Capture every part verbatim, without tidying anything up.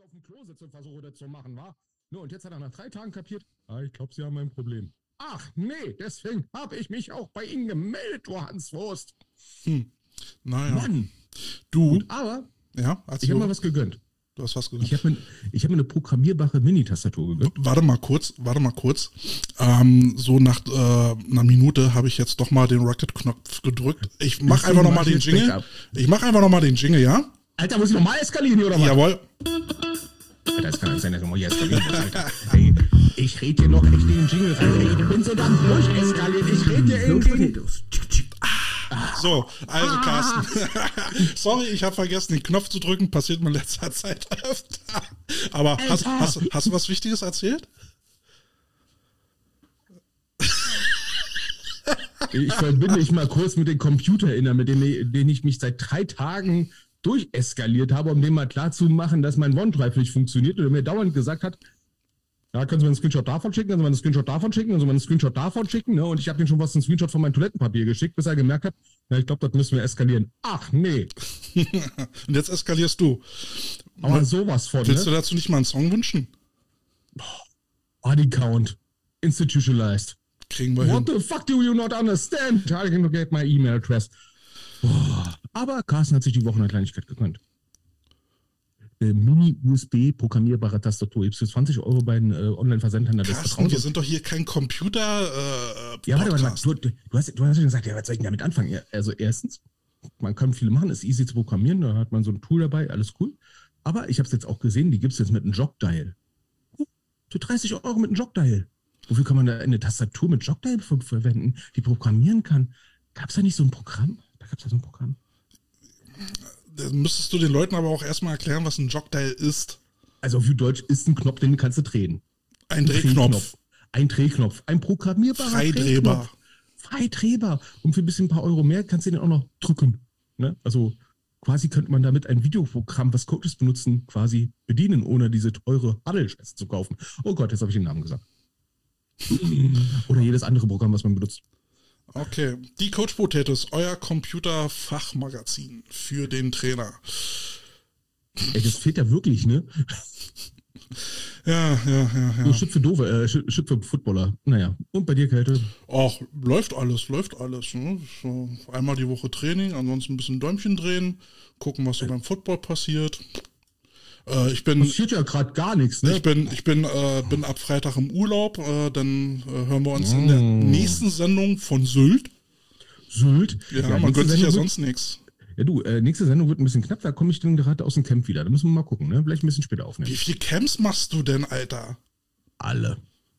auf dem Klo sitze und versuche das zu machen, wa? Ne, und jetzt hat er nach drei Tagen kapiert, ah, ich glaube, Sie haben ein Problem. Ach nee, deswegen habe ich mich auch bei Ihnen gemeldet, du Hanswurst. Hm. Naja. Mann. Du. Gut, aber ja, ich habe mal was gegönnt. Du hast was gegönnt. Ich habe mir, ich hab mir eine programmierbare Mini-Tastatur gegönnt. Warte mal kurz, warte mal kurz. Ähm, so nach äh, einer Minute habe ich jetzt doch mal den Rocket-Knopf gedrückt. Ich mach einfach nochmal den Jingle. Ich mach einfach nochmal den Jingle, ja? Alter, muss ich nochmal eskalieren hier, oder was? Jawohl. Das kann nicht sein, dass ich nochmal hier eskalieren muss, Alter. Ey, ich rede hier noch echt in den Jingle rein. Ey, ich bin so dann durcheskaliert. Ich rede hier irgendwie... So, also Carsten. Sorry, ich habe vergessen, den Knopf zu drücken. Passiert mir in letzter Zeit öfter. Aber hast, hast, hast du was Wichtiges erzählt? Ich verbinde mich mal kurz mit den Computerinnern, mit denen, denen ich mich seit drei Tagen durcheskaliert habe, um dem mal klarzumachen, dass mein OneDrive nicht funktioniert und er mir dauernd gesagt hat, ja, können Sie mir einen Screenshot davon schicken, können Sie mir einen Screenshot davon schicken, können Sie mir einen Screenshot davon schicken, ne? Und ich habe ihm schon was einen Screenshot von meinem Toilettenpapier geschickt, bis er gemerkt hat, ja, ich glaube, das müssen wir eskalieren. Ach, nee. Und jetzt eskalierst du. Aber sowas von, Willst ne? du dazu nicht mal einen Song wünschen? Body Count. Institutionalized. Kriegen wir What hin. the fuck do you not understand? I can get my email address. Boah. Aber Carsten hat sich die Woche eine Kleinigkeit gegönnt. Äh, Mini-U S B-programmierbare Tastatur. Gibst du zwanzig Euro bei den äh, Online-Versandhändlern des Carsten, Vertrauens? wir sind doch hier kein Computer äh, Ja, warte, warte, Podcast. warte. Du, du, hast, du hast ja gesagt, ja, was soll ich denn damit anfangen? Ja, also erstens, man kann viele machen, ist easy zu programmieren, da hat man so ein Tool dabei, alles cool. Aber ich habe es jetzt auch gesehen, die gibt es jetzt mit einem Jogdial. Für dreißig Euro mit einem Jogdial. Wofür kann man da eine Tastatur mit Jogdial ver verwenden, die programmieren kann? Gab es da nicht so ein Programm? Da gab es ja so ein Programm. Da müsstest du den Leuten aber auch erstmal erklären, was ein Jogdial ist. Also auf Deutsch ist ein Knopf, den kannst du drehen. Ein Drehknopf. Ein Drehknopf. Ein programmierbarer Freidrehbar. Drehknopf. Freidrehbar. Und für ein bisschen ein paar Euro mehr kannst du den auch noch drücken. Ne? Also quasi könnte man damit ein Videoprogramm, was Coaches benutzen, quasi bedienen, ohne diese teure Haddel-Scheiße zu kaufen. Oh Gott, jetzt habe ich den Namen gesagt. Oder jedes andere Programm, was man benutzt. Okay, die Coach Potatoes, euer Computerfachmagazin für den Trainer. Ey, das fehlt ja wirklich, ne? Ja, ja, ja, ja. So Shit für Doofe, äh, Shit Shit für Footballer. Naja, und bei dir, Kälte? Ach, läuft alles, läuft alles. Ne? So einmal die Woche Training, ansonsten ein bisschen Däumchen drehen, gucken, was so beim Football passiert. Äh, ich bin, passiert ja gerade gar nichts, ne? Ich bin, ich bin, äh, bin ab Freitag im Urlaub. Äh, dann äh, hören wir uns mm. in der nächsten Sendung von Sylt. Sylt? Ja, ja man gönnt sich ja sonst nichts. Ja, du, äh, nächste Sendung wird ein bisschen knapp, da komme ich dann gerade aus dem Camp wieder. Da müssen wir mal gucken, ne? Vielleicht ein bisschen später aufnehmen. Wie viele Camps machst du denn, Alter? Alle.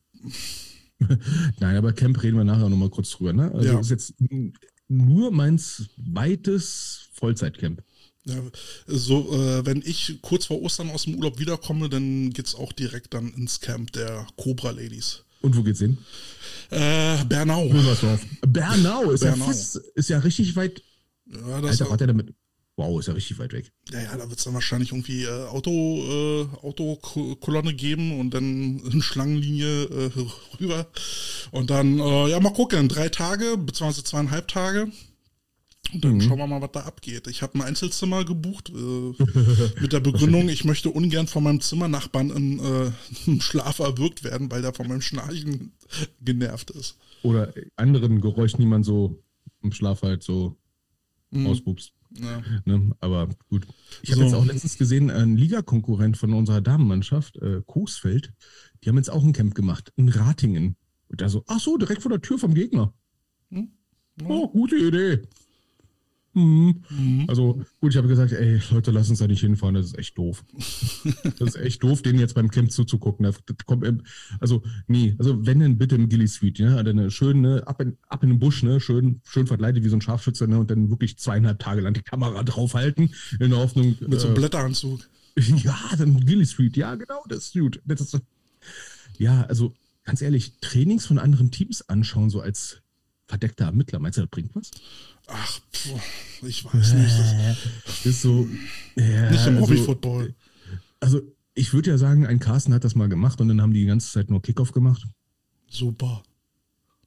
Nein, aber Camp reden wir nachher nochmal kurz drüber, ne? Also ja. Das ist jetzt nur mein zweites Vollzeitcamp. Ja, so, äh, wenn ich kurz vor Ostern aus dem Urlaub wiederkomme, dann geht's auch direkt dann ins Camp der Cobra Ladies. Und wo geht's hin? Äh, Bernau. Bernau ist Bernau. ja fast, ist ja richtig weit. Ja, das Alter, hat der damit. Wow, ist ja richtig weit weg. Ja, ja, da wird's dann wahrscheinlich irgendwie äh, Auto, äh, Autokolonne geben und dann in Schlangenlinie äh, rüber. Und dann, äh, ja, mal gucken, drei Tage, beziehungsweise zweieinhalb Tage. Und dann mhm. schauen wir mal, was da abgeht. Ich habe ein Einzelzimmer gebucht, äh, mit der Begründung, ich möchte ungern von meinem Zimmernachbarn im, äh, im Schlaf erwürgt werden, weil der von meinem Schnarchen genervt ist. Oder anderen Geräuschen, die man so im Schlaf halt so mhm. auspupst. Ja. Ne? Aber gut. Ich habe so. jetzt auch letztens gesehen, ein Ligakonkurrent von unserer Damenmannschaft, äh, Coesfeld, die haben jetzt auch ein Camp gemacht in Ratingen. Und da so, ach so, direkt vor der Tür vom Gegner. Hm? Ja. Oh, gute Idee. Mhm. Mhm. Also gut, ich habe gesagt, ey, Leute, lass uns da nicht hinfahren, das ist echt doof. Das ist echt doof, denen jetzt beim Camp zuzugucken. Das kommt, also, nee, also wenn denn bitte im Gilly Street, ja, dann schön, ne, ab in, ab in den Busch, ne, schön, schön verkleidet wie so ein Scharfschütze, ne, und dann wirklich zweieinhalb Tage lang die Kamera draufhalten, in der Hoffnung. Mit so einem äh, Blätteranzug. Ja, dann Gilly Street, ja, genau, das ist gut. Das ist, ja, also, ganz ehrlich, Trainings von anderen Teams anschauen, so als verdeckter Ermittler, meinst du, das bringt was? Ach, pfuh, ich weiß nicht. Das, das ist so. Ja, nicht im also, Hobby-Football. Also, ich würde ja sagen, ein Carsten hat das mal gemacht und dann haben die die ganze Zeit nur Kickoff gemacht. Super.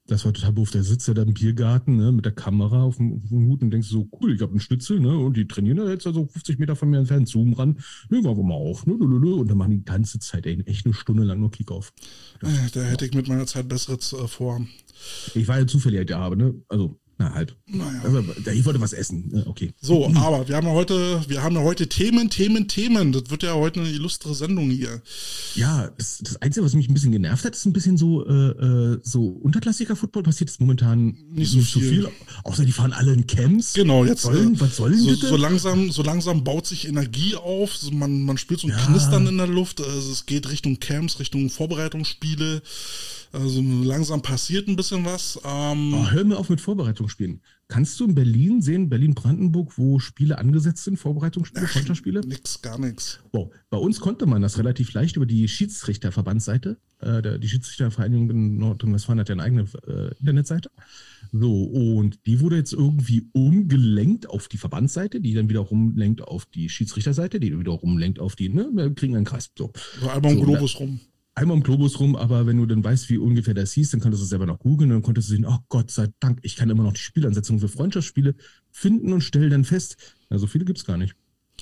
Das war total doof. Da sitzt er da im Biergarten, ne, mit der Kamera auf dem, auf dem Hut und denkst so, cool, ich habe einen Schnitzel, ne, und die trainieren da jetzt also fünfzig Meter von mir entfernt, Zoom ran, ne, machen wir mal auf, ne, und dann machen die ganze Zeit, ey, echt eine Stunde lang nur Kickoff. Äh, da hätte ich mit meiner Zeit Besseres äh, vor. Ich war ja zufällig da, aber, ne, also, na, halb. Naja. Also, ich wollte was essen, ne, okay. So, aber wir haben ja heute, wir haben ja heute Themen, Themen, Themen. Das wird ja heute eine illustre Sendung hier. Ja, das, das Einzige, was mich ein bisschen genervt hat, ist ein bisschen so, äh, so unterklassiger Football passiert jetzt momentan nicht so, nicht viel. so viel. Außer die fahren alle in Camps. Genau, jetzt sollen, was sollen so, bitte? so langsam, so langsam baut sich Energie auf. So man, man spürt so ein Ja. Knistern in der Luft. Also es geht Richtung Camps, Richtung Vorbereitungsspiele. Also langsam passiert ein bisschen was. Ähm, oh, hör mir auf mit Vorbereitungsspielen. Kannst du in Berlin sehen, Berlin-Brandenburg, wo Spiele angesetzt sind, Vorbereitungsspiele, Konterspiele? Nix, gar nichts. Wow. Bei uns konnte man das relativ leicht über die Schiedsrichterverbandsseite. Äh, der, die Schiedsrichtervereinigung in Nordrhein-Westfalen hat ja eine eigene äh, Internetseite. So, und die wurde jetzt irgendwie umgelenkt auf die Verbandsseite, die dann wiederum lenkt auf die Schiedsrichterseite, die wiederum lenkt auf die, ne, wir kriegen einen Kreis. So, so einmal um so, Globus da, rum. Einmal im Globus rum, aber wenn du dann weißt, wie ungefähr das hieß, dann konntest du es selber noch googeln und dann konntest du sehen, oh Gott sei Dank, ich kann immer noch die Spielansetzungen für Freundschaftsspiele finden und stelle dann fest, na, so viele gibt es gar nicht.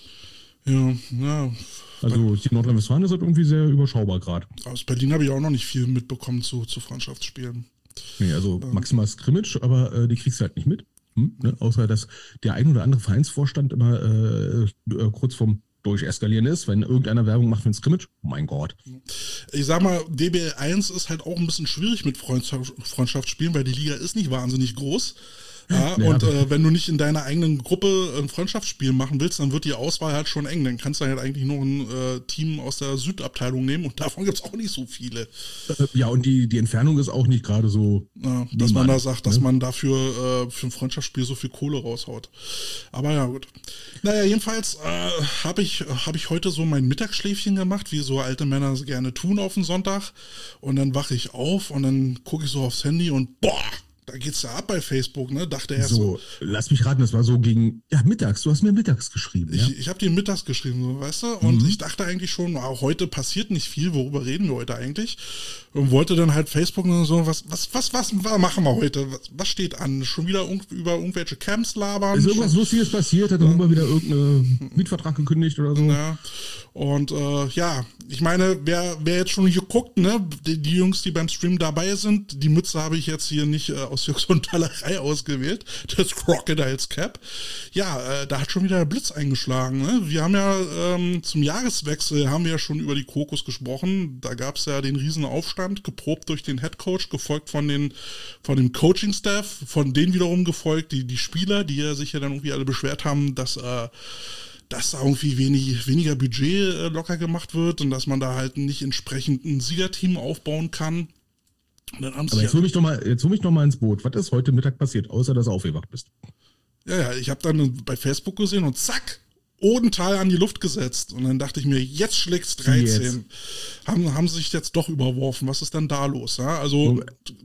Ja, ja. Also die Nordrhein-Westfalen ist halt irgendwie sehr überschaubar gerade. Aus Berlin habe ich auch noch nicht viel mitbekommen zu, zu Freundschaftsspielen. Nee, also ähm. maximal Scrimmage, aber äh, die kriegst du halt nicht mit. Hm, ne? Außer, dass der ein oder andere Vereinsvorstand immer äh, äh, kurz vorm Durcheskalieren ist, wenn irgendeiner Werbung macht für ein Scrimmage. Oh mein Gott. Ich sag mal, D B L eins ist halt auch ein bisschen schwierig mit Freundschaft, Freundschaftsspielen, weil die Liga ist nicht wahnsinnig groß. Ja, Ja, und äh, wenn du nicht in deiner eigenen Gruppe ein Freundschaftsspiel machen willst, dann wird die Auswahl halt schon eng. Dann kannst du halt eigentlich nur ein äh, Team aus der Südabteilung nehmen und davon gibt's auch nicht so viele. Äh, ja, und die, die Entfernung ist auch nicht gerade so. Ja, dass man da sagt, dass ne? man dafür äh, für ein Freundschaftsspiel so viel Kohle raushaut. Aber ja, gut. Naja, jedenfalls äh, habe ich, hab ich heute so mein Mittagsschläfchen gemacht, wie so alte Männer gerne tun auf den Sonntag. Und dann wache ich auf und dann gucke ich so aufs Handy und boah! Da geht's ja ab bei Facebook, ne? Dachte erst so. Lass mich raten, das war so gegen, ja, mittags. Du hast mir mittags geschrieben, ja? Ich, ich habe dir mittags geschrieben, so, weißt du? Und mhm. ich dachte eigentlich schon, auch heute passiert nicht viel, worüber reden wir heute eigentlich? Und wollte dann halt Facebook und so, was, was, was, was, was machen wir heute? Was, was steht an? Schon wieder un- über irgendwelche Camps labern? Ist irgendwas Lustiges passiert? Hat der ja. Humber wieder irgendeinen Mietvertrag gekündigt oder so? Ja. Und äh, ja, ich meine, wer, wer jetzt schon hier guckt, ne, die, die Jungs, die beim Stream dabei sind, die Mütze habe ich jetzt hier nicht äh, aus Jux und Tallerei ausgewählt, das Crocodiles Cap. Ja, äh, da hat schon wieder der Blitz eingeschlagen. Ne? Wir haben ja ähm, zum Jahreswechsel haben wir ja schon über die Kokos gesprochen. Da gab es ja den riesen Aufstand, geprobt durch den Headcoach, gefolgt von den von dem Coaching-Staff, von denen wiederum gefolgt die die Spieler, die ja sich ja dann irgendwie alle beschwert haben, dass äh, dass da irgendwie wenig, weniger Budget äh, locker gemacht wird und dass man da halt nicht entsprechend ein Siegerteam aufbauen kann. Und dann haben Aber jetzt hol mich doch mal, jetzt hol mich noch mal ins Boot. Was ist heute Mittag passiert, außer dass du aufgewacht bist? Ja, ja, ich habe dann bei Facebook gesehen und zack, Odenthal an die Luft gesetzt. Und dann dachte ich mir, jetzt schlägt's dreizehn. Jetzt. Haben, haben sie sich jetzt doch überworfen. Was ist denn da los? Ja? Also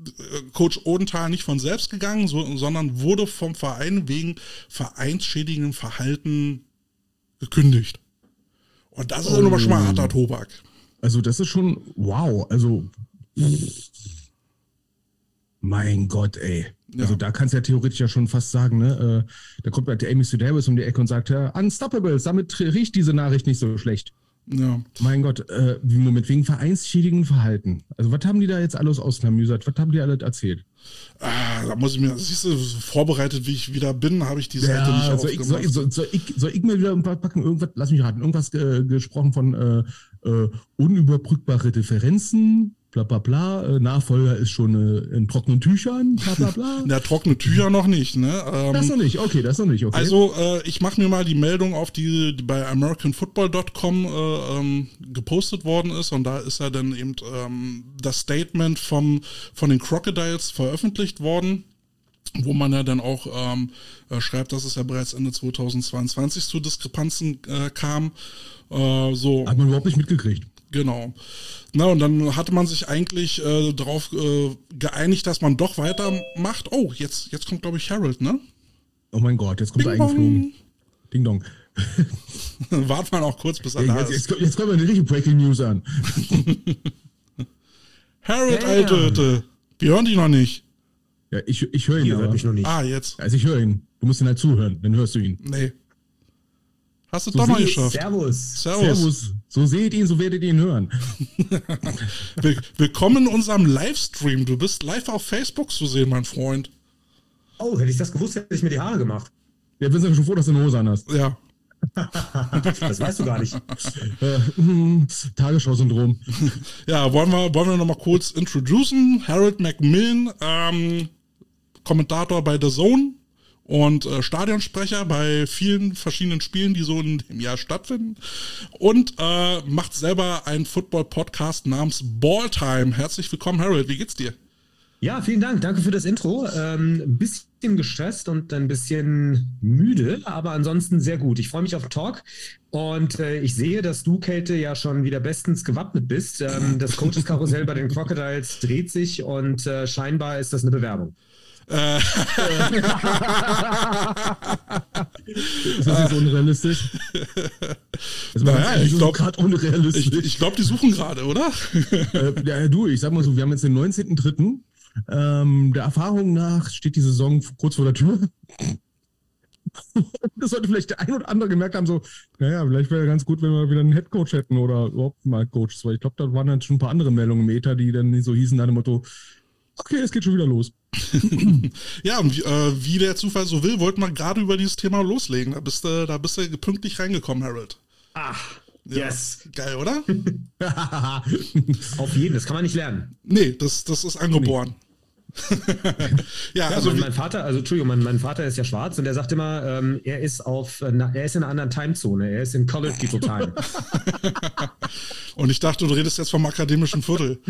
Coach Odenthal nicht von selbst gegangen, so, sondern wurde vom Verein wegen vereinsschädigendem Verhalten gekündigt. Und das ist ja oh. nochmal schon mal harter Tobak. Also das ist schon, wow, also mein Gott, ey. Ja. Also da kannst du ja theoretisch ja schon fast sagen, ne, äh, da kommt halt der Amy Sedaris um die Ecke und sagt, ja, Unstoppables, damit riecht diese Nachricht nicht so schlecht. Ja. Mein Gott, äh, Moment, wegen vereinsschädigenden Verhalten. Also was haben die da jetzt alles ausklamüsert? Was haben die alle erzählt? Ah, da muss ich mir, siehst du, vorbereitet, wie ich wieder bin, habe ich die Seite ja, nicht soll aufgemacht. Ich, soll, ich, soll, soll, ich, soll ich mir wieder irgendwas packen? Irgendwas, lass mich raten, irgendwas äh, gesprochen von äh, äh, unüberbrückbare Differenzen, bla bla bla, äh, Nachfolger ist schon äh, in trockenen Tüchern, bla bla bla. Na, trockene Tücher noch nicht, ne? Ähm, das noch nicht, okay, das noch nicht, okay. Also, äh, ich mache mir mal die Meldung auf, die, die bei American Football Punkt com äh, ähm, gepostet worden ist und da ist ja dann eben ähm, das Statement vom, von den Crocodiles veröffentlicht worden, wo man ja dann auch ähm, äh, schreibt, dass es ja bereits Ende zweitausendzweiundzwanzig zu Diskrepanzen äh, kam. Äh, so. Hat man überhaupt nicht mitgekriegt. Genau. Na, und dann hatte man sich eigentlich äh, darauf äh, geeinigt, dass man doch weitermacht. Oh, jetzt, jetzt kommt, glaube ich, Harold, ne? Oh mein Gott, jetzt kommt er eingeflogen. Ding Dong. Warten wir noch kurz, bis er ja, da jetzt, ist. Jetzt, jetzt kommen wir eine richtige Breaking News an. Harold, hey, alte Hütte. Wir hören dich noch nicht. Ja, ich, ich höre ihn Ihr hört aber. mich noch nicht. Ah, jetzt. Also ich höre ihn. Du musst ihn halt zuhören, dann hörst du ihn. Nee. Hast du So doch noch sehe ich- geschafft. Servus. Servus. Servus. So seht ihn, so werdet ihr ihn hören. Will- Willkommen in unserem Livestream. Du bist live auf Facebook zu sehen, mein Freund. Oh, hätte ich das gewusst, hätte ich mir die Haare gemacht. Ja, bin schon froh, dass du eine Hose an hast. Ja. Das weißt du gar nicht. Äh, mm, Tagesschau-Syndrom. Ja, wollen wir, wollen wir nochmal kurz introducen. Harold Macmillan, ähm, Kommentator bei The Zone und äh, Stadionsprecher bei vielen verschiedenen Spielen, die so in dem Jahr stattfinden. Und äh, macht selber einen Football-Podcast namens Balltime. Herzlich willkommen, Harold. Wie geht's dir? Ja, vielen Dank. Danke für das Intro. Ähm, ein bisschen gestresst und ein bisschen müde, aber ansonsten sehr gut. Ich freue mich auf den Talk und äh, ich sehe, dass du, Kälte, ja schon wieder bestens gewappnet bist. Ähm, das Coaches-Karussell bei den Crocodiles dreht sich und äh, scheinbar ist das eine Bewerbung. Äh, Ist das jetzt unrealistisch? Das war Naja, ich glaub- gerade unrealistisch. ich ich glaube, die suchen gerade, oder? äh, ja, du, ich sag mal so, wir haben jetzt den neunzehnten dritten Ähm, der Erfahrung nach steht die Saison kurz vor der Tür. Das sollte vielleicht der ein oder andere gemerkt haben, so, naja, vielleicht wäre ganz gut, wenn wir wieder einen Headcoach hätten oder überhaupt mal Coaches, weil ich glaube, da waren dann schon ein paar andere Meldungen im Ether, die dann so hießen nach dem Motto, okay, es geht schon wieder los. Ja, und wie, äh, wie der Zufall so will, wollten wir gerade über dieses Thema loslegen. Da bist du, da bist du pünktlich reingekommen, Harold. Ach, Ja. yes. Geil, oder? Auf jeden, das kann man nicht lernen. Nee, das, das ist angeboren. Ja, Ja, also mein, wie, mein Vater, also Entschuldigung, mein, mein Vater ist ja schwarz und der sagt immer, ähm, er ist auf, äh, na, er ist in einer anderen Timezone, er ist in Colored People Time. und ich dachte, du redest jetzt vom akademischen Viertel.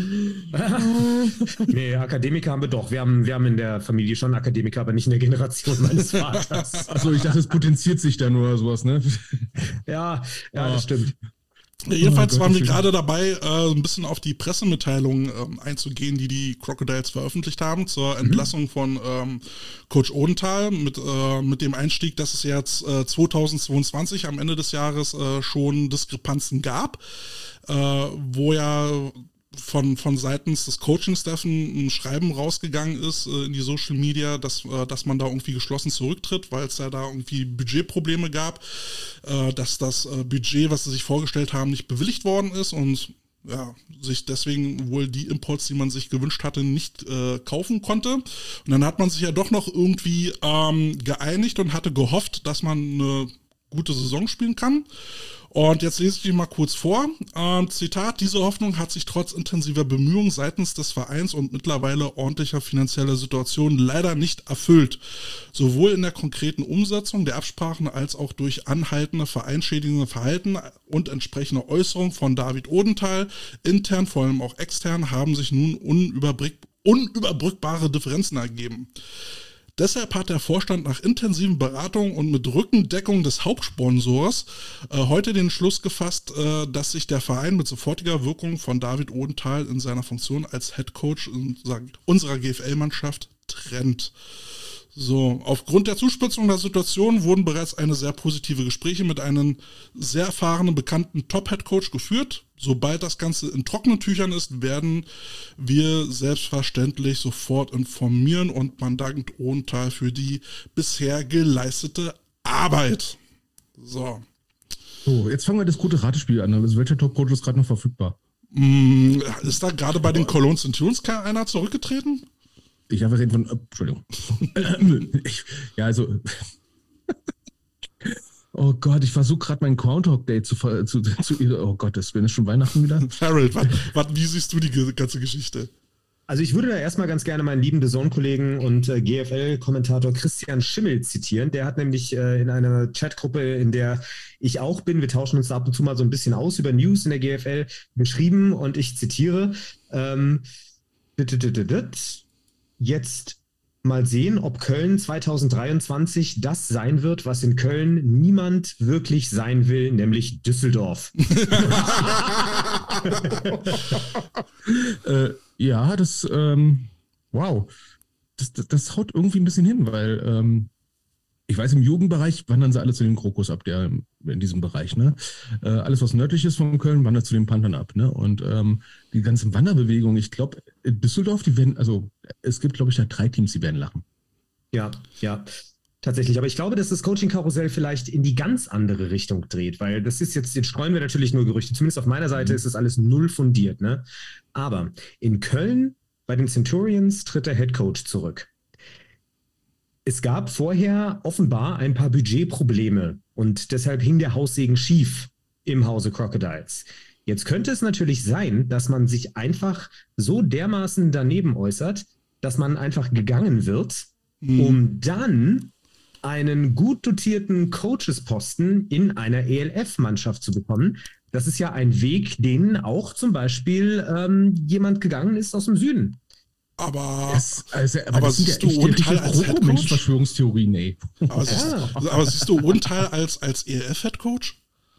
Nee, Akademiker haben wir doch. Wir haben, wir haben in der Familie schon Akademiker, aber nicht in der Generation meines Vaters. Achso, ich dachte, es potenziert sich dann oder sowas, ne? Ja, ja, das stimmt. Ja, jedenfalls Oh, waren wir Gottes gerade dabei, äh, ein bisschen auf die Pressemitteilung ähm, einzugehen, die die Crocodiles veröffentlicht haben zur Entlassung von ähm, Coach Odenthal mit, äh, mit dem Einstieg, dass es jetzt äh, zweitausendzweiundzwanzig am Ende des Jahres äh, schon Diskrepanzen gab, äh, wo ja von, von seitens des Coaching-Staff ein, ein Schreiben rausgegangen ist äh, in die Social Media, dass, äh, dass man da irgendwie geschlossen zurücktritt, weil es ja da irgendwie Budgetprobleme gab, äh, dass das äh, Budget, was sie sich vorgestellt haben, nicht bewilligt worden ist und ja, sich deswegen wohl die Imports, die man sich gewünscht hatte, nicht äh, kaufen konnte. Und dann hat man sich ja doch noch irgendwie ähm, geeinigt und hatte gehofft, dass man eine gute Saison spielen kann. Und jetzt lese ich die mal kurz vor. Ähm, Zitat, diese Hoffnung hat sich trotz intensiver Bemühungen seitens des Vereins und mittlerweile ordentlicher finanzieller Situation leider nicht erfüllt. Sowohl in der konkreten Umsetzung der Absprachen als auch durch anhaltende vereinschädigende Verhalten und entsprechende Äußerungen von David Odenthal, intern, vor allem auch extern, haben sich nun unüberbrück unüberbrückbare Differenzen ergeben. Deshalb hat der Vorstand nach intensiven Beratungen und mit Rückendeckung des Hauptsponsors äh, heute den Schluss gefasst, äh, dass sich der Verein mit sofortiger Wirkung von David Odenthal in seiner Funktion als Headcoach unserer, unserer G F L-Mannschaft trennt. So, aufgrund der Zuspitzung der Situation wurden bereits eine sehr positive Gespräche mit einem sehr erfahrenen, bekannten Top-Headcoach geführt. Sobald das Ganze in trockenen Tüchern ist, werden wir selbstverständlich sofort informieren und man dankt Odenthal für die bisher geleistete Arbeit. So. So, jetzt fangen wir das gute Ratespiel an. Also welcher Top-Coach ist gerade noch verfügbar? Mm, Ist da gerade bei den Cologne Centurions einer zurückgetreten? Ich habe reden von, äh, Entschuldigung. ich, ja, also, oh Gott, ich versuche gerade mein Groundhog Day zu, ver- zu, zu, oh Gott, das wäre schon Weihnachten wieder. Harold, wat, wat, wie siehst du die ge- ganze Geschichte? Also ich würde da erstmal ganz gerne meinen lieben D A Z N-Kollegen und äh, G F L-Kommentator Christian Schimmel zitieren. Der hat nämlich äh, in einer Chatgruppe, in der ich auch bin, wir tauschen uns da ab und zu mal so ein bisschen aus über News in der G F L, geschrieben und ich zitiere, ähm, jetzt mal sehen, ob Köln zwanzig dreiundzwanzig das sein wird, was in Köln niemand wirklich sein will, nämlich Düsseldorf. äh, ja, das, ähm, wow, das, das, das haut irgendwie ein bisschen hin, weil ähm, ich weiß, im Jugendbereich wandern sie alle zu den Krokus ab. Der in diesem Bereich. Ne? Äh, alles, was nördlich ist von Köln, wandert zu den Panthern ab. Ne? Und ähm, die ganze Wanderbewegung, ich glaube, in Düsseldorf, die werden, also es gibt, glaube ich, da drei Teams, die werden lachen. Ja, ja. Tatsächlich, aber ich glaube, dass das Coaching-Karussell vielleicht in die ganz andere Richtung dreht, weil das ist jetzt, jetzt streuen wir natürlich nur Gerüchte, zumindest auf meiner Seite ist das alles null fundiert, ne? Aber in Köln bei den Centurions tritt der Headcoach zurück. Es gab vorher offenbar ein paar Budgetprobleme und deshalb hing der Haussegen schief im Hause Crocodiles. Jetzt könnte es natürlich sein, dass man sich einfach so dermaßen daneben äußert, dass man einfach gegangen wird, hm. um dann einen gut dotierten Coaches-Posten in einer E L F-Mannschaft zu bekommen. Das ist ja ein Weg, den auch zum Beispiel ähm, jemand gegangen ist aus dem Süden. Aber, das, also, aber, aber das siehst sind ja du Unteil als Headcoach? Verschwörungstheorien, ey. Aber siehst, ja. aber siehst du Unteil als, als E L F-Headcoach?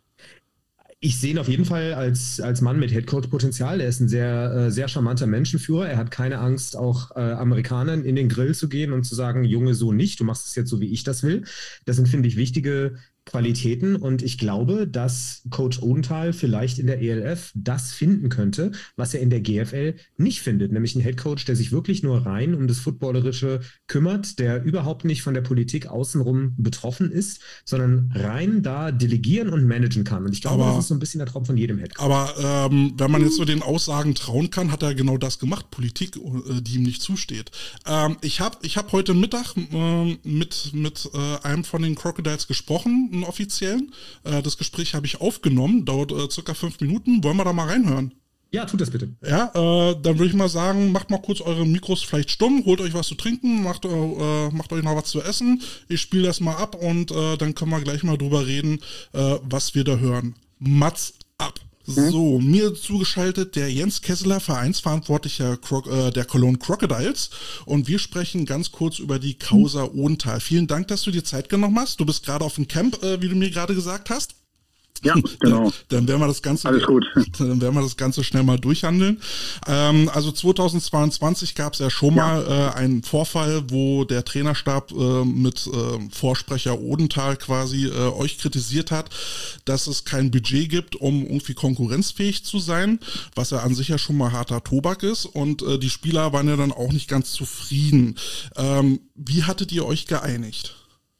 Ich sehe ihn auf jeden Fall als, als Mann mit Headcoach-Potenzial. Er ist ein sehr, äh, sehr charmanter Menschenführer. Er hat keine Angst, auch äh, Amerikanern in den Grill zu gehen und zu sagen, Junge, so nicht, du machst es jetzt so, wie ich das will. Das sind, finde ich, wichtige Qualitäten und ich glaube, dass Coach Odenthal vielleicht in der E L F das finden könnte, was er in der G F L nicht findet, nämlich ein Headcoach, der sich wirklich nur rein um das Footballerische kümmert, der überhaupt nicht von der Politik außenrum betroffen ist, sondern rein da delegieren und managen kann. Und ich glaube, aber, das ist so ein bisschen der Traum von jedem Headcoach. Aber ähm, wenn man jetzt so den Aussagen trauen kann, hat er genau das gemacht, Politik, äh, die ihm nicht zusteht. Ähm, ich habe ich hab heute Mittag äh, mit, mit äh, einem von den Crocodiles gesprochen, einen offiziellen. Äh, das Gespräch habe ich aufgenommen, dauert äh, circa fünf Minuten. Wollen wir da mal reinhören? Ja, tut das bitte. Ja, äh, dann würde ich mal sagen, macht mal kurz eure Mikros vielleicht stumm, holt euch was zu trinken, macht, äh, macht euch noch was zu essen. Ich spiele das mal ab und äh, dann können wir gleich mal drüber reden, äh, was wir da hören. Mats ab. So, mir zugeschaltet der Jens Kesseler, Vereinsverantwortlicher Cro- äh, der Cologne Crocodiles, und wir sprechen ganz kurz über die Causa Odenthal. Vielen Dank, dass du dir Zeit genommen hast. Du bist gerade auf dem Camp, äh, wie du mir gerade gesagt hast. Ja, genau. Dann, dann werden wir das Ganze, Alles gut. Dann werden wir das Ganze schnell mal durchhandeln. Ähm, also zweitausendzweiundzwanzig gab es ja schon ja. mal äh, einen Vorfall, wo der Trainerstab äh, mit äh, Vorsprecher Odenthal quasi äh, euch kritisiert hat, dass es kein Budget gibt, um irgendwie konkurrenzfähig zu sein, was ja an sich ja schon mal harter Tobak ist. Und äh, die Spieler waren ja dann auch nicht ganz zufrieden. Ähm, wie hattet ihr euch geeinigt?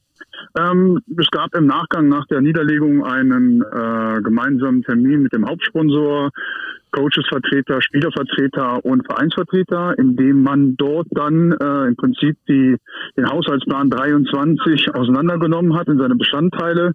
Ähm, es gab im Nachgang nach der Niederlegung einen äh, gemeinsamen Termin mit dem Hauptsponsor, Coachesvertreter, Spielervertreter und Vereinsvertreter, in dem man dort dann äh, im Prinzip die, den Haushaltsplan dreiundzwanzig auseinandergenommen hat in seine Bestandteile,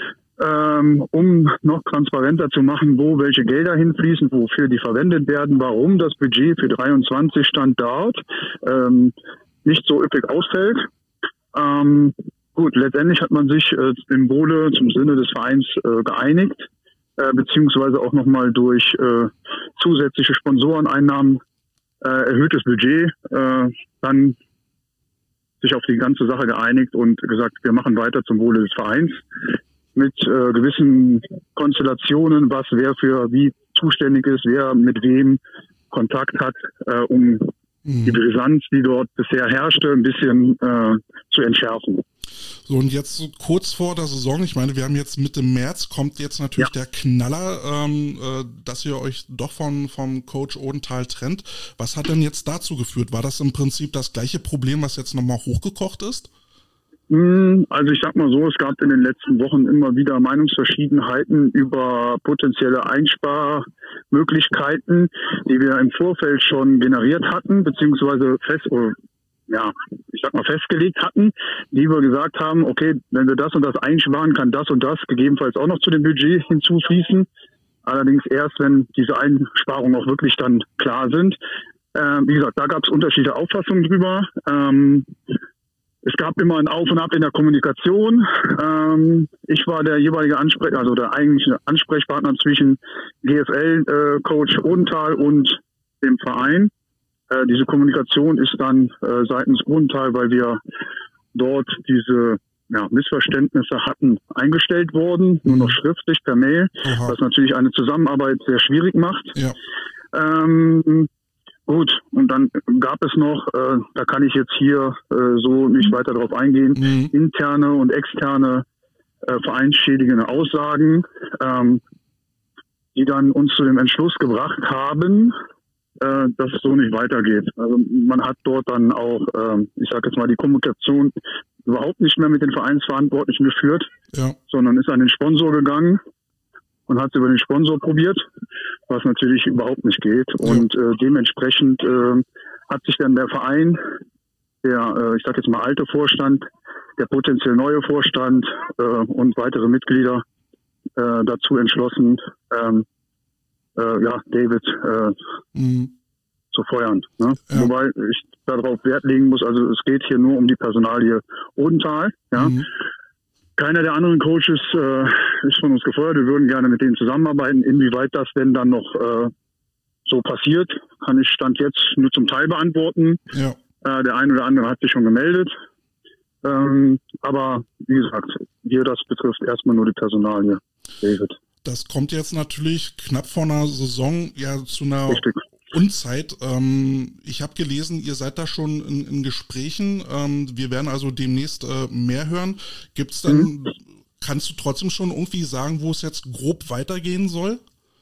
ähm, um noch transparenter zu machen, wo welche Gelder hinfließen, wofür die verwendet werden, warum das Budget für dreiundzwanzig Stand dort ähm, nicht so üppig ausfällt. Ähm, Gut, letztendlich hat man sich äh, im Wohle zum Sinne des Vereins äh, geeinigt, äh, beziehungsweise auch nochmal durch äh, zusätzliche Sponsoreneinnahmen, äh, erhöhtes Budget, äh, dann sich auf die ganze Sache geeinigt und gesagt, wir machen weiter zum Wohle des Vereins mit äh, gewissen Konstellationen, was wer für wie zuständig ist, wer mit wem Kontakt hat, äh, um mhm. die Brisanz, die dort bisher herrschte, ein bisschen äh, zu entschärfen. So, und jetzt so kurz vor der Saison, ich meine, wir haben jetzt Mitte März, kommt jetzt natürlich ja. der Knaller, ähm, äh, dass ihr euch doch von vom Coach Odenthal trennt. Was hat denn jetzt dazu geführt? War das im Prinzip das gleiche Problem, was jetzt nochmal hochgekocht ist? Also ich sag mal so, es gab in den letzten Wochen immer wieder Meinungsverschiedenheiten über potenzielle Einsparmöglichkeiten, die wir im Vorfeld schon generiert hatten, beziehungsweise fest oder ja, ich sag mal festgelegt hatten, die wir gesagt haben, okay, wenn wir das und das einsparen, kann das und das gegebenenfalls auch noch zu dem Budget hinzufließen. Allerdings erst, wenn diese Einsparungen auch wirklich dann klar sind. Ähm, wie gesagt, da gab es unterschiedliche Auffassungen drüber. Ähm, es gab immer ein Auf und Ab in der Kommunikation. Ähm, ich war der jeweilige Ansprech, also der eigentliche Ansprechpartner zwischen G F L-Coach äh, Odenthal und dem Verein. Äh, diese Kommunikation ist dann äh, seitens Odenthal, weil wir dort diese ja, Missverständnisse hatten, eingestellt worden, nur noch schriftlich per Mail, Aha. was natürlich eine Zusammenarbeit sehr schwierig macht. Ja. Ähm, gut, und dann gab es noch, äh, da kann ich jetzt hier äh, so nicht weiter drauf eingehen, mhm. interne und externe äh, vereinsschädigende Aussagen, ähm, die dann uns zu dem Entschluss gebracht haben, äh, dass es so nicht weitergeht. Also man hat dort dann auch, äh, ich sage jetzt mal, die Kommunikation überhaupt nicht mehr mit den Vereinsverantwortlichen geführt, Ja. sondern ist an den Sponsor gegangen und hat es über den Sponsor probiert, was natürlich überhaupt nicht geht. Und äh, dementsprechend äh, hat sich dann der Verein, der, äh, ich sage jetzt mal, alte Vorstand, der potenziell neue Vorstand äh, und weitere Mitglieder äh, dazu entschlossen, ähm, äh, ja, David äh, Mhm. zu feuern. Ne? Ja. Wobei ich darauf Wert legen muss, also es geht hier nur um die Personalie Odenthal. Ja? Mhm. Keiner der anderen Coaches äh, ist von uns gefeuert. Wir würden gerne mit denen zusammenarbeiten. Inwieweit das denn dann noch äh, so passiert, kann ich Stand jetzt nur zum Teil beantworten. Ja. Äh, der eine oder andere hat sich schon gemeldet. Ähm, aber wie gesagt, hier das betrifft erstmal nur die Personalie, David. Das kommt jetzt natürlich knapp vor einer Saison ja zu einer Richtig. Unzeit. Ähm, ich habe gelesen, ihr seid da schon in, in Gesprächen. Ähm, wir werden also demnächst äh, mehr hören. Gibt's dann, Mhm. kannst du trotzdem schon irgendwie sagen, wo es jetzt grob weitergehen soll?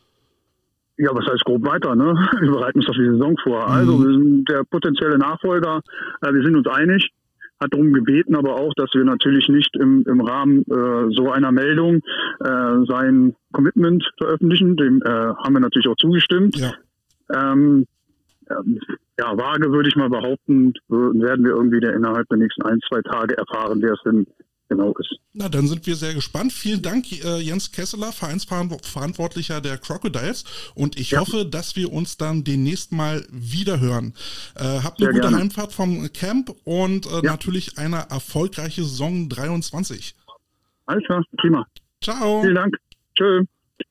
Ja, was heißt grob weiter, ne? Wir bereiten uns auf die Saison vor. Also, wir sind der potenzielle Nachfolger, äh, wir sind uns einig, hat darum gebeten, aber auch, dass wir natürlich nicht im, im Rahmen äh, so einer Meldung äh, sein Commitment veröffentlichen. Dem äh, haben wir natürlich auch zugestimmt. Ja. Ähm, ähm, ja, vage würde ich mal behaupten, w- werden wir irgendwie der innerhalb der nächsten ein, zwei Tage erfahren, wer es denn genau ist. Na, dann sind wir sehr gespannt. Vielen Dank, äh, Jens Kesseler, Vereinsverantwortlicher der Crocodiles. Und ich Ja. hoffe, dass wir uns dann demnächst mal wieder hören. Äh, habt eine Sehr gute gerne. Heimfahrt vom Camp und äh, Ja. natürlich eine erfolgreiche Saison dreiundzwanzig. Alles klar, prima. Ciao. Vielen Dank. Tschö.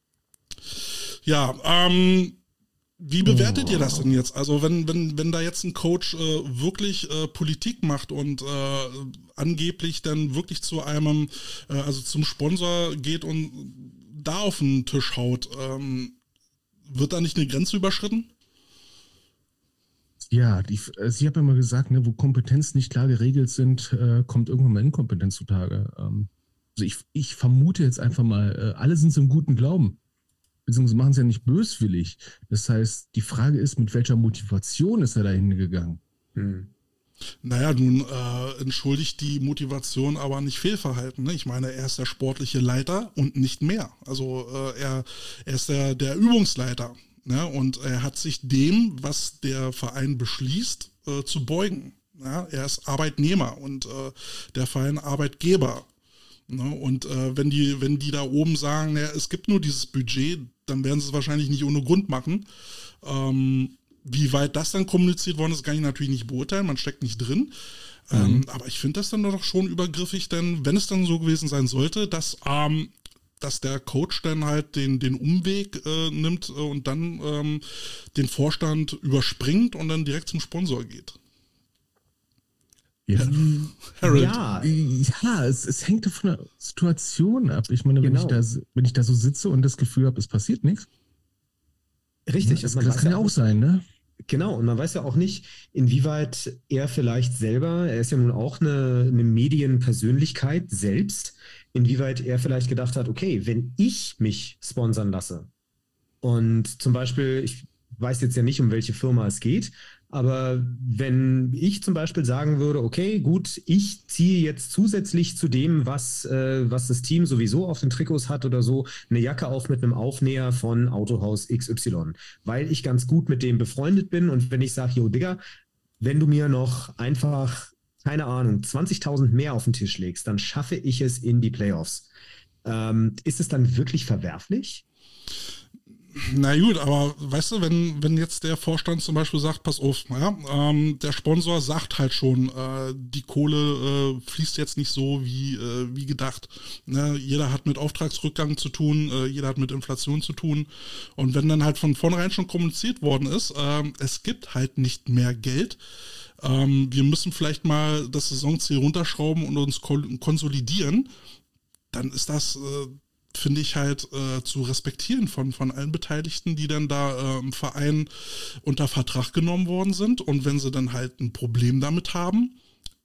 Ja, ähm, wie bewertet ihr das denn jetzt? Also wenn, wenn, wenn da jetzt ein Coach äh, wirklich äh, Politik macht und äh, angeblich dann wirklich zu einem, äh, also zum Sponsor geht und da auf den Tisch haut, ähm, wird da nicht eine Grenze überschritten? Ja, die, äh, Sie haben ja mal gesagt, ne, wo Kompetenz nicht klar geregelt sind, äh, kommt irgendwann mal Inkompetenz zutage. Ähm, also ich, ich vermute jetzt einfach mal, äh, alle sind so im guten Glauben. Beziehungsweise machen es ja nicht böswillig. Das heißt, die Frage ist, mit welcher Motivation ist er da hingegangen? Hm. Naja, nun äh, entschuldigt die Motivation aber nicht Fehlverhalten. Ne? Ich meine, er ist der sportliche Leiter und nicht mehr. Also äh, er, er ist der, der Übungsleiter. Ne? Und er hat sich dem, was der Verein beschließt, äh, zu beugen. Ja? Er ist Arbeitnehmer und äh, der Verein Arbeitgeber. Ne? Und äh, wenn die, wenn die da oben sagen, naja, es gibt nur dieses Budget, dann werden sie es wahrscheinlich nicht ohne Grund machen. Ähm, wie weit das dann kommuniziert worden ist, kann ich natürlich nicht beurteilen, man steckt nicht drin. Mhm. Ähm, aber ich finde das dann doch schon übergriffig, denn wenn es dann so gewesen sein sollte, dass, ähm, dass der Coach dann halt den, den Umweg äh, nimmt äh, und dann ähm, den Vorstand überspringt und dann direkt zum Sponsor geht. Ja, Harold. Ja, ja es, es hängt von der Situation ab. Ich meine, wenn, Genau. ich da, wenn ich da so sitze und das Gefühl habe, es passiert nichts, richtig. das, Und man das weiß kann ja ja auch sein, ne? Genau, und man weiß ja auch nicht, inwieweit er vielleicht selber, er ist ja nun auch eine, eine Medienpersönlichkeit selbst, inwieweit er vielleicht gedacht hat, okay, wenn ich mich sponsern lasse und zum Beispiel, ich weiß jetzt ja nicht, um welche Firma es geht, aber wenn ich zum Beispiel sagen würde, okay, gut, ich ziehe jetzt zusätzlich zu dem, was, äh, was das Team sowieso auf den Trikots hat oder so, eine Jacke auf mit einem Aufnäher von Autohaus X Y, weil ich ganz gut mit dem befreundet bin und wenn ich sage, yo Digga, wenn du mir noch einfach, keine Ahnung, zwanzigtausend mehr auf den Tisch legst, dann schaffe ich es in die Playoffs. Ähm, ist es dann wirklich verwerflich? Na gut, aber weißt du, wenn, wenn jetzt der Vorstand zum Beispiel sagt, pass auf, ja, ähm, der Sponsor sagt halt schon, äh, die Kohle äh, fließt jetzt nicht so wie, äh, wie gedacht. Ne? Jeder hat mit Auftragsrückgang zu tun, äh, jeder hat mit Inflation zu tun. Und wenn dann halt von vornherein schon kommuniziert worden ist, äh, es gibt halt nicht mehr Geld, ähm, wir müssen vielleicht mal das Saisonziel runterschrauben und uns kon- konsolidieren, dann ist das... Äh, finde ich halt äh, zu respektieren von, von allen Beteiligten, die dann da äh, im Verein unter Vertrag genommen worden sind. Und wenn sie dann halt ein Problem damit haben,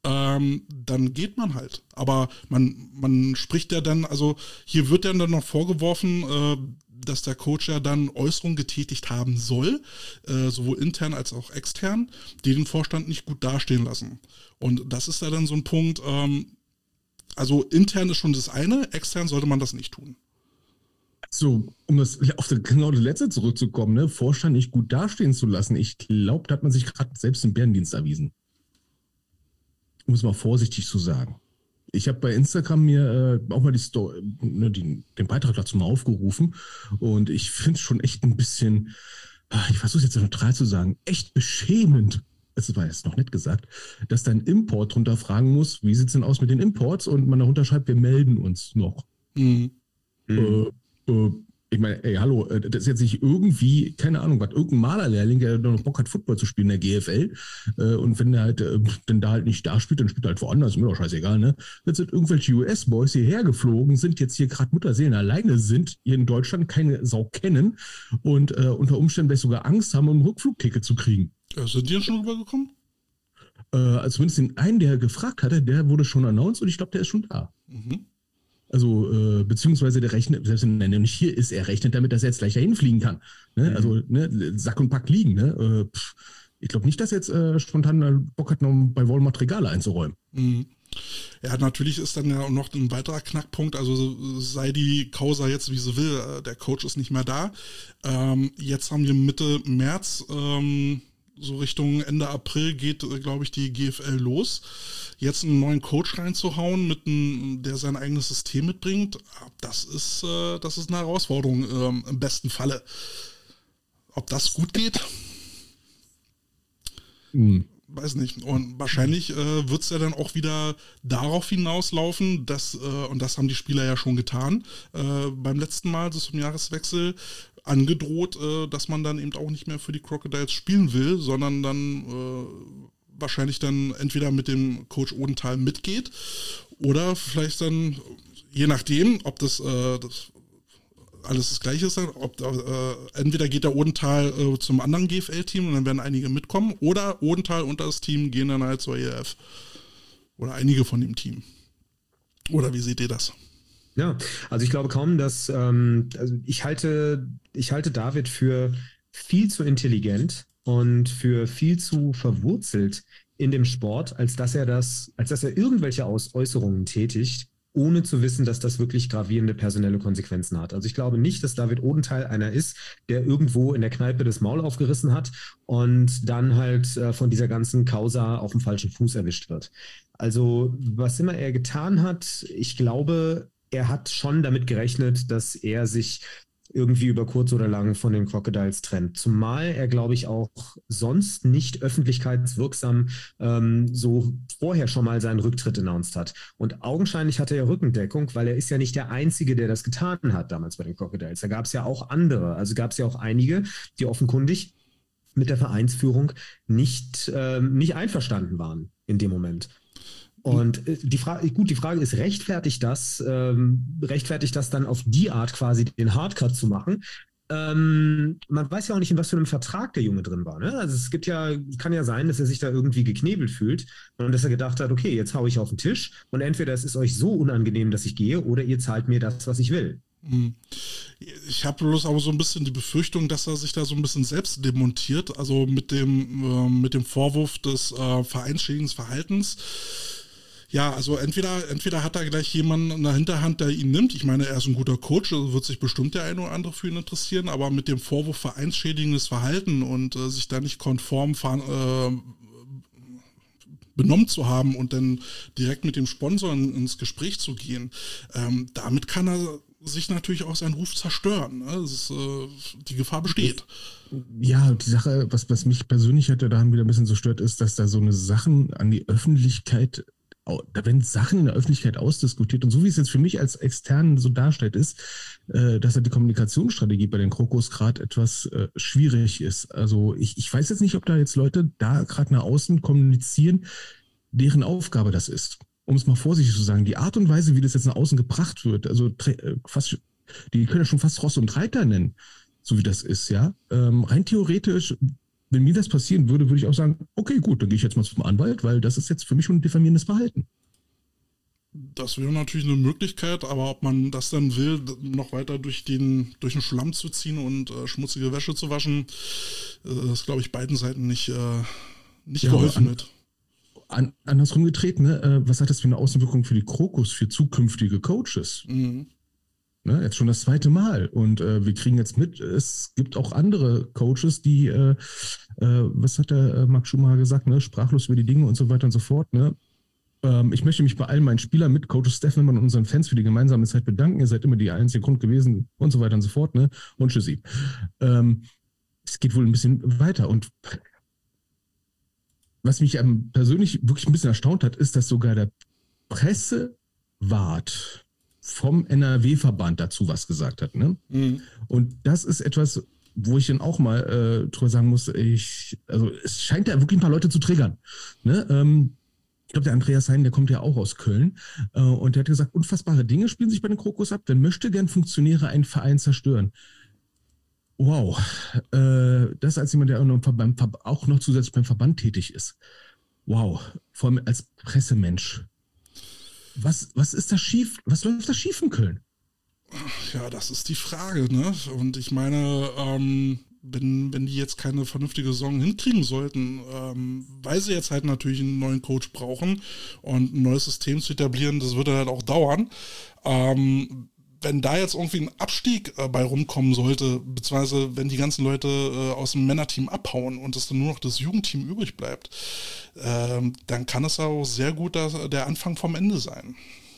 ähm, dann geht man halt. Aber man, man spricht ja dann, also hier wird dann, dann noch vorgeworfen, äh, dass der Coach ja dann Äußerungen getätigt haben soll, äh, sowohl intern als auch extern, die den Vorstand nicht gut dastehen lassen. Und das ist ja dann so ein Punkt, ähm, also intern ist schon das eine, extern sollte man das nicht tun. So, um das auf das, genau das letzte zurückzukommen, ne, Vorstand nicht gut dastehen zu lassen, ich glaube, da hat man sich gerade selbst im Bärendienst erwiesen. Um es mal vorsichtig zu sagen. Ich habe bei Instagram mir äh, auch mal die Story, ne, die, den Beitrag dazu mal aufgerufen und ich finde es schon echt ein bisschen, ich versuche es jetzt neutral zu sagen, echt beschämend. Es war jetzt noch nett gesagt, dass dein Import drunter fragen muss, wie sieht es denn aus mit den Imports und man darunter schreibt, wir melden uns noch. Mhm. Äh, äh, ich meine, ey, hallo, das ist jetzt nicht irgendwie, keine Ahnung, was, irgendein Malerlehrling, der noch Bock hat, Football zu spielen in der G F L äh, und wenn der halt, äh, denn da halt nicht da spielt, dann spielt er halt woanders, ist mir doch scheißegal, ne? Jetzt sind irgendwelche U S-Boys hierher geflogen, sind jetzt hier gerade Mutterseelen alleine sind, hier in Deutschland keine Sau kennen und äh, unter Umständen vielleicht sogar Angst haben, um ein Rückflugticket zu kriegen. Sind die denn schon rübergekommen? Äh, also zumindest den einen, der gefragt hatte, der wurde schon announced und ich glaube, der ist schon da. Mhm. Also, äh, beziehungsweise der rechnet, selbst wenn er nicht hier ist, er rechnet damit, dass er jetzt gleich dahin fliegen kann. Ne? Mhm. Also, ne, Sack und Pack liegen. Ne? Äh, pff, ich glaube nicht, dass er jetzt äh, spontan Bock hat, noch bei Walmart Regale einzuräumen. Mhm. Ja, natürlich ist dann ja noch ein weiterer Knackpunkt, also sei die Causa jetzt wie sie will, der Coach ist nicht mehr da. Ähm, jetzt haben wir Mitte März, ähm, so Richtung Ende April geht, glaube ich, die G F L los. Jetzt einen neuen Coach reinzuhauen, mit einem, der sein eigenes System mitbringt, das ist, äh, das ist eine Herausforderung ähm, im besten Falle. Ob das gut geht? Hm. Weiß nicht. Und wahrscheinlich äh, wird es ja dann auch wieder darauf hinauslaufen, dass, äh, und das haben die Spieler ja schon getan, äh, beim letzten Mal, so zum Jahreswechsel, angedroht, äh, dass man dann eben auch nicht mehr für die Crocodiles spielen will, sondern dann äh, wahrscheinlich dann entweder mit dem Coach Odenthal mitgeht oder vielleicht dann, je nachdem, ob das, äh, das alles das Gleiche ist, ob äh, entweder geht der Odenthal äh, zum anderen G F L-Team und dann werden einige mitkommen, oder Odenthal und das Team gehen dann halt zur E L F. Oder einige von dem Team. Oder wie seht ihr das? Ja, also ich glaube kaum, dass ähm, also ich halte, ich halte David für viel zu intelligent und für viel zu verwurzelt in dem Sport, als dass er das, als dass er irgendwelche Aus- Äußerungen tätigt, ohne zu wissen, dass das wirklich gravierende personelle Konsequenzen hat. Also ich glaube nicht, dass David Odenthal einer ist, der irgendwo in der Kneipe das Maul aufgerissen hat und dann halt äh, von dieser ganzen Causa auf dem falschen Fuß erwischt wird. Also was immer er getan hat, ich glaube, er hat schon damit gerechnet, dass er sich irgendwie über kurz oder lang von den Crocodiles trennt. Zumal er, glaube ich, auch sonst nicht öffentlichkeitswirksam ähm, so vorher schon mal seinen Rücktritt announced hat. Und augenscheinlich hatte er Rückendeckung, weil er ist ja nicht der Einzige, der das getan hat damals bei den Crocodiles. Da gab es ja auch andere. Also gab es ja auch einige, die offenkundig mit der Vereinsführung nicht, ähm, nicht einverstanden waren in dem Moment. Und die Frage, gut, die Frage ist, rechtfertigt das, ähm, rechtfertigt das dann auf die Art quasi den Hardcut zu machen? Ähm, man weiß ja auch nicht, in was für einem Vertrag der Junge drin war. Ne? Also es gibt ja, kann ja sein, dass er sich da irgendwie geknebelt fühlt und dass er gedacht hat, okay, jetzt hau ich auf den Tisch und entweder es ist euch so unangenehm, dass ich gehe, oder ihr zahlt mir das, was ich will. Ich habe bloß aber so ein bisschen die Befürchtung, dass er sich da so ein bisschen selbst demontiert, also mit dem, äh, mit dem Vorwurf des äh, vereinsschädigenden Verhaltens. Ja, also entweder, entweder hat er gleich jemanden in der Hinterhand, der ihn nimmt. Ich meine, er ist ein guter Coach, also wird sich bestimmt der eine oder andere für ihn interessieren, aber mit dem Vorwurf vereinsschädigendes Verhalten und äh, sich da nicht konform äh, benommen zu haben und dann direkt mit dem Sponsor in, ins Gespräch zu gehen, ähm, damit kann er sich natürlich auch seinen Ruf zerstören. Ne? Das ist, äh, die Gefahr besteht. Ja, die Sache, was, was mich persönlich hätte daran wieder ein bisschen so stört, ist, dass da so eine Sachen an die Öffentlichkeit, da werden Sachen in der Öffentlichkeit ausdiskutiert und so wie es jetzt für mich als Externen so darstellt ist, äh, dass ja die Kommunikationsstrategie bei den Krokos gerade etwas äh, schwierig ist. Also ich, ich weiß jetzt nicht, ob da jetzt Leute da gerade nach außen kommunizieren, deren Aufgabe das ist. Um es mal vorsichtig zu sagen, die Art und Weise, wie das jetzt nach außen gebracht wird, also äh, fast, die können ja schon fast Ross und Reiter nennen, so wie das ist, ja. Ähm, rein theoretisch wenn mir das passieren würde, würde ich auch sagen, okay, gut, dann gehe ich jetzt mal zum Anwalt, weil das ist jetzt für mich schon ein diffamierendes Verhalten. Das wäre natürlich eine Möglichkeit, aber ob man das dann will, noch weiter durch den, durch den Schlamm zu ziehen und äh, schmutzige Wäsche zu waschen, äh, ist, glaube ich, beiden Seiten nicht, äh, nicht Ja, geholfen an- mit. An, andersrum gedreht, ne? äh, was hat das für eine Außenwirkung für die Krokus, für zukünftige Coaches? Mhm. Ne? Jetzt schon das zweite Mal. Und äh, wir kriegen jetzt mit, es gibt auch andere Coaches, die, äh, äh, was hat der äh, Marc Schumacher gesagt, ne? sprachlos über die Dinge und so weiter und so fort. Ne? Ähm, ich möchte mich bei allen meinen Spielern, mit Coaches Steffenmann und unseren Fans für die gemeinsame Zeit bedanken. Ihr seid immer die einzige Grund gewesen und so weiter und so fort. Ne? Und tschüssi. Ähm, es geht wohl ein bisschen weiter. Und was mich ähm, persönlich wirklich ein bisschen erstaunt hat, ist, dass sogar der Pressewart vom N R W-Verband dazu was gesagt hat. Ne? Mhm. Und das ist etwas, wo ich dann auch mal äh, drüber sagen muss, ich, also es scheint ja wirklich ein paar Leute zu triggern. Ne? Ähm, ich glaube, der Andreas Hein, der kommt ja auch aus Köln äh, und der hat gesagt, unfassbare Dinge spielen sich bei den Krokus ab, wenn möchte gern Funktionäre einen Verein zerstören. Wow, äh, das als jemand, der auch noch, beim, auch noch zusätzlich beim Verband tätig ist. Wow, vor allem als Pressemensch. Was, was ist da schief? Was läuft da schief in Köln? Ja, das ist die Frage, ne? Und ich meine, ähm, wenn, wenn die jetzt keine vernünftige Saison hinkriegen sollten, ähm, weil sie jetzt halt natürlich einen neuen Coach brauchen und ein neues System zu etablieren, das würde halt auch dauern. Ähm, wenn da jetzt irgendwie ein Abstieg äh, bei rumkommen sollte, beziehungsweise wenn die ganzen Leute äh, aus dem Männerteam abhauen und es dann nur noch das Jugendteam übrig bleibt, ähm, dann kann es auch sehr gut das, der Anfang vom Ende sein.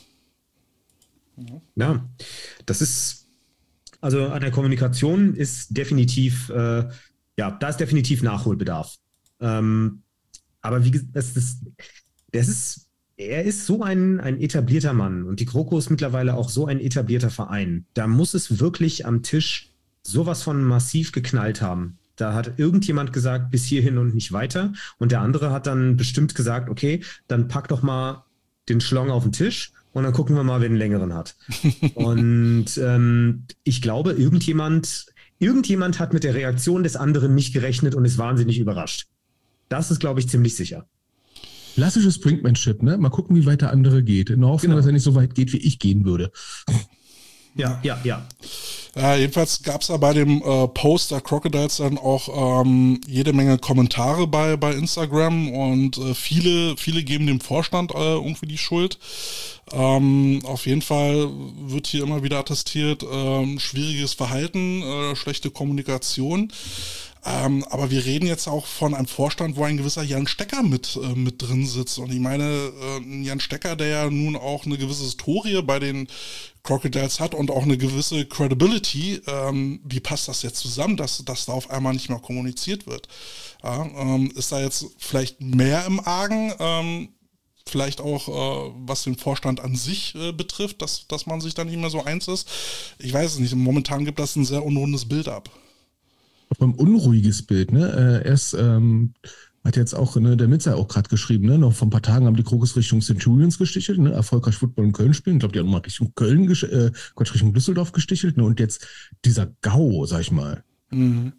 Ja, das ist, also an der Kommunikation ist definitiv, äh, ja, da ist definitiv Nachholbedarf. Ähm, aber wie gesagt, das ist, das ist, er ist so ein, ein etablierter Mann und die GroKo ist mittlerweile auch so ein etablierter Verein. Da muss es wirklich am Tisch sowas von massiv geknallt haben. Da hat irgendjemand gesagt, bis hierhin und nicht weiter. Und der andere hat dann bestimmt gesagt, okay, dann pack doch mal den Schlong auf den Tisch und dann gucken wir mal, wer den längeren hat. Und ähm, ich glaube, irgendjemand, irgendjemand hat mit der Reaktion des anderen nicht gerechnet und ist wahnsinnig überrascht. Das ist, glaube ich, ziemlich sicher. Klassisches Brinkmanship, ne? Mal gucken, wie weit der andere geht. In der Hoffnung, Genau. dass er nicht so weit geht, wie ich gehen würde. Ja, ja, ja. Ja, jedenfalls gab es da bei dem äh, Post der Crocodiles dann auch ähm, jede Menge Kommentare bei, bei Instagram und äh, viele, viele geben dem Vorstand äh, irgendwie die Schuld. Ähm, auf jeden Fall wird hier immer wieder attestiert, ähm, schwieriges Verhalten, äh, schlechte Kommunikation. Ähm, aber wir reden jetzt auch von einem Vorstand, wo ein gewisser Jan Stecker mit, äh, mit drin sitzt. Und ich meine, äh, Jan Stecker, der ja nun auch eine gewisse Historie bei den Crocodiles hat und auch eine gewisse Credibility, ähm, wie passt das jetzt zusammen, dass, dass da auf einmal nicht mehr kommuniziert wird? Ja, ähm, ist da jetzt vielleicht mehr im Argen? Ähm, vielleicht auch, äh, was den Vorstand an sich äh, betrifft, dass, dass man sich da nicht mehr so eins ist? Ich weiß es nicht. Momentan gibt das ein sehr unrundes Bild ab. Beim unruhiges Bild, ne? Äh, erst ähm, hat jetzt auch, ne, der Mitzer auch gerade geschrieben, ne? Noch vor ein paar Tagen haben die Krokus Richtung Centurions gestichelt, ne? Erfolgreich Football in Köln spielen. Ich glaube, die haben mal Richtung Köln, gesch- äh, Quatsch, Richtung Düsseldorf gestichelt, ne? Und jetzt dieser GAU, sag ich mal. Mhm.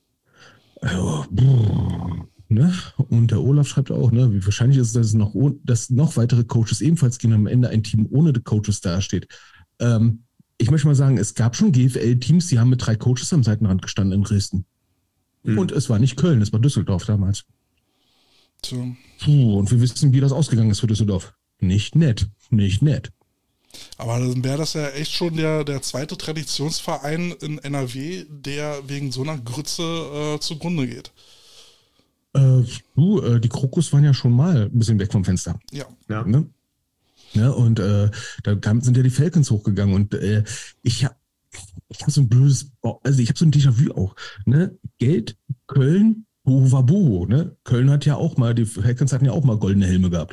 Also, brrr, ne? Und der Olaf schreibt auch, ne? Wie wahrscheinlich ist es, dass, es noch, oh- dass noch weitere Coaches ebenfalls gehen, am Ende ein Team ohne die Coaches dasteht. Ähm, Ich möchte mal sagen, es gab schon G F L-Teams, die haben mit drei Coaches am Seitenrand gestanden in Dresden. Mhm. Und es war nicht Köln, es war Düsseldorf damals. Tja. Puh, und wir wissen, wie das ausgegangen ist für Düsseldorf. Nicht nett, nicht nett. Aber dann wäre das ja echt schon der, der zweite Traditionsverein in N R W, der wegen so einer Grütze äh, zugrunde geht. Äh, du, äh, die Krokus waren ja schon mal ein bisschen weg vom Fenster. Ja. Ja. Ne? Ja, und äh, da kam, sind ja die Falcons hochgegangen und äh, ich habe ich hab so ein blödes, also ich habe so ein Déjà-vu auch. Ne? Geld, Köln, Boho war Boho. Ne? Köln hat ja auch mal, die Falcons hatten ja auch mal goldene Helme gehabt.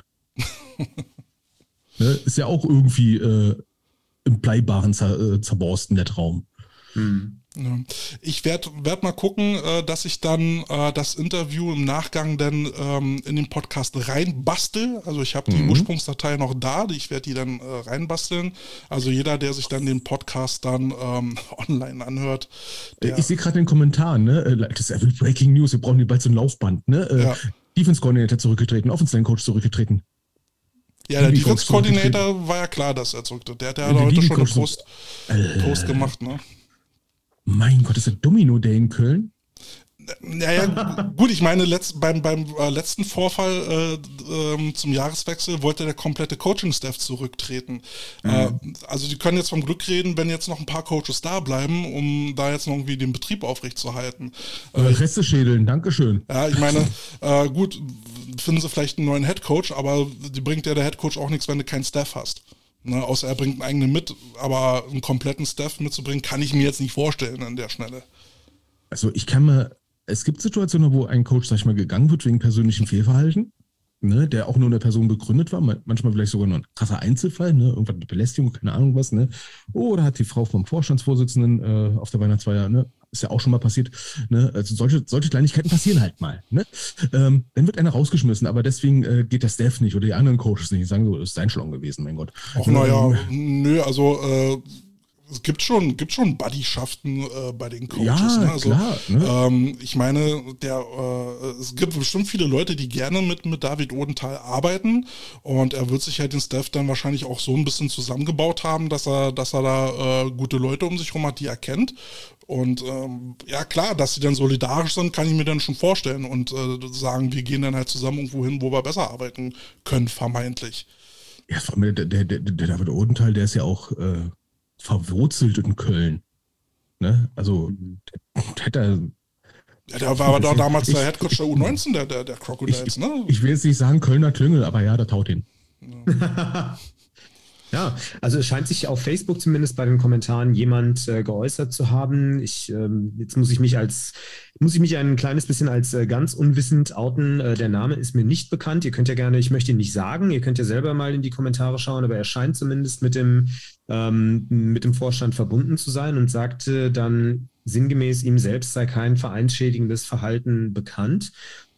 Ne? Ist ja auch irgendwie äh, im Bleibaren zer, äh, zerborsten, der Traum. Hm. Ja. Ich werde werd mal gucken, äh, dass ich dann äh, das Interview im Nachgang dann ähm, in den Podcast reinbastel. Also ich habe die Mhm. Ursprungsdatei noch da, ich werde die dann äh, reinbasteln. Also jeder, der sich dann den Podcast dann ähm, online anhört. Der, Ich sehe gerade in den Kommentaren, ne? äh, Das ist ja Breaking News, wir brauchen die bald so ein Laufband, ne? Äh, Ja. Defense Coordinator zurückgetreten, Offensive Coach zurückgetreten. ja, der die Defense Coach Coordinator war ja klar, dass er zurücktritt. Der hat ja Der heute Defense schon einen Coach so- Post, Äh, Post gemacht, ne? Mein Gott, ist der Domino Day in Köln? Naja, gut, ich meine, letzt, beim, beim äh, letzten Vorfall äh, ähm, zum Jahreswechsel wollte der komplette Coaching-Staff zurücktreten. Mhm. Äh, also die können jetzt vom Glück reden, wenn jetzt noch ein paar Coaches da bleiben, um da jetzt noch irgendwie den Betrieb aufrechtzuerhalten. Äh, Reste schädeln, Dankeschön. Ja, ich meine, äh, gut, finden sie vielleicht einen neuen Headcoach, aber die bringt ja der Headcoach auch nichts, wenn du keinen Staff hast. Ne, außer er bringt einen eigenen mit, aber einen kompletten Staff mitzubringen, kann ich mir jetzt nicht vorstellen an der Schnelle. Also ich kann mir, es gibt Situationen, wo ein Coach, sag ich mal, gegangen wird wegen persönlichem Fehlverhalten, ne, der auch nur eine Person begründet war, manchmal vielleicht sogar nur ein krasser Einzelfall, ne, irgendwann eine Belästigung, keine Ahnung was, ne. Oder hat die Frau vom Vorstandsvorsitzenden äh, auf der Weihnachtsfeier, ne, ist ja auch schon mal passiert, ne, also solche, solche Kleinigkeiten passieren halt mal, ne. Ähm, dann wird einer rausgeschmissen, aber deswegen äh, geht der Staff nicht oder die anderen Coaches nicht, die sagen so, das ist sein Schlong gewesen, mein Gott. Ach naja, nö, also äh, es gibt schon, gibt schon Buddyschaften äh, bei den Coaches. Ja, ne? Also, klar, ne? ähm, ich meine, der, äh, es gibt bestimmt viele Leute, die gerne mit, mit David Odenthal arbeiten und er wird sich halt den Staff dann wahrscheinlich auch so ein bisschen zusammengebaut haben, dass er, dass er da äh, gute Leute um sich herum hat, die er kennt. Und ähm, ja klar, dass sie dann solidarisch sind, kann ich mir dann schon vorstellen und äh, sagen, wir gehen dann halt zusammen irgendwo hin, wo wir besser arbeiten können, vermeintlich. Ja, vor allem der, der, der, der David Odenthal, der ist ja auch äh, verwurzelt in Köln. Ne? Also, der, der hat da. Ja, der war aber doch damals ich, der Headcoach der U neunzehn, der, der, der Crocodiles, ich, ne? Ich will jetzt nicht sagen Kölner Klüngel, aber ja, da taut hin. Ja. Ja, also es scheint sich auf Facebook zumindest bei den Kommentaren jemand äh, geäußert zu haben. Ich, ähm, jetzt muss ich mich als, muss ich mich ein kleines bisschen als äh, ganz unwissend outen. Äh, der Name ist mir nicht bekannt. Ihr könnt ja gerne, ich möchte ihn nicht sagen, ihr könnt ja selber mal in die Kommentare schauen, aber er scheint zumindest mit dem, ähm, mit dem Vorstand verbunden zu sein und sagte dann sinngemäß, ihm selbst sei kein vereinsschädigendes Verhalten bekannt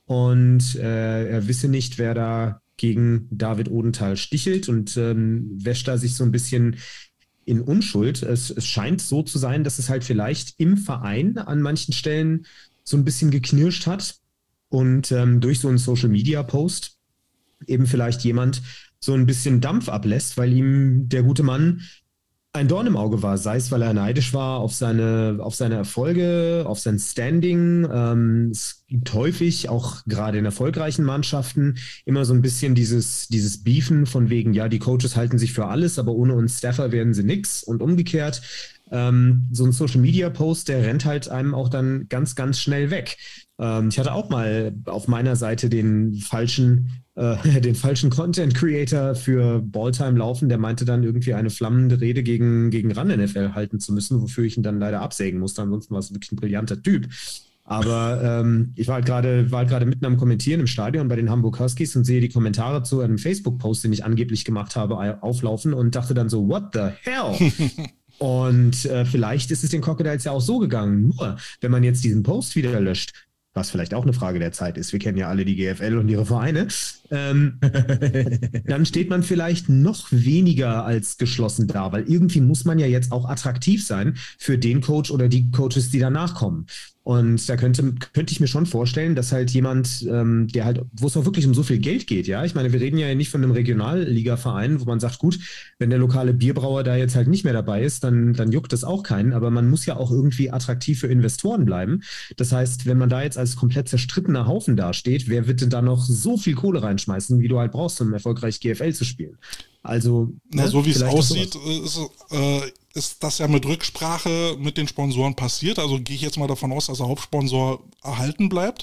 und äh, er wisse nicht, wer da gegen David Odenthal stichelt und ähm, wäscht da sich so ein bisschen in Unschuld. Es, es scheint so zu sein, dass es halt vielleicht im Verein an manchen Stellen so ein bisschen geknirscht hat und ähm, durch so einen Social-Media-Post eben vielleicht jemand so ein bisschen Dampf ablässt, weil ihm der gute Mann ein Dorn im Auge war, sei es, weil er neidisch war auf seine, auf seine Erfolge, auf sein Standing. Ähm, es gibt häufig, auch gerade in erfolgreichen Mannschaften, immer so ein bisschen dieses, dieses Beefen von wegen, ja, die Coaches halten sich für alles, aber ohne uns Staffer werden sie nix und umgekehrt. Ähm, so ein Social-Media-Post, der rennt halt einem auch dann ganz, ganz schnell weg. Ähm, ich hatte auch mal auf meiner Seite den falschen äh, den falschen Content-Creator für Balltime laufen, der meinte dann irgendwie eine flammende Rede gegen, gegen Run N F L halten zu müssen, wofür ich ihn dann leider absägen musste. Ansonsten war es wirklich ein brillanter Typ. Aber ähm, ich war halt gerade war halt gerade mitten am Kommentieren im Stadion bei den Hamburg Huskies und sehe die Kommentare zu einem Facebook-Post, den ich angeblich gemacht habe, auflaufen und dachte dann so, what the hell? Und äh, vielleicht ist es den Crocodiles ja auch so gegangen. Nur, wenn man jetzt diesen Post wieder löscht, was vielleicht auch eine Frage der Zeit ist, wir kennen ja alle die G F L und ihre Vereine, ähm, dann steht man vielleicht noch weniger als geschlossen da, weil irgendwie muss man ja jetzt auch attraktiv sein für den Coach oder die Coaches, die danach kommen. Und da könnte, könnte ich mir schon vorstellen, dass halt jemand, ähm, der halt, wo es auch wirklich um so viel Geld geht, ja, ich meine, wir reden ja nicht von einem Regionalliga-Verein, wo man sagt, gut, wenn der lokale Bierbrauer da jetzt halt nicht mehr dabei ist, dann, dann juckt das auch keinen, aber man muss ja auch irgendwie attraktiv für Investoren bleiben. Das heißt, wenn man da jetzt als komplett zerstrittener Haufen dasteht, wer wird denn da noch so viel Kohle reinschmeißen, wie du halt brauchst, um erfolgreich G F L zu spielen? Also, Na, ne, so wie es vielleicht aussieht, ist, äh, ist das ja mit Rücksprache mit den Sponsoren passiert. Also gehe ich jetzt mal davon aus, dass der Hauptsponsor erhalten bleibt.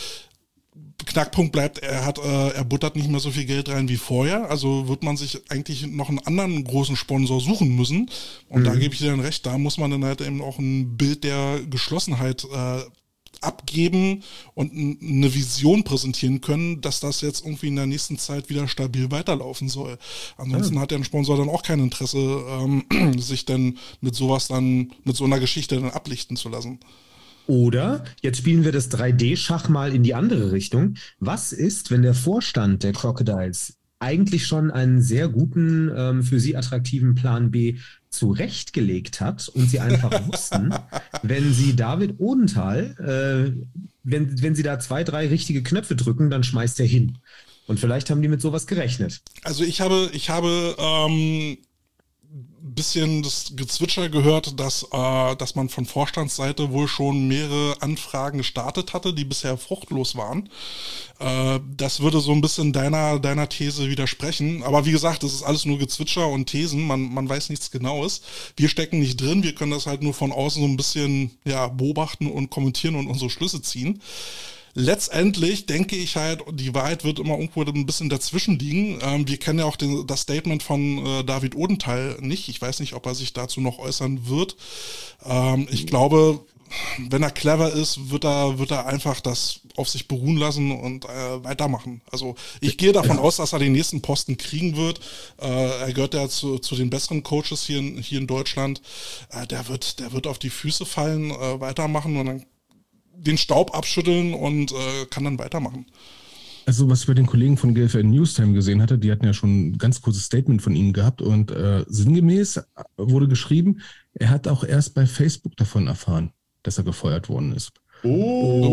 Knackpunkt bleibt, er hat, äh, er buttert nicht mehr so viel Geld rein wie vorher. Also wird man sich eigentlich noch einen anderen großen Sponsor suchen müssen. Und mhm. da gebe ich dir dann recht, da muss man dann halt eben auch ein Bild der Geschlossenheit äh, abgeben und n- eine Vision präsentieren können, dass das jetzt irgendwie in der nächsten Zeit wieder stabil weiterlaufen soll. Ansonsten ja. hat der Sponsor dann auch kein Interesse, ähm, sich dann mit sowas dann, mit so einer Geschichte dann ablichten zu lassen. Oder, jetzt spielen wir das drei D-Schach mal in die andere Richtung. Was ist, wenn der Vorstand der Crocodiles eigentlich schon einen sehr guten, ähm, für sie attraktiven Plan B zurechtgelegt hat und sie einfach wussten, wenn sie David Odenthal, äh, wenn, wenn sie da zwei, drei richtige Knöpfe drücken, dann schmeißt er hin. Und vielleicht haben die mit sowas gerechnet. Also ich habe, ich habe ähm, bisschen das Gezwitscher gehört, dass, äh, dass man von Vorstandsseite wohl schon mehrere Anfragen gestartet hatte, die bisher fruchtlos waren. Äh, das würde so ein bisschen deiner, deiner These widersprechen. Aber wie gesagt, das ist alles nur Gezwitscher und Thesen. Man, man weiß nichts Genaues. Wir stecken nicht drin. Wir können das halt nur von außen so ein bisschen ja, beobachten und kommentieren und unsere Schlüsse ziehen. Letztendlich denke ich halt, die Wahrheit wird immer irgendwo ein bisschen dazwischen liegen. Ähm, wir kennen ja auch den, das Statement von äh, David Odenthal nicht. Ich weiß nicht, ob er sich dazu noch äußern wird. Ähm, ich glaube, wenn er clever ist, wird er, wird er einfach das auf sich beruhen lassen und äh, weitermachen. Also ich gehe davon aus, dass er den nächsten Posten kriegen wird. Äh, er gehört ja zu, zu den besseren Coaches hier in, hier in Deutschland. Äh, der wird, der wird auf die Füße fallen, äh, weitermachen und dann den Staub abschütteln und äh, kann dann weitermachen. Also was ich bei den Kollegen von G F N Newstime gesehen hatte, die hatten ja schon ein ganz kurzes Statement von ihm gehabt und äh, sinngemäß wurde geschrieben, er hat auch erst bei Facebook davon erfahren, dass er gefeuert worden ist. Oh.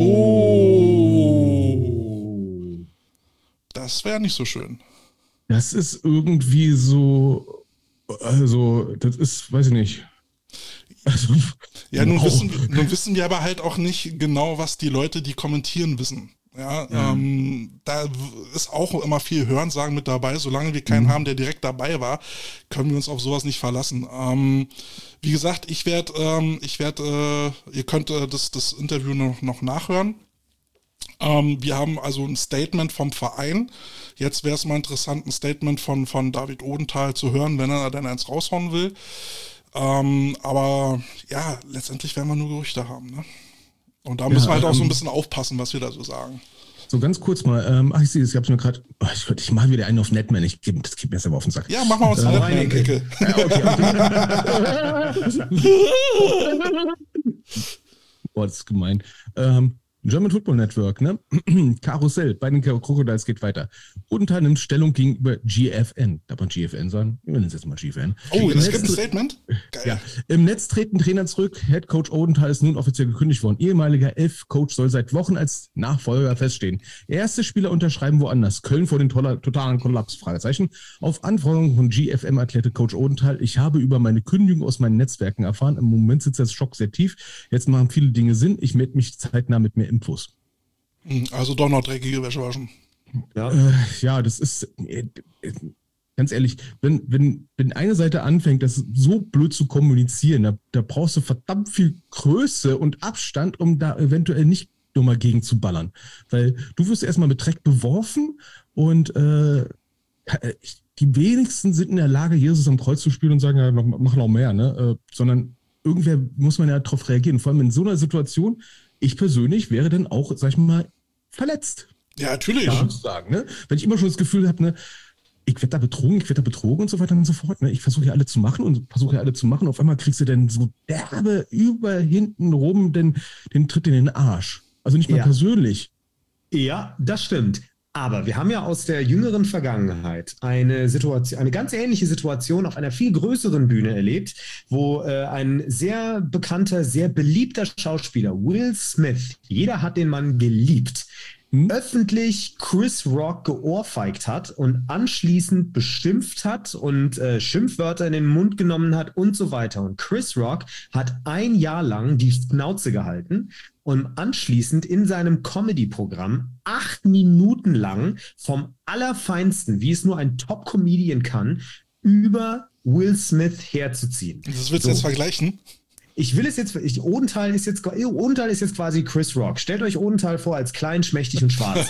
oh. Das wäre nicht so schön. Das ist irgendwie so, also das ist, weiß ich nicht. Also, ja, nun, wow. wissen, nun wissen wir aber halt auch nicht genau, was die Leute, die kommentieren, wissen. Ja, ja. Ähm, da ist auch immer viel Hörensagen mit dabei. Solange wir keinen mhm. haben, der direkt dabei war, können wir uns auf sowas nicht verlassen. Ähm, wie gesagt, ich werde, ähm, ich werde, äh, ihr könnt äh, das, das Interview noch, noch nachhören. Ähm, wir haben also ein Statement vom Verein. Jetzt wäre es mal interessant, ein Statement von, von David Odenthal zu hören, wenn er dann eins raushauen will. Ähm, aber ja, letztendlich werden wir nur Gerüchte haben, ne? Und da müssen ja, wir halt auch ähm, so ein bisschen aufpassen, was wir da so sagen. So ganz kurz mal, ähm, ach ich sehe es, ich hab's mir gerade, oh, ich, ich mache wieder einen auf Netman, ich geb, das geht mir selber auf den Sack. Ja, machen wir uns eine äh, Netman-Ecke. Ja, okay, okay. Boah, das ist gemein. Ähm, German Football Network, ne? Karussell bei den Crocodiles geht weiter. Odenthal nimmt Stellung gegenüber G F N. Darf man G F N sagen? Wir nennen es jetzt mal G F N. Oh, das gibt ein Statement? Geil. Ja. Im Netz treten Trainer zurück. Head Coach Odenthal ist nun offiziell gekündigt worden. Ehemaliger Elf-Coach soll seit Wochen als Nachfolger feststehen. Erste Spieler unterschreiben woanders. Köln vor den toller, totalen Kollaps? Fragezeichen. Auf Anforderung von G F M erklärte Coach Odenthal, ich habe über meine Kündigung aus meinen Netzwerken erfahren. Im Moment sitzt das Schock sehr tief. Jetzt machen viele Dinge Sinn. Ich melde mich zeitnah mit mehr Infos. Also doch noch dreckige Wäsche waschen. Ja, äh, ja das ist, äh, äh, ganz ehrlich, wenn, wenn, wenn eine Seite anfängt, das so blöd zu kommunizieren, da, da brauchst du verdammt viel Größe und Abstand, um da eventuell nicht nur mal gegen zu ballern. Weil du wirst erstmal mit Dreck beworfen und äh, die wenigsten sind in der Lage, Jesus am Kreuz zu spielen und sagen, ja, mach noch mehr, ne? Äh, sondern irgendwer muss man ja darauf reagieren. Vor allem in so einer Situation, ich persönlich wäre dann auch, sag ich mal, verletzt. Ja, natürlich. Ja, sagen, ne? Wenn ich immer schon das Gefühl habe, ne, ich werde da betrogen, ich werde da betrogen und so weiter und so fort. Ne? Ich versuche ja alle zu machen und versuche ja alle zu machen. Auf einmal kriegst du dann so derbe über hinten rum den, den Tritt in den Arsch. Also nicht mal ja. persönlich. Ja, das stimmt. Aber wir haben ja aus der jüngeren Vergangenheit eine Situation, eine ganz ähnliche Situation auf einer viel größeren Bühne erlebt, wo äh, ein sehr bekannter, sehr beliebter Schauspieler, Will Smith, jeder hat den Mann geliebt, hm? öffentlich Chris Rock geohrfeigt hat und anschließend beschimpft hat und äh, Schimpfwörter in den Mund genommen hat und so weiter. Und Chris Rock hat ein Jahr lang die Schnauze gehalten und anschließend in seinem Comedy-Programm acht Minuten lang vom Allerfeinsten, wie es nur ein Top-Comedian kann, über Will Smith herzuziehen. Das willst so. du jetzt vergleichen? Ich will es jetzt, ich, Odenthal ist jetzt, Odenthal ist jetzt quasi Chris Rock. Stellt euch Odenthal vor als klein, schmächtig und schwarz.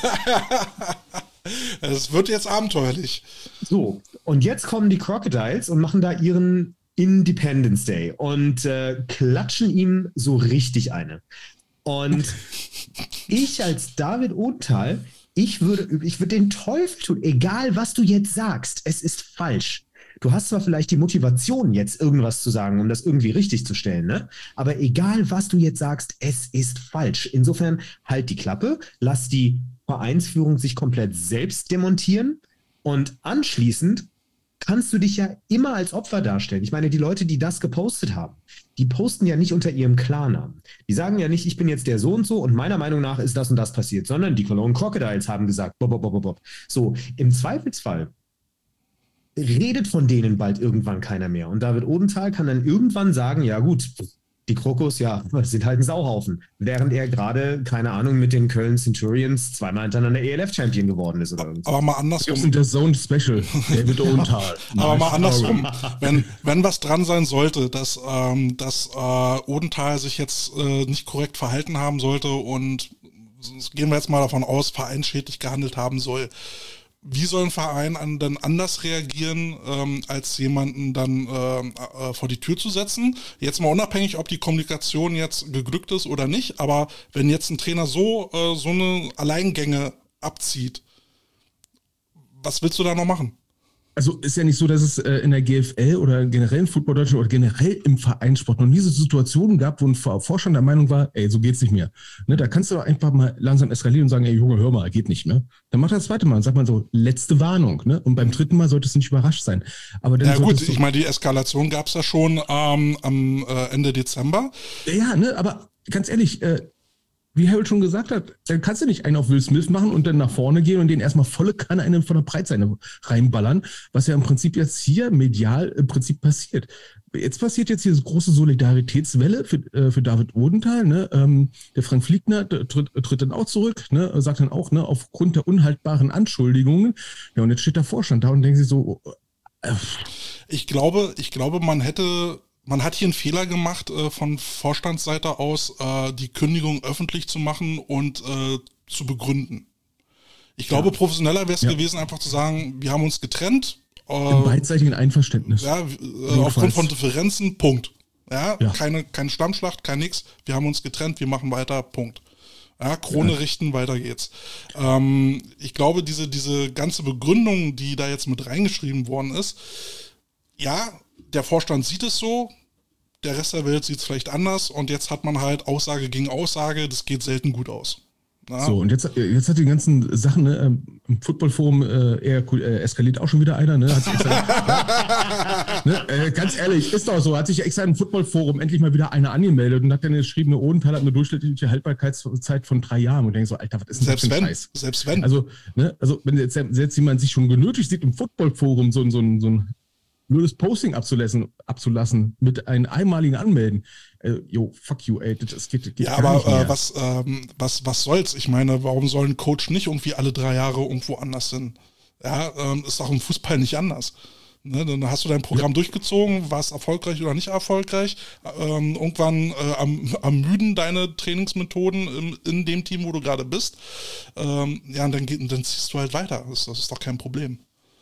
Es wird jetzt abenteuerlich. So, und jetzt kommen die Crocodiles und machen da ihren Independence Day und äh, klatschen ihm so richtig eine. Und ich als David Odenthal, ich würde, ich würde den Teufel tun, egal was du jetzt sagst, es ist falsch. Du hast zwar vielleicht die Motivation, jetzt irgendwas zu sagen, um das irgendwie richtig zu stellen, ne? Aber egal, was du jetzt sagst, es ist falsch. Insofern halt die Klappe, lass die Vereinsführung sich komplett selbst demontieren und anschließend kannst du dich ja immer als Opfer darstellen. Ich meine, die Leute, die das gepostet haben, die posten ja nicht unter ihrem Klarnamen. Die sagen ja nicht, ich bin jetzt der so und so und meiner Meinung nach ist das und das passiert, sondern die Cologne Crocodiles haben gesagt, bob, bob, bob, bob. So, im Zweifelsfall redet von denen bald irgendwann keiner mehr. Und David Odenthal kann dann irgendwann sagen, ja gut, die Krokos, ja, sind halt ein Sauhaufen. Während er gerade, keine Ahnung, mit den Köln Centurions zweimal hintereinander E L F-Champion geworden ist oder irgendwas. Aber mal andersrum. Das ist das Zone Special, David Odenthal. Aber mal andersrum. Wenn, wenn was dran sein sollte, dass, ähm, dass äh, Odenthal sich jetzt äh, nicht korrekt verhalten haben sollte und gehen wir jetzt mal davon aus, vereinsschädlich gehandelt haben soll, wie soll ein Verein an, dann anders reagieren, ähm, als jemanden dann äh, äh, vor die Tür zu setzen? Jetzt mal unabhängig, ob die Kommunikation jetzt geglückt ist oder nicht, aber wenn jetzt ein Trainer so, äh, so eine Alleingänge abzieht, was willst du da noch machen? Also ist ja nicht so, dass es äh, in der G F L oder generell im Football Deutschland oder generell im Vereinssport noch nie so Situationen gab, wo ein Vorstand der Meinung war, ey, so geht's nicht mehr. Ne, da kannst du doch einfach mal langsam eskalieren und sagen, ey Junge, hör mal, geht nicht mehr. Dann macht er das zweite Mal und sagt man so, letzte Warnung. Ne? Und beim dritten Mal solltest du nicht überrascht sein. Aber dann ja gut, ich meine, die Eskalation gab's ja schon ähm, am äh, Ende Dezember. Ja, ne, aber ganz ehrlich, äh, wie Harold schon gesagt hat, dann kannst du nicht einen auf Will Smith machen und dann nach vorne gehen und den erstmal volle Kanne einen von der Breitseite reinballern, was ja im Prinzip jetzt hier medial im Prinzip passiert. Jetzt passiert jetzt diese große Solidaritätswelle für, äh, für David Odenthal. Ne? Ähm, der Frank Fliegner tritt, tritt dann auch zurück, ne? Sagt dann auch, ne, aufgrund der unhaltbaren Anschuldigungen. Ja, und jetzt steht der Vorstand da und denkt sich so, äh, ich glaube, ich glaube, man hätte... Man hat hier einen Fehler gemacht, äh, von Vorstandsseite aus, äh, die Kündigung öffentlich zu machen und äh, zu begründen. Ich glaube, ja. professioneller wäre es ja. gewesen, einfach zu sagen, wir haben uns getrennt. Äh, Im beidseitigen Einverständnis. Ja, äh, aufgrund von Differenzen, Punkt. Ja, ja. Keine, keine Stammschlacht, kein nix. Wir haben uns getrennt, wir machen weiter, Punkt. Ja, Krone ja. richten, weiter geht's. Ähm, ich glaube, diese, diese ganze Begründung, die da jetzt mit reingeschrieben worden ist, ja, der Vorstand sieht es so, der Rest der Welt sieht es vielleicht anders und jetzt hat man halt Aussage gegen Aussage, das geht selten gut aus. Ja? So, und jetzt, jetzt hat die ganzen Sachen, ne, im Footballforum äh, eher äh, eskaliert auch schon wieder einer, ne? Hat sich extra, ja, ne? Äh, ganz ehrlich, ist doch so, hat sich extra im Footballforum endlich mal wieder einer angemeldet und hat dann geschrieben, eine Odenthal hat eine durchschnittliche Haltbarkeitszeit von drei Jahren und denkt so, Alter, was ist denn selbst das für ein wenn, Scheiß? Selbst wenn. Also, ne, also wenn jetzt, jetzt jemand sich schon genötigt sieht, im Footballforum so, so, so ein nur das Posting abzulassen, abzulassen mit einem einmaligen Anmelden. Äh, yo, fuck you, ey, das geht, geht ja, gar aber nicht mehr. Äh, was, ähm, was, was soll's? Ich meine, warum soll ein Coach nicht irgendwie alle drei Jahre irgendwo anders hin? Ja, ähm, ist auch im Fußball nicht anders. Ne, dann hast du dein Programm ja. durchgezogen, warst erfolgreich oder nicht erfolgreich. Ähm, irgendwann äh, am, am müden deine Trainingsmethoden im, in dem Team, wo du gerade bist. Ähm, ja, und dann, geht, dann ziehst du halt weiter. Das, das ist doch kein Problem.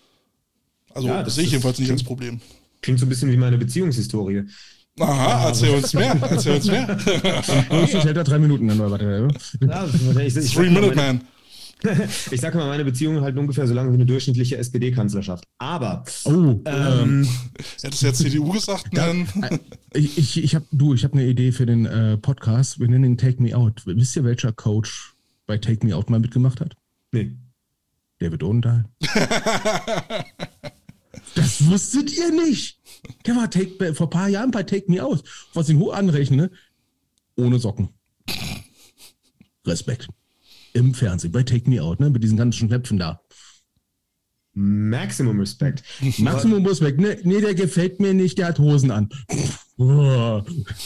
Also ja, das sehe ich jedenfalls nicht als Problem. Klingt so ein bisschen wie meine Beziehungshistorie. Aha, erzähl uns mehr, erzähl uns mehr. Ich hätte da drei Minuten dann, warte. Ja, ich, ich, Three Minute Man. Ich sage mal, meine Beziehung halt ungefähr so lange wie eine durchschnittliche S P D-Kanzlerschaft. Aber oh, ähm, hättest du jetzt C D U gesagt? Da, ich ich, ich habe du, ich habe eine Idee für den äh, Podcast. Wir nennen ihn Take Me Out. Wisst ihr, welcher Coach bei Take Me Out mal mitgemacht hat? Nee. David Odenthal. Das wusstet ihr nicht. Der war take, vor ein paar Jahren bei Take Me Out. Was ihn hoch anrechnen, ne? Ohne Socken. Respekt. Im Fernsehen, bei Take Me Out, ne? Mit diesen ganzen Knöpfen da. Maximum Respekt. Maximum Respekt. Ne, nee, der gefällt mir nicht, der hat Hosen an. Oh.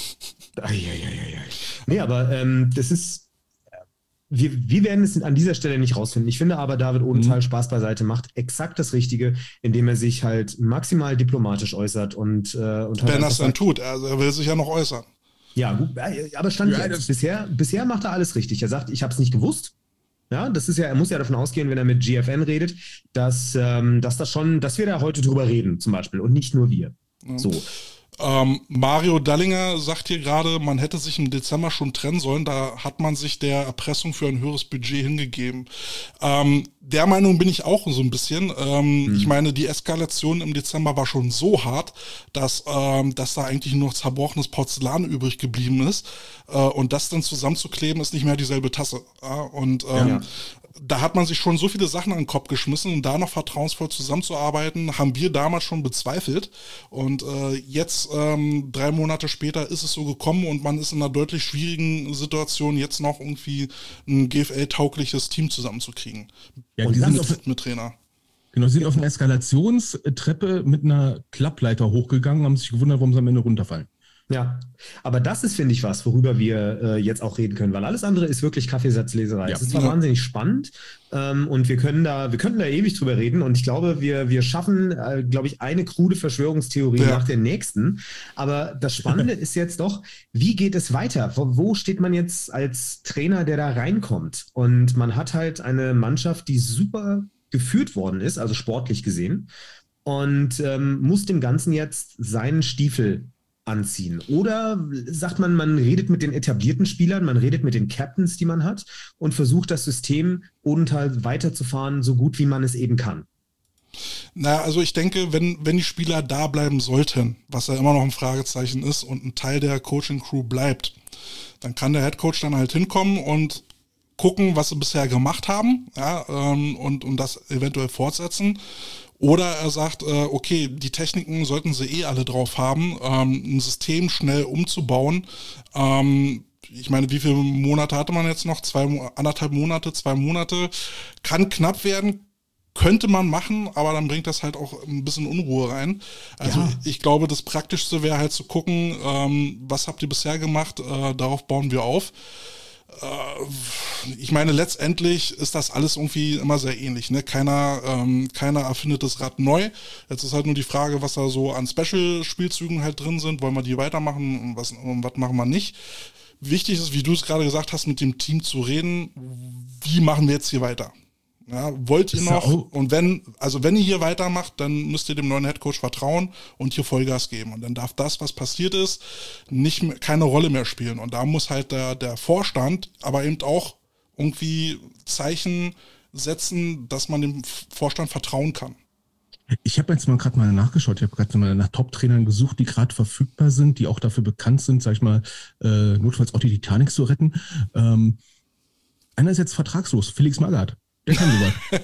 Nee, aber ähm, das ist. Wir, wir werden es an dieser Stelle nicht rausfinden. Ich finde aber, David Odenthal, mhm. Spaß beiseite, macht exakt das Richtige, indem er sich halt maximal diplomatisch äußert. Und, äh, und wenn er es dann tut, also er will sich ja noch äußern. Ja, gut, aber stand ja, jetzt. Bisher, bisher macht er alles richtig. Er sagt, ich habe es nicht gewusst. Ja, das ist ja, er muss ja davon ausgehen, wenn er mit G F N redet, dass, ähm, dass das schon, dass wir da heute drüber reden, zum Beispiel, und nicht nur wir. Mhm. So. Ähm, Mario Dallinger sagt hier gerade, man hätte sich im Dezember schon trennen sollen, da hat man sich der Erpressung für ein höheres Budget hingegeben. Ähm, der Meinung bin ich auch so ein bisschen. Ähm, mhm. Ich meine, die Eskalation im Dezember war schon so hart, dass, ähm, dass da eigentlich nur noch zerbrochenes Porzellan übrig geblieben ist. Äh, und das dann zusammenzukleben, ist nicht mehr dieselbe Tasse. Ja? Und ähm, ja. Da hat man sich schon so viele Sachen an den Kopf geschmissen und da noch vertrauensvoll zusammenzuarbeiten, haben wir damals schon bezweifelt. Und äh, jetzt, ähm, drei Monate später, ist es so gekommen und man ist in einer deutlich schwierigen Situation, jetzt noch irgendwie ein G F L-taugliches Team zusammenzukriegen. Ja, und die sind mit, auf, mit Trainer. Genau, sie sind auf einer Eskalationstreppe mit einer Klappleiter hochgegangen, haben sich gewundert, warum sie am Ende runterfallen. Ja, aber das ist, finde ich, was, worüber wir äh, jetzt auch reden können, weil alles andere ist wirklich Kaffeesatzleserei. Ja. Es ist zwar Ja. wahnsinnig spannend ähm, und wir können da, wir könnten da ewig drüber reden und ich glaube, wir, wir schaffen, äh, glaube ich, eine krude Verschwörungstheorie Ja. nach der nächsten. Aber das Spannende ist jetzt doch, wie geht es weiter? Wo, wo steht man jetzt als Trainer, der da reinkommt? Und man hat halt eine Mannschaft, die super geführt worden ist, also sportlich gesehen, und ähm, muss dem Ganzen jetzt seinen Stiefel anziehen. Oder sagt man, man redet mit den etablierten Spielern, man redet mit den Captains, die man hat und versucht das System Odenthal weiterzufahren, so gut wie man es eben kann. Na, also ich denke, wenn, wenn die Spieler da bleiben sollten, was ja immer noch ein Fragezeichen ist und ein Teil der Coaching-Crew bleibt, dann kann der Headcoach dann halt hinkommen und gucken, was sie bisher gemacht haben, ja, ähm, und, und das eventuell fortsetzen. Oder er sagt, äh, okay, die Techniken sollten sie eh alle drauf haben, ähm, ein System schnell umzubauen. Ähm, ich meine, wie viele Monate hatte man jetzt noch? Zwei, anderthalb Monate, zwei Monate. Kann knapp werden, könnte man machen, aber dann bringt das halt auch ein bisschen Unruhe rein. Also Ja. ich glaube, das Praktischste wäre halt zu gucken, ähm, was habt ihr bisher gemacht, äh, darauf bauen wir auf. Ich meine, letztendlich ist das alles irgendwie immer sehr ähnlich. Ne? Keiner, ähm, keiner erfindet das Rad neu. Jetzt ist halt nur die Frage, was da so an Special-Spielzügen halt drin sind. Wollen wir die weitermachen und was, und was machen wir nicht? Wichtig ist, wie du es gerade gesagt hast, mit dem Team zu reden. Wie machen wir jetzt hier weiter? Ja, wollt ihr Ist ja noch? auch- Und wenn, also wenn ihr hier weitermacht, dann müsst ihr dem neuen Headcoach vertrauen und hier Vollgas geben. Und dann darf das, was passiert ist, nicht mehr, keine Rolle mehr spielen. Und da muss halt der, der Vorstand aber eben auch irgendwie Zeichen setzen, dass man dem Vorstand vertrauen kann. Ich habe jetzt mal gerade mal nachgeschaut, ich habe gerade mal nach Top-Trainern gesucht, die gerade verfügbar sind, die auch dafür bekannt sind, sag ich mal, äh, notfalls auch die Titanic zu retten. Ähm, einer ist jetzt vertragslos, Felix Magath. Der kann sowas.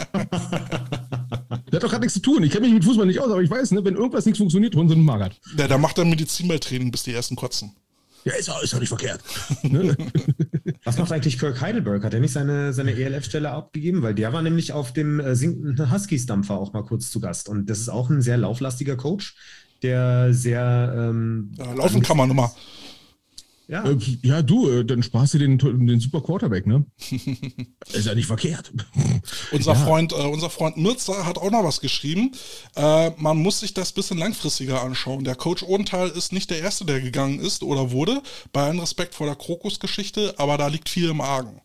Der hat doch gerade nichts zu tun. Ich kenne mich mit Fußball nicht aus, aber ich weiß, ne, wenn irgendwas nicht funktioniert, holen sie einen Magath. Ja, da macht er Medizinballtraining, bis die ersten kotzen. Ja, ist auch, ist auch nicht verkehrt. Ne? Was macht eigentlich Kirk Heidelberg? Hat er nicht seine, seine E L F-Stelle abgegeben? Weil der war nämlich auf dem äh, sinkenden Huskies-Dampfer auch mal kurz zu Gast. Und das ist auch ein sehr lauflastiger Coach, der sehr... Ähm, Ja, laufen kann man immer. Ja, Äh, ja, du, äh, dann sparst du den, den super Quarterback, ne? Ist ja nicht verkehrt. Unser Ja. Freund, äh, unser Freund Mirza hat auch noch was geschrieben. Äh, man muss sich das bisschen langfristiger anschauen. Der Coach Odenthal ist nicht der Erste, der gegangen ist oder wurde. Bei allem Respekt vor der Krokus-Geschichte, aber da liegt viel im Argen.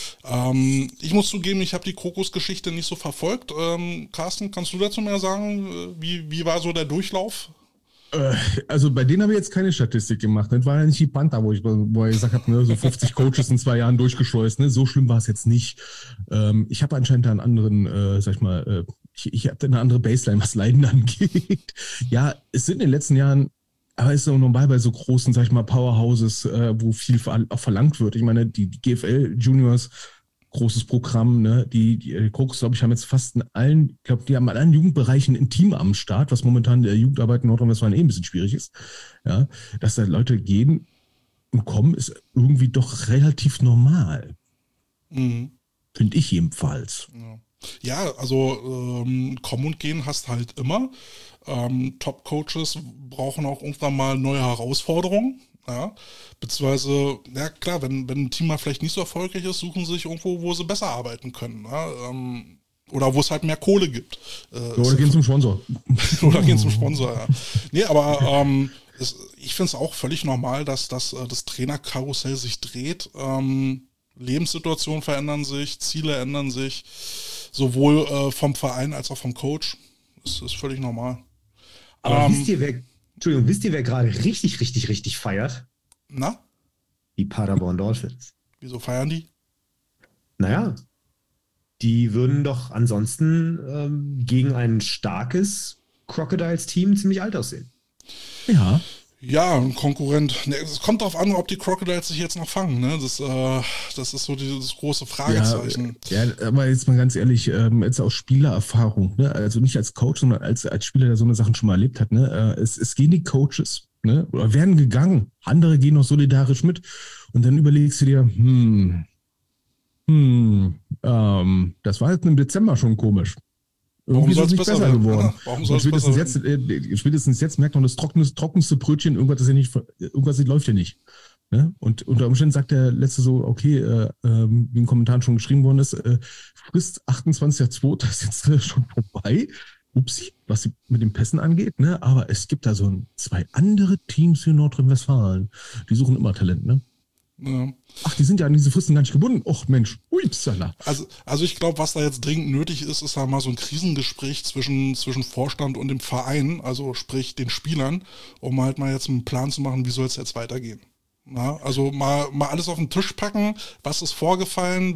Ähm, ich muss zugeben, ich habe die Krokus-Geschichte nicht so verfolgt. Ähm, Carsten, kannst du dazu mehr sagen? Äh, Wie, wie war so der Durchlauf? Äh, Also bei denen habe ich jetzt keine Statistik gemacht. Das war ja nicht die Panther, wo ich, wo ich gesagt habe, ne, so fünfzig Coaches in zwei Jahren durchgeschleust. Ne? So schlimm war es jetzt nicht. Ähm, ich habe anscheinend da einen anderen, äh, sag ich mal, äh, ich, ich habe eine andere Baseline, was Leiden angeht. Ja, es sind in den letzten Jahren, aber es ist auch normal bei so großen, sag ich mal, Powerhouses, äh, wo viel ver auch verlangt wird. Ich meine, die, die G F L Juniors, großes Programm, ne? Die, die Krokus, glaube ich, haben jetzt fast in allen, ich glaube, die haben in allen Jugendbereichen ein Team am Start, was momentan der Jugendarbeit in Nordrhein-Westfalen eh ein bisschen schwierig ist. Ja, dass da Leute gehen und kommen, ist irgendwie doch relativ normal. Mhm. Finde ich jedenfalls. Ja, also ähm, kommen und gehen hast halt immer. Ähm, Top-Coaches brauchen auch irgendwann mal neue Herausforderungen. Ja, beziehungsweise, ja klar, wenn, wenn ein Team mal vielleicht nicht so erfolgreich ist, suchen sie sich irgendwo, wo sie besser arbeiten können. Ja, ähm, oder wo es halt mehr Kohle gibt. Äh, Ja, oder gehen zum Sponsor. oder gehen zum Sponsor, ja. Nee, aber ähm, es, ich finde es auch völlig normal, dass, dass äh, das Trainerkarussell sich dreht. Ähm, Lebenssituationen verändern sich, Ziele ändern sich, sowohl äh, vom Verein als auch vom Coach. Das ist völlig normal. aber ähm, wisst ihr, wer Entschuldigung, wisst ihr, wer gerade richtig, richtig, richtig feiert? Na? Die Paderborn Dolphins. Wieso feiern die? Naja, die würden doch ansonsten ähm, gegen ein starkes Crocodiles-Team ziemlich alt aussehen. Ja. Ja, ein Konkurrent. Ne, es kommt darauf an, ob die Crocodiles sich jetzt noch fangen. Ne? Das, äh, das ist so dieses große Fragezeichen. Ja, ja, aber jetzt mal ganz ehrlich, ähm, jetzt aus Spielererfahrung, ne? Also nicht als Coach, sondern als, als Spieler, der so eine Sachen schon mal erlebt hat. Ne? Äh, es, es gehen die Coaches, ne? Oder werden gegangen. Andere gehen noch solidarisch mit. Und dann überlegst du dir, hm, hm, ähm, das war jetzt im Dezember schon komisch. Irgendwie ist es nicht besser, besser geworden. Ja, warum soll es spätestens besser jetzt, äh, spätestens jetzt merkt man das trockenste, trockenste Brötchen, irgendwas, ist ja nicht, irgendwas läuft ja nicht. Ne? Und unter Umständen sagt der Letzte so, okay, äh, äh, wie in Kommentaren schon geschrieben worden ist, äh, Frist achtundzwanzigster zweiter ist jetzt äh, schon vorbei. Upsi, was mit den Pässen angeht. Ne? Aber es gibt da so ein, zwei andere Teams in Nordrhein-Westfalen, die suchen immer Talent, ne? Ja. Ach, die sind ja an diese Fristen gar nicht gebunden. Och Mensch, upsala. Also, also ich glaube, was da jetzt dringend nötig ist, ist da mal so ein Krisengespräch zwischen, zwischen Vorstand und dem Verein, also sprich den Spielern, um halt mal jetzt einen Plan zu machen, wie soll es jetzt weitergehen. Na, also mal, mal alles auf den Tisch packen, was ist vorgefallen,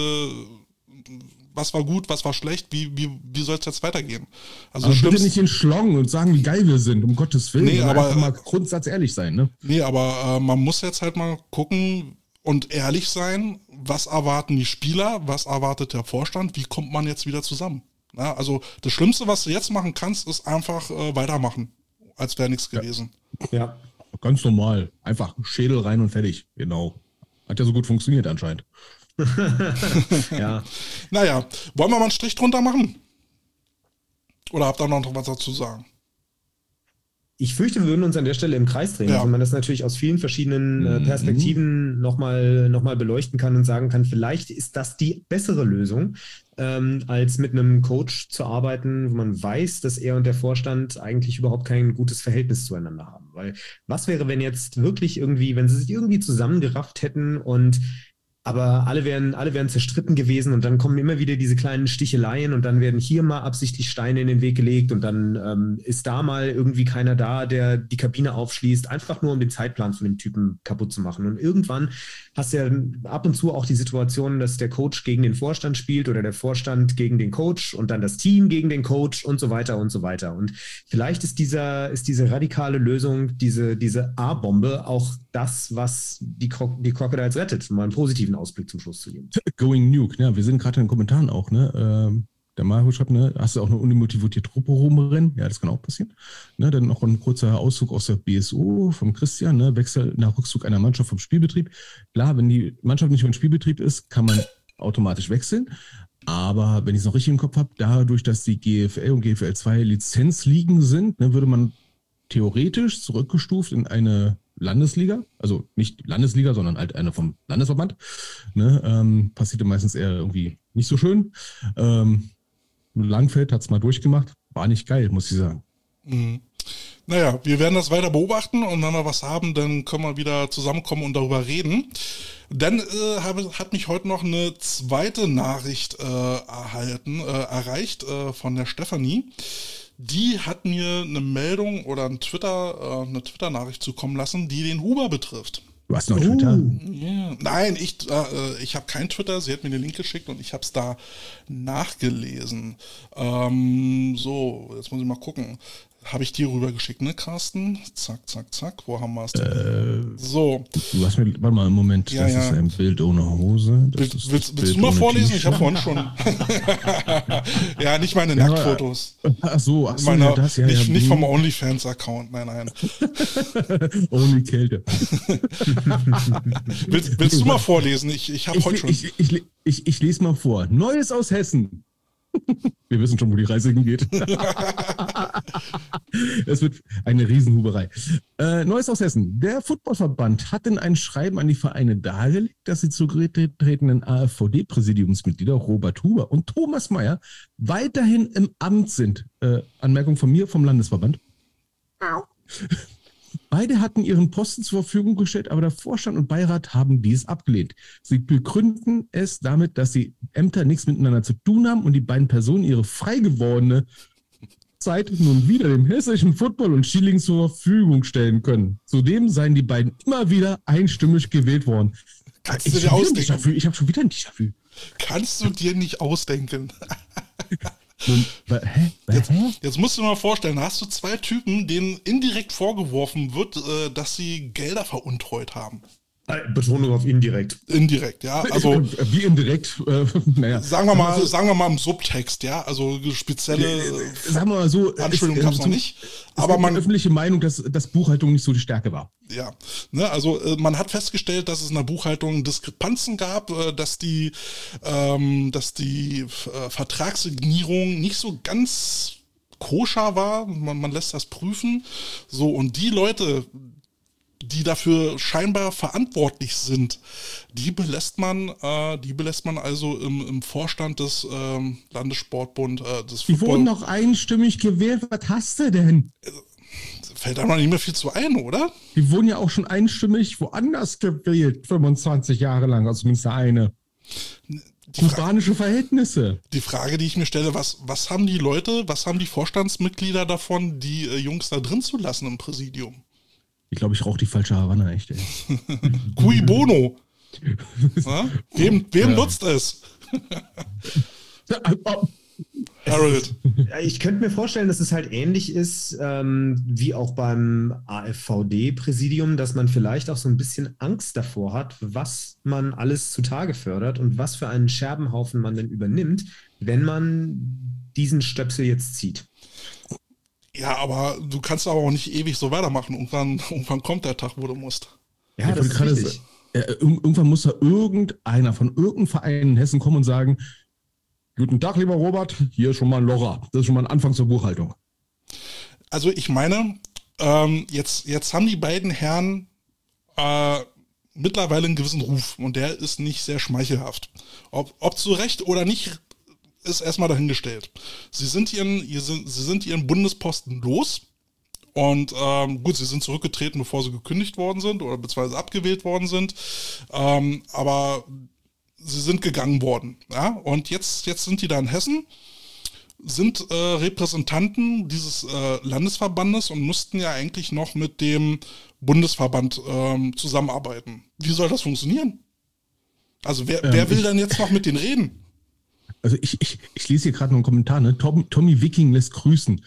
äh, was war gut, was war schlecht, wie, wie, wie soll es jetzt weitergehen? Also aber bitte nicht in Schlong und sagen, wie geil wir sind, um Gottes Willen. Nee, aber einfach mal Grundsatz ehrlich sein, ne? Nee, aber äh, man muss jetzt halt mal gucken und ehrlich sein, was erwarten die Spieler, was erwartet der Vorstand, wie kommt man jetzt wieder zusammen? Na, also das Schlimmste, was du jetzt machen kannst, ist einfach äh, weitermachen, als wäre nichts gewesen. Ja. ja, ganz normal. Einfach Schädel rein und fertig. Genau. Hat ja so gut funktioniert anscheinend. Ja. Naja, wollen wir mal einen Strich drunter machen? Oder habt ihr noch was dazu sagen? Ich fürchte, wir würden uns an der Stelle im Kreis drehen, ja. Also man das natürlich aus vielen verschiedenen äh, Perspektiven mhm. nochmal noch mal beleuchten kann und sagen kann, vielleicht ist das die bessere Lösung, ähm, als mit einem Coach zu arbeiten, wo man weiß, dass er und der Vorstand eigentlich überhaupt kein gutes Verhältnis zueinander haben. Weil was wäre, wenn jetzt wirklich irgendwie, wenn sie sich irgendwie zusammengerafft hätten und aber alle wären, alle wären zerstritten gewesen und dann kommen immer wieder diese kleinen Sticheleien und dann werden hier mal absichtlich Steine in den Weg gelegt und dann ähm, ist da mal irgendwie keiner da, der die Kabine aufschließt, einfach nur um den Zeitplan von dem Typen kaputt zu machen. Und irgendwann hast du ja ab und zu auch die Situation, dass der Coach gegen den Vorstand spielt oder der Vorstand gegen den Coach und dann das Team gegen den Coach und so weiter und so weiter. Und vielleicht ist dieser, ist diese radikale Lösung, diese, diese A-Bombe auch das, was die, Cro- die Crocodiles rettet, um mal einen positiven Ausblick zum Schluss zu geben. Going Nuke, ne? Wir sind gerade in den Kommentaren auch, ne? Ähm, der Mario schreibt, ne? Hast du auch eine unmotivierte Truppe rumrennen? Ja, das kann auch passieren. Ne? Dann noch ein kurzer Auszug aus der B S O vom Christian, ne? Wechsel nach Rückzug einer Mannschaft vom Spielbetrieb. Klar, wenn die Mannschaft nicht mehr im Spielbetrieb ist, kann man automatisch wechseln. Aber wenn ich es noch richtig im Kopf habe, dadurch, dass die G F L und G F L zwei Lizenzligen sind, ne, würde man theoretisch zurückgestuft in eine Landesliga, also nicht Landesliga, sondern halt eine vom Landesverband. Ne, ähm, passierte meistens eher irgendwie nicht so schön. Ähm, Langfeld hat es mal durchgemacht, war nicht geil, muss ich sagen. Mhm. Naja, wir werden das weiter beobachten und wenn wir was haben, dann können wir wieder zusammenkommen und darüber reden. Dann äh, habe, hat mich heute noch eine zweite Nachricht äh, erhalten, äh, erreicht äh, von der Stefanie. Die hat mir eine Meldung oder ein Twitter, äh, eine Twitter-Nachricht zukommen lassen, die den Huber betrifft. Du hast noch Twitter? Yeah. Nein, ich, äh, ich habe kein Twitter. Sie hat mir den Link geschickt und ich habe es da nachgelesen. Ähm, so, jetzt muss ich mal gucken. Habe ich dir rübergeschickt, ne, Carsten? Zack, zack, zack. Wo haben wir es denn? Äh, so. Du hast mir, warte mal einen Moment. Ja, das ja. ist ein Bild ohne Hose. Das willst ist willst, das willst du mal vorlesen? Ich habe vorhin schon. Ja, nicht meine ja, Nacktfotos. Ach so, ach so meine, ja, das ja. Nicht, ja, nicht vom OnlyFans-Account, nein, nein. Only Kälte. willst, willst du mal vorlesen? Ich, ich habe heute schon. Ich, ich, ich, ich, ich lese mal vor. Neues aus Hessen. Wir wissen schon, wo die Reise hingeht. Es wird eine Riesenhuberei. Äh, Neues aus Hessen. Der Footballverband hat in einem Schreiben an die Vereine dargelegt, dass die zurückgetretenen A F V D-Präsidiumsmitglieder Robert Huber und Thomas Mayer weiterhin im Amt sind. Äh, Anmerkung von mir, vom Landesverband. Beide hatten ihren Posten zur Verfügung gestellt, aber der Vorstand und Beirat haben dies abgelehnt. Sie begründen es damit, dass die Ämter nichts miteinander zu tun haben und die beiden Personen ihre frei gewordene Zeit nun wieder dem hessischen Football und Skilink zur Verfügung stellen können. Zudem seien die beiden immer wieder einstimmig gewählt worden. Kannst ich du dir ausdenken? Déjà-vu. Ich habe schon wieder ein Déjà-vu. Kannst du dir nicht ausdenken. Und, hä? Jetzt, jetzt musst du dir mal vorstellen, da hast du zwei Typen, denen indirekt vorgeworfen wird, äh, dass sie Gelder veruntreut haben. Betonung auf indirekt. Indirekt, ja. Also wie indirekt? Äh, naja. Sagen wir mal, also, sagen wir mal im Subtext, ja. Also spezielle äh, sagen wir mal so, Anspielungen gab es noch nicht. Aber man öffentliche Meinung, dass, dass Buchhaltung nicht so die Stärke war. Ja, ne, also äh, man hat festgestellt, dass es in der Buchhaltung Diskrepanzen gab, äh, dass die, ähm, dass die äh, Vertragssignierung nicht so ganz koscher war. Man, man lässt das prüfen. So, und die Leute, die dafür scheinbar verantwortlich sind, die belässt man, äh, die belässt man also im, im Vorstand des ähm, Landessportbund, äh, des Die Football. wurden doch einstimmig gewählt. Was hast du denn? Fällt da noch nicht mehr viel zu ein, oder? Die wurden ja auch schon einstimmig woanders gewählt, fünfundzwanzig Jahre lang, also zumindest der eine. Die, Fra Kubanische Verhältnisse. die Frage, die ich mir stelle, was, was haben die Leute, was haben die Vorstandsmitglieder davon, die äh, Jungs da drin zu lassen im Präsidium? Ich glaube, ich rauche die falsche Havanna, echt, ey. Cui bono. Ja? Wem, wem Ja. nutzt es? Harold. Ich könnte mir vorstellen, dass es halt ähnlich ist ähm, wie auch beim A F V D-Präsidium, dass man vielleicht auch so ein bisschen Angst davor hat, was man alles zutage fördert und was für einen Scherbenhaufen man denn übernimmt, wenn man diesen Stöpsel jetzt zieht. Ja, aber du kannst aber auch nicht ewig so weitermachen. Irgendwann, irgendwann kommt der Tag, wo du musst. Ja, Ich das wollte ist gerade richtig. sa- äh, irgendwann muss da irgendeiner von irgendeinem Verein in Hessen kommen und sagen, guten Tag, lieber Robert, hier ist schon mal ein Locher. Das ist schon mal ein Anfang zur Buchhaltung. Also ich meine, ähm, jetzt, jetzt haben die beiden Herren äh, mittlerweile einen gewissen Ruf und der ist nicht sehr schmeichelhaft. Ob, ob zu Recht oder nicht, ist erstmal dahingestellt. Sie sind ihren, ihr sind, sie sind ihren Bundesposten los und ähm, gut, sie sind zurückgetreten, bevor sie gekündigt worden sind oder beziehungsweise abgewählt worden sind, ähm, aber sie sind gegangen worden. Ja? Und jetzt, jetzt sind die da in Hessen, sind äh, Repräsentanten dieses äh, Landesverbandes und mussten ja eigentlich noch mit dem Bundesverband ähm, zusammenarbeiten. Wie soll das funktionieren? Also wer, Ähm, wer will ich- dann jetzt noch mit denen reden? Also ich, ich, ich lese hier gerade noch einen Kommentar, ne? Tom, Tommy Wiking lässt grüßen.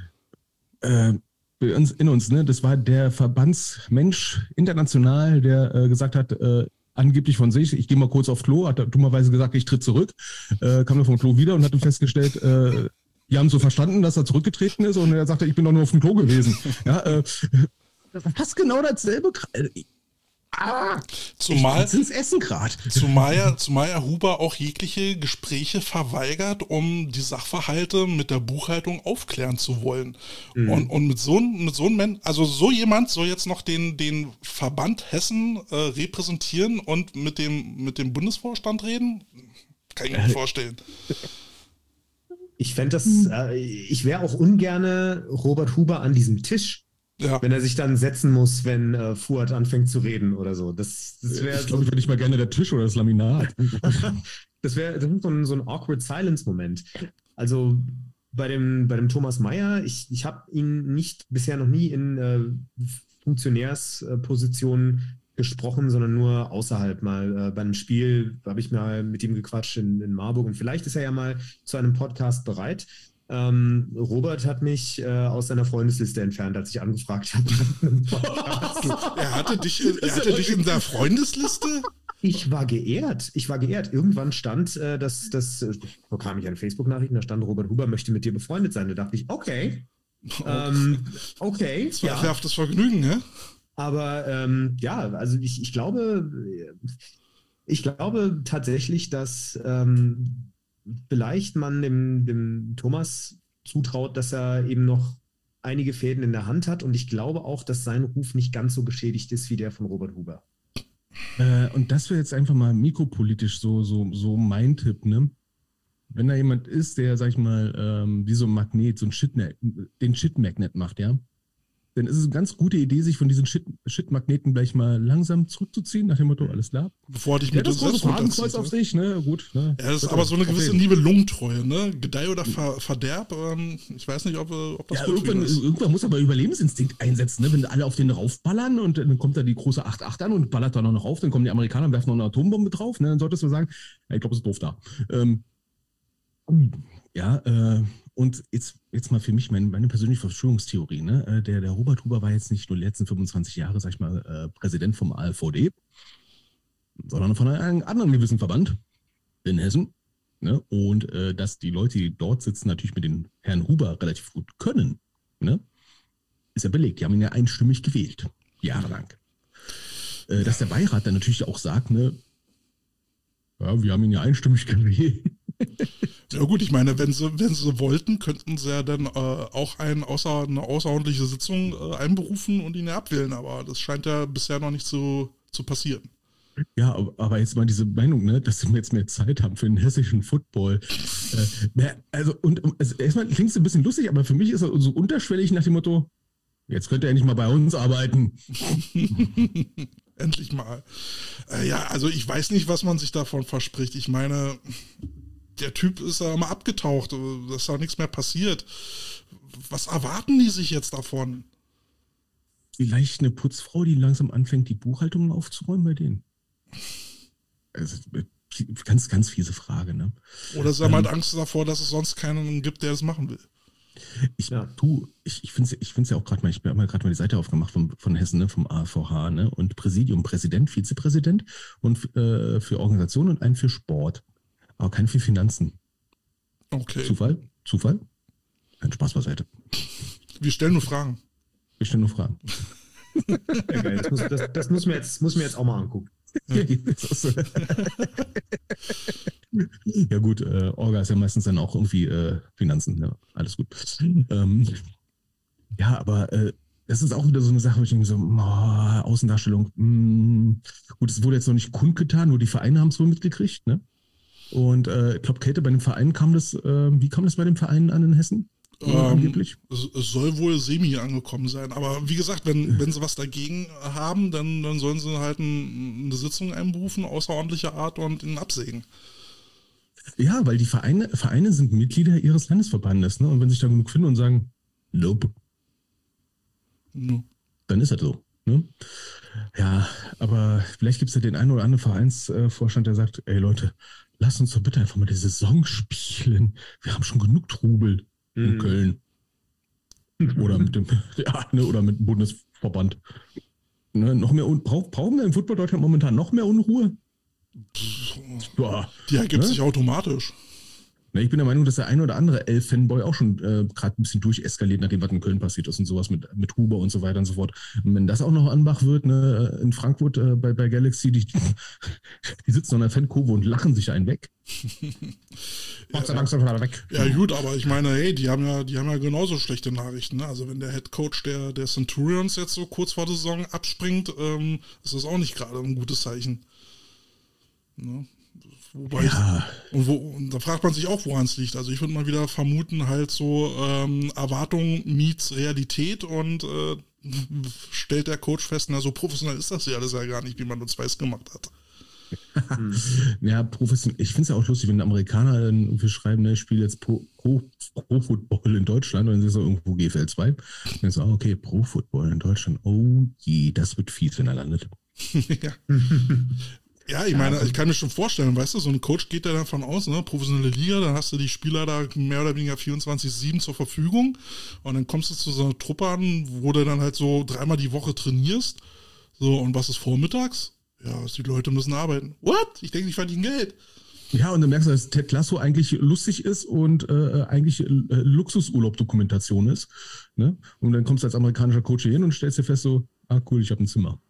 Äh, bei uns, in uns, ne? Das war der Verbandsmensch international, der äh, gesagt hat, äh, angeblich von sich, ich gehe mal kurz auf Klo, hat er dummerweise gesagt, ich tritt zurück, äh, kam dann vom Klo wieder und hat dann festgestellt, äh, die haben so verstanden, dass er zurückgetreten ist und er sagte, ich bin doch nur auf dem Klo gewesen. Ja, äh, fast genau dasselbe. Äh, ah, Zumal, ich ins Essen gerade. zumal, ja, zumal ja Huber auch jegliche Gespräche verweigert, um die Sachverhalte mit der Buchhaltung aufklären zu wollen. Mhm. Und, und mit so einem mit so einem Men- also so jemand soll jetzt noch den, den Verband Hessen äh, repräsentieren und mit dem, mit dem Bundesvorstand reden? Kann ich mir nicht vorstellen. Ich fände das, äh, ich wäre auch ungerne Robert Huber an diesem Tisch, Ja. wenn er sich dann setzen muss, wenn äh, Fuad anfängt zu reden oder so. Das, das wäre Ich glaube, ich wäre nicht mal gerne der Tisch oder das Laminat. das wäre das ist so ein, so ein awkward Silence-Moment. Also bei dem, bei dem Thomas Mayer, ich, ich habe ihn nicht bisher noch nie in äh, Funktionärspositionen gesprochen, sondern nur außerhalb mal. Äh, bei einem Spiel habe ich mal mit ihm gequatscht in, in Marburg und vielleicht ist er ja mal zu einem Podcast bereit. Ähm, Robert hat mich äh, aus seiner Freundesliste entfernt, als ich angefragt habe. Er hatte dich, in- er hatte dich in der Freundesliste? Ich war geehrt. Ich war geehrt. Irgendwann stand, äh, dass das, äh, bekam ich eine Facebook-Nachricht, da stand, Robert Huber möchte mit dir befreundet sein. Da dachte ich, okay. Ähm, okay. Ja. Zweifelhaftes Vergnügen, ne? Aber ähm, ja, also ich, ich glaube, ich glaube tatsächlich, dass ähm, vielleicht man dem, dem Thomas zutraut, dass er eben noch einige Fäden in der Hand hat. Und ich glaube auch, dass sein Ruf nicht ganz so geschädigt ist wie der von Robert Huber. Äh, und das wäre jetzt einfach mal mikropolitisch so, so, so mein Tipp, ne? Wenn da jemand ist, der, sag ich mal, ähm, wie so ein Magnet, so ein Shit, den Shit-Magnet macht, ja, dann ist es eine ganz gute Idee, sich von diesen Shit- Shit-Magneten gleich mal langsam zurückzuziehen, nach dem Motto, alles klar. Bevor dich Ja, mit das uns große selbst Fadenkreuz runterzieht, auf ne? sich, ne, gut. Ne. Ja, das ist Wird aber so eine auf gewisse jeden- Liebe Lungentreue, ne? Gedeih oder Ver Verderb, ähm, ich weiß nicht, ob, äh, ob das Ja, gut für ihn irgendwann, ist. irgendwann muss aber Überlebensinstinkt einsetzen, ne? Wenn alle auf den raufballern und dann kommt da die große acht acht an und ballert da noch auf, dann kommen die Amerikaner und werfen noch eine Atombombe drauf, ne? Dann solltest du sagen, ja, ich glaube, es ist doof da. Ähm, ja, äh, und jetzt, jetzt mal für mich meine, meine persönliche Verschwörungstheorie, ne? Äh, Der, der Robert Huber war jetzt nicht nur die letzten fünfundzwanzig Jahre, sag ich mal, äh, Präsident vom A f V D, sondern von einem anderen gewissen Verband in Hessen. Ne? Und äh, dass die Leute, die dort sitzen, natürlich mit den Herrn Huber relativ gut können, ne? Ist ja belegt. Die haben ihn ja einstimmig gewählt, jahrelang. Äh, dass der Beirat dann natürlich auch sagt, ne, ja, wir haben ihn ja einstimmig gewählt. Ja gut, ich meine, wenn sie, wenn sie wollten, könnten sie ja dann äh, auch ein, außer, eine außerordentliche Sitzung äh, einberufen und ihn ja abwählen, aber das scheint ja bisher noch nicht so zu passieren. Ja, aber jetzt mal diese Meinung, ne, dass wir jetzt mehr Zeit haben für den hessischen Football. Äh, also, und also erstmal klingt es ein bisschen lustig, aber für mich ist es so unterschwellig nach dem Motto, jetzt könnt ihr endlich mal bei uns arbeiten. Endlich mal. Äh, ja, also ich weiß nicht, was man sich davon verspricht. Ich meine, der Typ ist ja mal abgetaucht, dass da nichts mehr passiert. Was erwarten die sich jetzt davon? Vielleicht eine Putzfrau, die langsam anfängt, die Buchhaltung aufzuräumen bei denen. Also, ganz, ganz fiese Frage, ne? Oder sie haben halt Angst davor, dass es sonst keinen gibt, der das machen will. Ich ja. tu, ich, ich finde es ich find's ja auch gerade mal, ich habe mal gerade mal die Seite aufgemacht von, von Hessen, ne, vom A V H, ne? Und Präsidium, Präsident, Vizepräsident und äh, für Organisation und einen für Sport. Aber keinen für Finanzen. Okay. Zufall? Zufall? Kein Spaß beiseite. Wir stellen nur Fragen. Wir stellen nur Fragen. Ja, geil. Das, muss, das, das muss, mir jetzt, muss mir jetzt auch mal angucken. Ja, ja gut, äh, Orga ist ja meistens dann auch irgendwie äh, Finanzen, ne? Alles gut. Ähm, ja, aber äh, das ist auch wieder so eine Sache, wo ich denke so, oh, Außendarstellung, mh, gut, es wurde jetzt noch nicht kundgetan, nur die Vereine haben es wohl mitgekriegt, ne? Und äh, ich glaube, Käthe, bei dem Verein kam das, äh, wie kam das bei dem Verein an in Hessen? Ähm, angeblich? Es, es soll wohl semi angekommen sein, aber wie gesagt, wenn, wenn sie was dagegen haben, dann, dann sollen sie halt ein, eine Sitzung einberufen, außerordentlicher Art und ihn absägen. Ja, weil die Vereine, Vereine sind Mitglieder ihres Landesverbandes, ne? Und wenn sich da genug finden und sagen, nope, Ja. dann ist das so. Ne? Ja, aber vielleicht gibt es ja den einen oder anderen Vereinsvorstand, der sagt, ey Leute, lasst uns doch bitte einfach mal die Saison spielen. Wir haben schon genug Trubel in Mhm. Köln. Oder mit dem, ja, ne, oder mit dem Bundesverband. Ne, noch mehr, Un- brauch, brauchen wir im Football Deutschland momentan noch mehr Unruhe? Ja, Die ergibt ne? sich automatisch. Ne, ich bin der Meinung, dass der ein oder andere Elf-Fanboy auch schon äh, gerade ein bisschen durcheskaliert, nachdem was in Köln passiert ist und sowas mit, mit Huber und so weiter und so fort. Und wenn das auch noch Anbach wird, ne, in Frankfurt äh, bei, bei Galaxy, die, die sitzen in der Fankurve und lachen sich einen weg. Gott sei Dank sind wir da weg. Ja gut, aber ich meine, hey, die haben ja, die haben ja genauso schlechte Nachrichten. Ne? Also wenn der Head Coach der, der Centurions jetzt so kurz vor der Saison abspringt, ähm, ist das auch nicht gerade ein gutes Zeichen. Ne? Wobei Ja. ich, und, wo, und da fragt man sich auch, woran es liegt. Also ich würde mal wieder vermuten, halt so ähm, Erwartung meets Realität und äh, stellt der Coach fest, na so professionell ist das ja alles ja gar nicht, wie man uns weiß gemacht hat. Ja, professionell. Ich finde es ja auch lustig, wenn Amerikaner dann irgendwie schreiben, ne, ich spiele jetzt Pro, Pro, Pro-Football in Deutschland und dann ist so irgendwo G F L zwei. Und dann so, ah, okay, Pro-Football in Deutschland. Oh je, das wird fies, wenn er landet. ja. Ja, ich meine, ich kann mir schon vorstellen, weißt du, so ein Coach geht ja davon aus, ne, professionelle Liga, dann hast du die Spieler da mehr oder weniger vierundzwanzig sieben zur Verfügung und dann kommst du zu so einer Truppe an, wo du dann halt so dreimal die Woche trainierst. So, und was ist vormittags? Ja, die Leute müssen arbeiten. What? Ich denke, die verdienen Geld. Ja, und dann merkst du, dass Ted Lasso eigentlich lustig ist und äh, eigentlich äh, Luxusurlaub-Dokumentation ist. Ne? Und dann kommst du als amerikanischer Coach hier hin und stellst dir fest so, ah cool, ich habe ein Zimmer.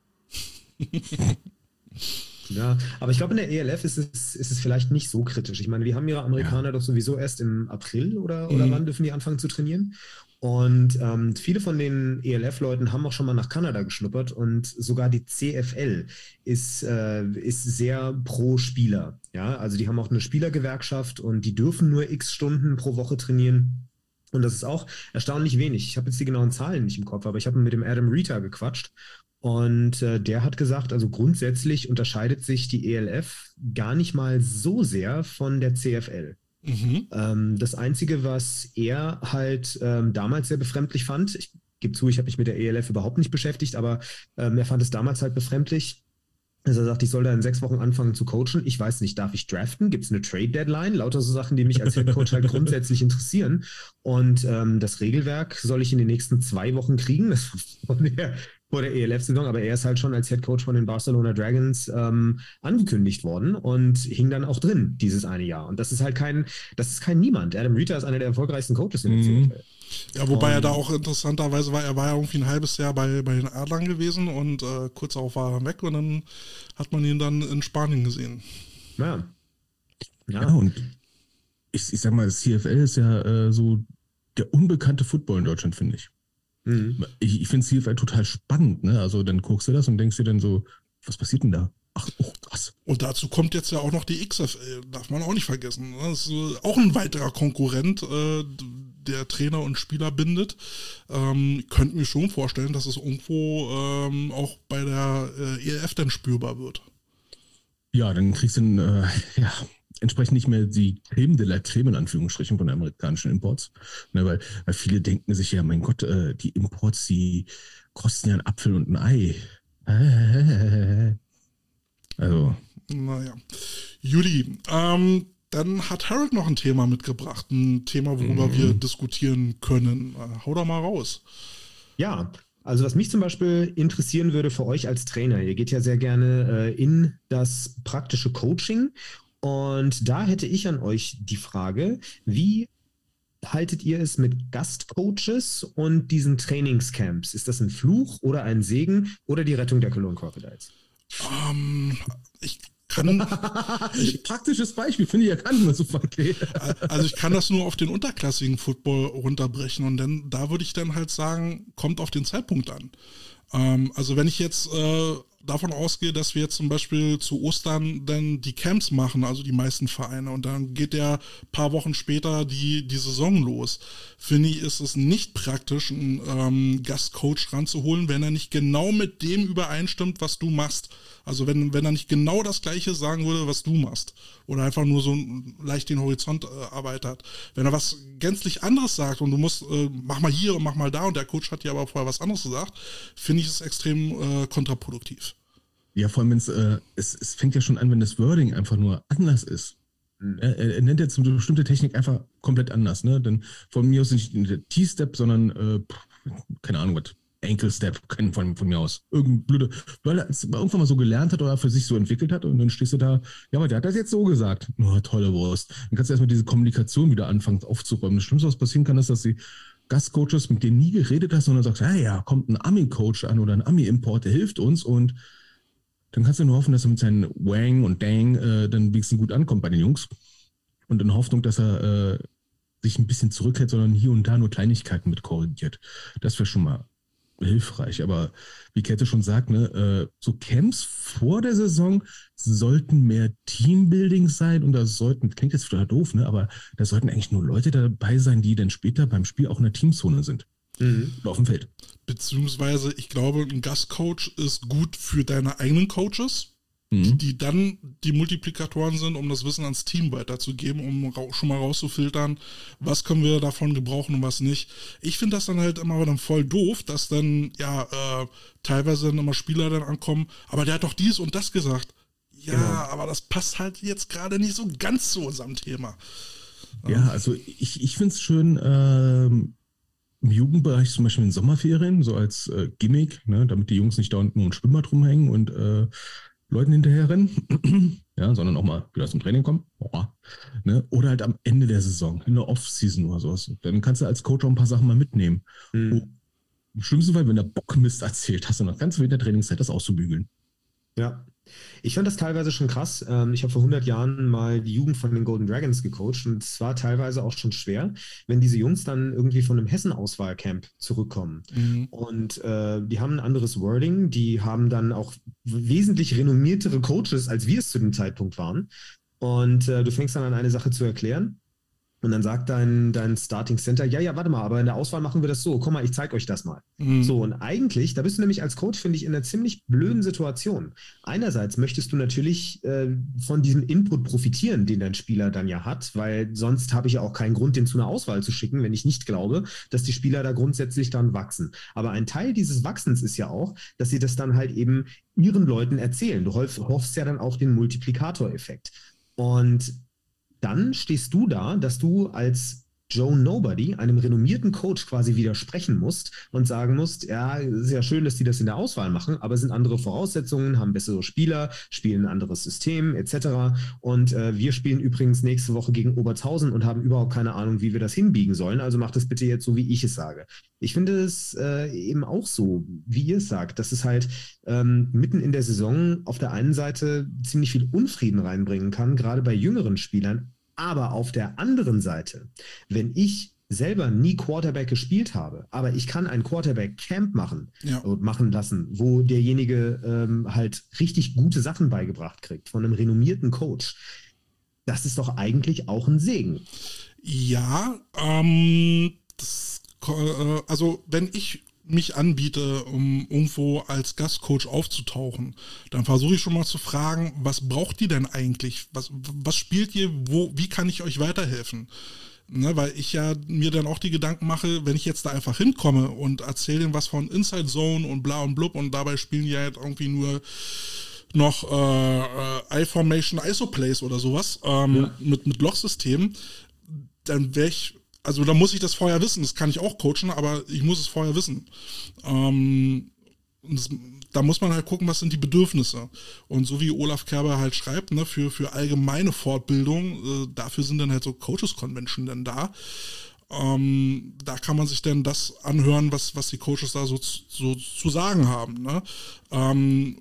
Ja, aber ich glaube, in der E L F ist es, ist es vielleicht nicht so kritisch. Ich meine, wir haben ihre Amerikaner Ja. doch sowieso erst im April oder, oder Mhm. wann dürfen die anfangen zu trainieren? Und ähm, viele von den E L F-Leuten haben auch schon mal nach Kanada geschnuppert und sogar die C F L ist, äh, ist sehr pro Spieler. Ja, also die haben auch eine Spielergewerkschaft und die dürfen nur x Stunden pro Woche trainieren. Und das ist auch erstaunlich wenig. Ich habe jetzt die genauen Zahlen nicht im Kopf, aber ich habe mit dem Adam Rita gequatscht. Und äh, der hat gesagt, also grundsätzlich unterscheidet sich die E L F gar nicht mal so sehr von der C F L. Mhm. Ähm, das Einzige, was er halt ähm, damals sehr befremdlich fand, ich gebe zu, ich habe mich mit der E L F überhaupt nicht beschäftigt, aber ähm, er fand es damals halt befremdlich, dass er sagt, ich soll da in sechs Wochen anfangen zu coachen. Ich weiß nicht, darf ich draften? Gibt es eine Trade-Deadline? Lauter so Sachen, die mich als Headcoach halt grundsätzlich interessieren. Und ähm, das Regelwerk soll ich in den nächsten zwei Wochen kriegen. Das war von der vor der E L F-Saison, aber er ist halt schon als Headcoach von den Barcelona Dragons ähm, angekündigt worden und hing dann auch drin dieses eine Jahr. Und das ist halt kein, das ist kein Niemand. Adam Rita ist einer der erfolgreichsten Coaches in der C F L. Ja, wobei um, er da auch interessanterweise war, er war ja irgendwie ein halbes Jahr bei, bei den Adlern gewesen und äh, kurz darauf war er weg und dann hat man ihn dann in Spanien gesehen. Ja. Ja, ja und ich, ich sag mal, das C F L ist ja äh, so der unbekannte Football in Deutschland, finde ich. Mhm. Ich, ich finde C F L total spannend, ne? Also dann guckst du das und denkst dir dann so, was passiert denn da? Ach, oh, krass. Und dazu kommt jetzt ja auch noch die X F L, darf man auch nicht vergessen. Das ist auch ein weiterer Konkurrent, äh, der Trainer und Spieler bindet. Ähm, könnte mir schon vorstellen, dass es irgendwo ähm, auch bei der äh, E L F dann spürbar wird. Ja, dann kriegst du ein, äh, ja, entsprechend nicht mehr die Creme de la Creme in Anführungsstrichen von den amerikanischen Imports. Ne, weil, weil viele denken sich ja, mein Gott, äh, die Imports, die kosten ja einen Apfel und ein Ei. Äh, also. Naja. Judy, ähm, dann hat Harold noch ein Thema mitgebracht. Ein Thema, worüber mhm. wir diskutieren können. Äh, hau doch mal raus. Ja, also was mich zum Beispiel interessieren würde für euch als Trainer, ihr geht ja sehr gerne äh, in das praktische Coaching. Und da hätte ich an euch die Frage, wie haltet ihr es mit Gastcoaches und diesen Trainingscamps? Ist das ein Fluch oder ein Segen oder die Rettung der Cologne Crocodiles? Um, ich kann... ich, Praktisches Beispiel, finde ich ja gar nicht mehr so verkehrt. Also ich kann das nur auf den unterklassigen Football runterbrechen und dann, da würde ich dann halt sagen, kommt auf den Zeitpunkt an. Ähm, also wenn ich jetzt... Äh, davon ausgehe, dass wir jetzt zum Beispiel zu Ostern dann die Camps machen, also die meisten Vereine, und dann geht ja ein paar Wochen später die, die Saison los. Finde ich, ist es nicht praktisch, einen ähm, Gastcoach ranzuholen, wenn er nicht genau mit dem übereinstimmt, was du machst. Also wenn, wenn er nicht genau das Gleiche sagen würde, was du machst. Oder einfach nur so leicht den Horizont äh, erweitert. Wenn er was gänzlich anderes sagt und du musst, äh, mach mal hier und mach mal da und der Coach hat dir aber vorher was anderes gesagt, finde ich es extrem äh, kontraproduktiv. Ja, vor allem, wenn's, äh, es, es fängt ja schon an, wenn das Wording einfach nur anders ist. Mhm. Er, er nennt jetzt eine bestimmte Technik einfach komplett anders. Ne? Denn von mir aus nicht der T-Step, sondern, äh, keine Ahnung, was, Ankle-Step, von, von mir aus. Irgendein blöde, weil er es irgendwann mal so gelernt hat oder für sich so entwickelt hat und dann stehst du da, ja, aber der hat das jetzt so gesagt. Oh, tolle Wurst. Dann kannst du erstmal diese Kommunikation wieder anfangen aufzuräumen. Das Schlimmste, was passieren kann, ist, dass die Gastcoaches, mit denen nie geredet hast, sondern sagst, ja, ja, kommt ein Ami-Coach an oder ein Ami-Import, der hilft uns und dann kannst du nur hoffen, dass er mit seinen Wang und Dang äh, dann wenigstens gut ankommt bei den Jungs. Und in Hoffnung, dass er äh, sich ein bisschen zurückhält, sondern hier und da nur Kleinigkeiten mit korrigiert. Das wäre schon mal hilfreich. Aber wie Käthe schon sagt, ne, äh, so Camps vor der Saison sollten mehr Teambuilding sein und da sollten, klingt jetzt total doof, ne, aber da sollten eigentlich nur Leute dabei sein, die dann später beim Spiel auch in der Teamzone sind. Mhm. Auf dem Feld. Beziehungsweise, ich glaube, ein Gastcoach ist gut für deine eigenen Coaches, mhm. die dann die Multiplikatoren sind, um das Wissen ans Team weiterzugeben, um schon mal rauszufiltern, was können wir davon gebrauchen und was nicht. Ich finde das dann halt immer dann voll doof, dass dann ja äh, teilweise dann immer Spieler dann ankommen, aber der hat doch dies und das gesagt. Ja, genau. Aber das passt halt jetzt gerade nicht so ganz zu unserem Thema. Ja, also ich, ich finde es schön, ähm, im Jugendbereich zum Beispiel in Sommerferien, so als äh, Gimmick, ne, damit die Jungs nicht da unten nur ein Schwimmbad rumhängen und äh, Leuten hinterherrennen, ja, sondern auch mal wieder zum Training kommen. Boah, ne? Oder halt am Ende der Saison, in der Off-Season oder sowas. Dann kannst du als Coach auch ein paar Sachen mal mitnehmen. Mhm. Oh, im schlimmsten Fall, wenn der Bock Mist erzählt, hast du noch ganz viel in der Trainingszeit, das auszubügeln. Ja, ich fand das teilweise schon krass. Ich habe vor hundert Jahren mal die Jugend von den Golden Dragons gecoacht und es war teilweise auch schon schwer, wenn diese Jungs dann irgendwie von einem Hessen-Auswahlcamp zurückkommen. Mhm. Und äh, die haben ein anderes Wording, die haben dann auch wesentlich renommiertere Coaches, als wir es zu dem Zeitpunkt waren. Und äh, du fängst dann an, eine Sache zu erklären. Und dann sagt dein, dein Starting Center, ja, ja, warte mal, aber in der Auswahl machen wir das so. Komm mal, ich zeige euch das mal. Mhm. So, und eigentlich, da bist du nämlich als Coach, finde ich, in einer ziemlich blöden Situation. Einerseits möchtest du natürlich äh, von diesem Input profitieren, den dein Spieler dann ja hat, weil sonst habe ich ja auch keinen Grund, den zu einer Auswahl zu schicken, wenn ich nicht glaube, dass die Spieler da grundsätzlich dann wachsen. Aber ein Teil dieses Wachsens ist ja auch, dass sie das dann halt eben ihren Leuten erzählen. Du hoffst ja dann auf den Multiplikatoreffekt. Und dann stehst du da, dass du als Joe Nobody, einem renommierten Coach, quasi widersprechen musst und sagen musst, ja, es ist ja schön, dass die das in der Auswahl machen, aber es sind andere Voraussetzungen, haben bessere Spieler, spielen ein anderes System et cetera. Und äh, wir spielen übrigens nächste Woche gegen Obertshausen und haben überhaupt keine Ahnung, wie wir das hinbiegen sollen. Also macht es bitte jetzt so, wie ich es sage. Ich finde es äh, eben auch so, wie ihr es sagt, dass es halt ähm, mitten in der Saison auf der einen Seite ziemlich viel Unfrieden reinbringen kann, gerade bei jüngeren Spielern. Aber auf der anderen Seite, wenn ich selber nie Quarterback gespielt habe, aber ich kann ein Quarterback-Camp machen, ja. machen lassen, wo derjenige ähm, halt richtig gute Sachen beigebracht kriegt von einem renommierten Coach, das ist doch eigentlich auch ein Segen. Ja, ähm, das, äh, also wenn ich mich anbiete, um irgendwo als Gastcoach aufzutauchen, dann versuche ich schon mal zu fragen, was braucht ihr denn eigentlich? Was, was spielt ihr? Wo, wie kann ich euch weiterhelfen? Ne, weil ich ja mir dann auch die Gedanken mache, wenn ich jetzt da einfach hinkomme und erzähle denen was von Inside Zone und bla und blub und dabei spielen die halt irgendwie nur noch äh, I-Formation, I S O-Plays oder sowas ähm, ja. mit, mit Lochsystemen, dann wäre ich Also da muss ich das vorher wissen, das kann ich auch coachen, aber ich muss es vorher wissen. Ähm, das, da muss man halt gucken, was sind die Bedürfnisse. Und so wie Olaf Kerber halt schreibt, ne, für, für allgemeine Fortbildung, äh, dafür sind dann halt so Coaches Convention dann da. Ähm, da kann man sich dann das anhören, was, was die Coaches da so, so zu sagen haben. Ne? Ähm,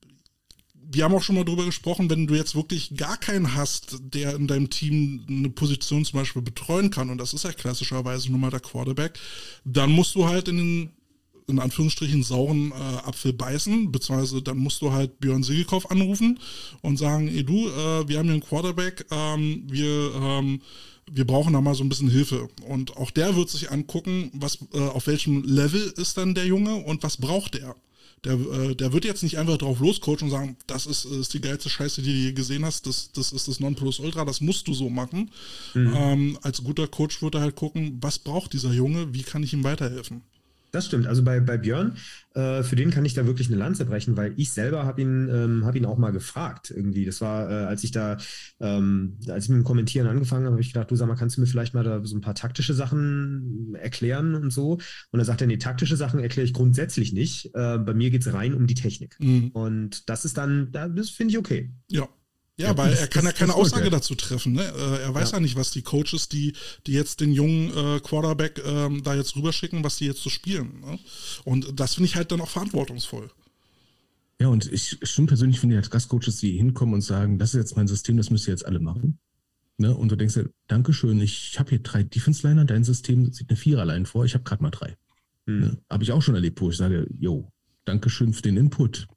Wir haben auch schon mal drüber gesprochen, wenn du jetzt wirklich gar keinen hast, der in deinem Team eine Position zum Beispiel betreuen kann, und das ist ja klassischerweise nun mal der Quarterback, dann musst du halt in den, in Anführungsstrichen, sauren äh, Apfel beißen, beziehungsweise dann musst du halt Björn Sigelkopf anrufen und sagen, ey du, äh, wir haben hier einen Quarterback, ähm, wir, ähm, wir brauchen da mal so ein bisschen Hilfe. Und auch der wird sich angucken, was, äh, auf welchem Level ist dann der Junge und was braucht der. Der, äh, der wird jetzt nicht einfach drauf loscoachen und sagen, das ist, ist die geilste Scheiße, die du je gesehen hast, das, das ist das Nonplusultra, das musst du so machen. Mhm. Ähm, als guter Coach wird er halt gucken, was braucht dieser Junge, wie kann ich ihm weiterhelfen. Das stimmt. Also bei, bei Björn, äh, für den kann ich da wirklich eine Lanze brechen, weil ich selber habe ihn, ähm, hab ihn auch mal gefragt irgendwie. Das war, äh, als ich da, ähm, als ich mit dem Kommentieren angefangen habe, habe ich gedacht, du sag mal, kannst du mir vielleicht mal da so ein paar taktische Sachen erklären und so? Und er sagt er, nee, taktische Sachen erkläre ich grundsätzlich nicht. Äh, bei mir geht es rein um die Technik. Mhm. Und das ist dann, das finde ich okay. Ja. Ja, ja, weil das, er kann ja keine Aussage gut, ja. dazu treffen. Ne? Er weiß ja. ja nicht, was die Coaches, die, die jetzt den jungen äh, Quarterback ähm, da jetzt rüberschicken, was die jetzt so spielen. Ne? Und das finde ich halt dann auch verantwortungsvoll. Ja, und ich schon persönlich finde, als Gastcoaches, die hinkommen und sagen, das ist jetzt mein System, das müsst ihr jetzt alle machen. Ne? Und du denkst dir, Dankeschön, ich habe hier drei Defense-Liner, dein System sieht eine Viererline vor, ich habe gerade mal drei. Mhm. Ne? Habe ich auch schon erlebt, wo ich sage, yo, Dankeschön für den Input.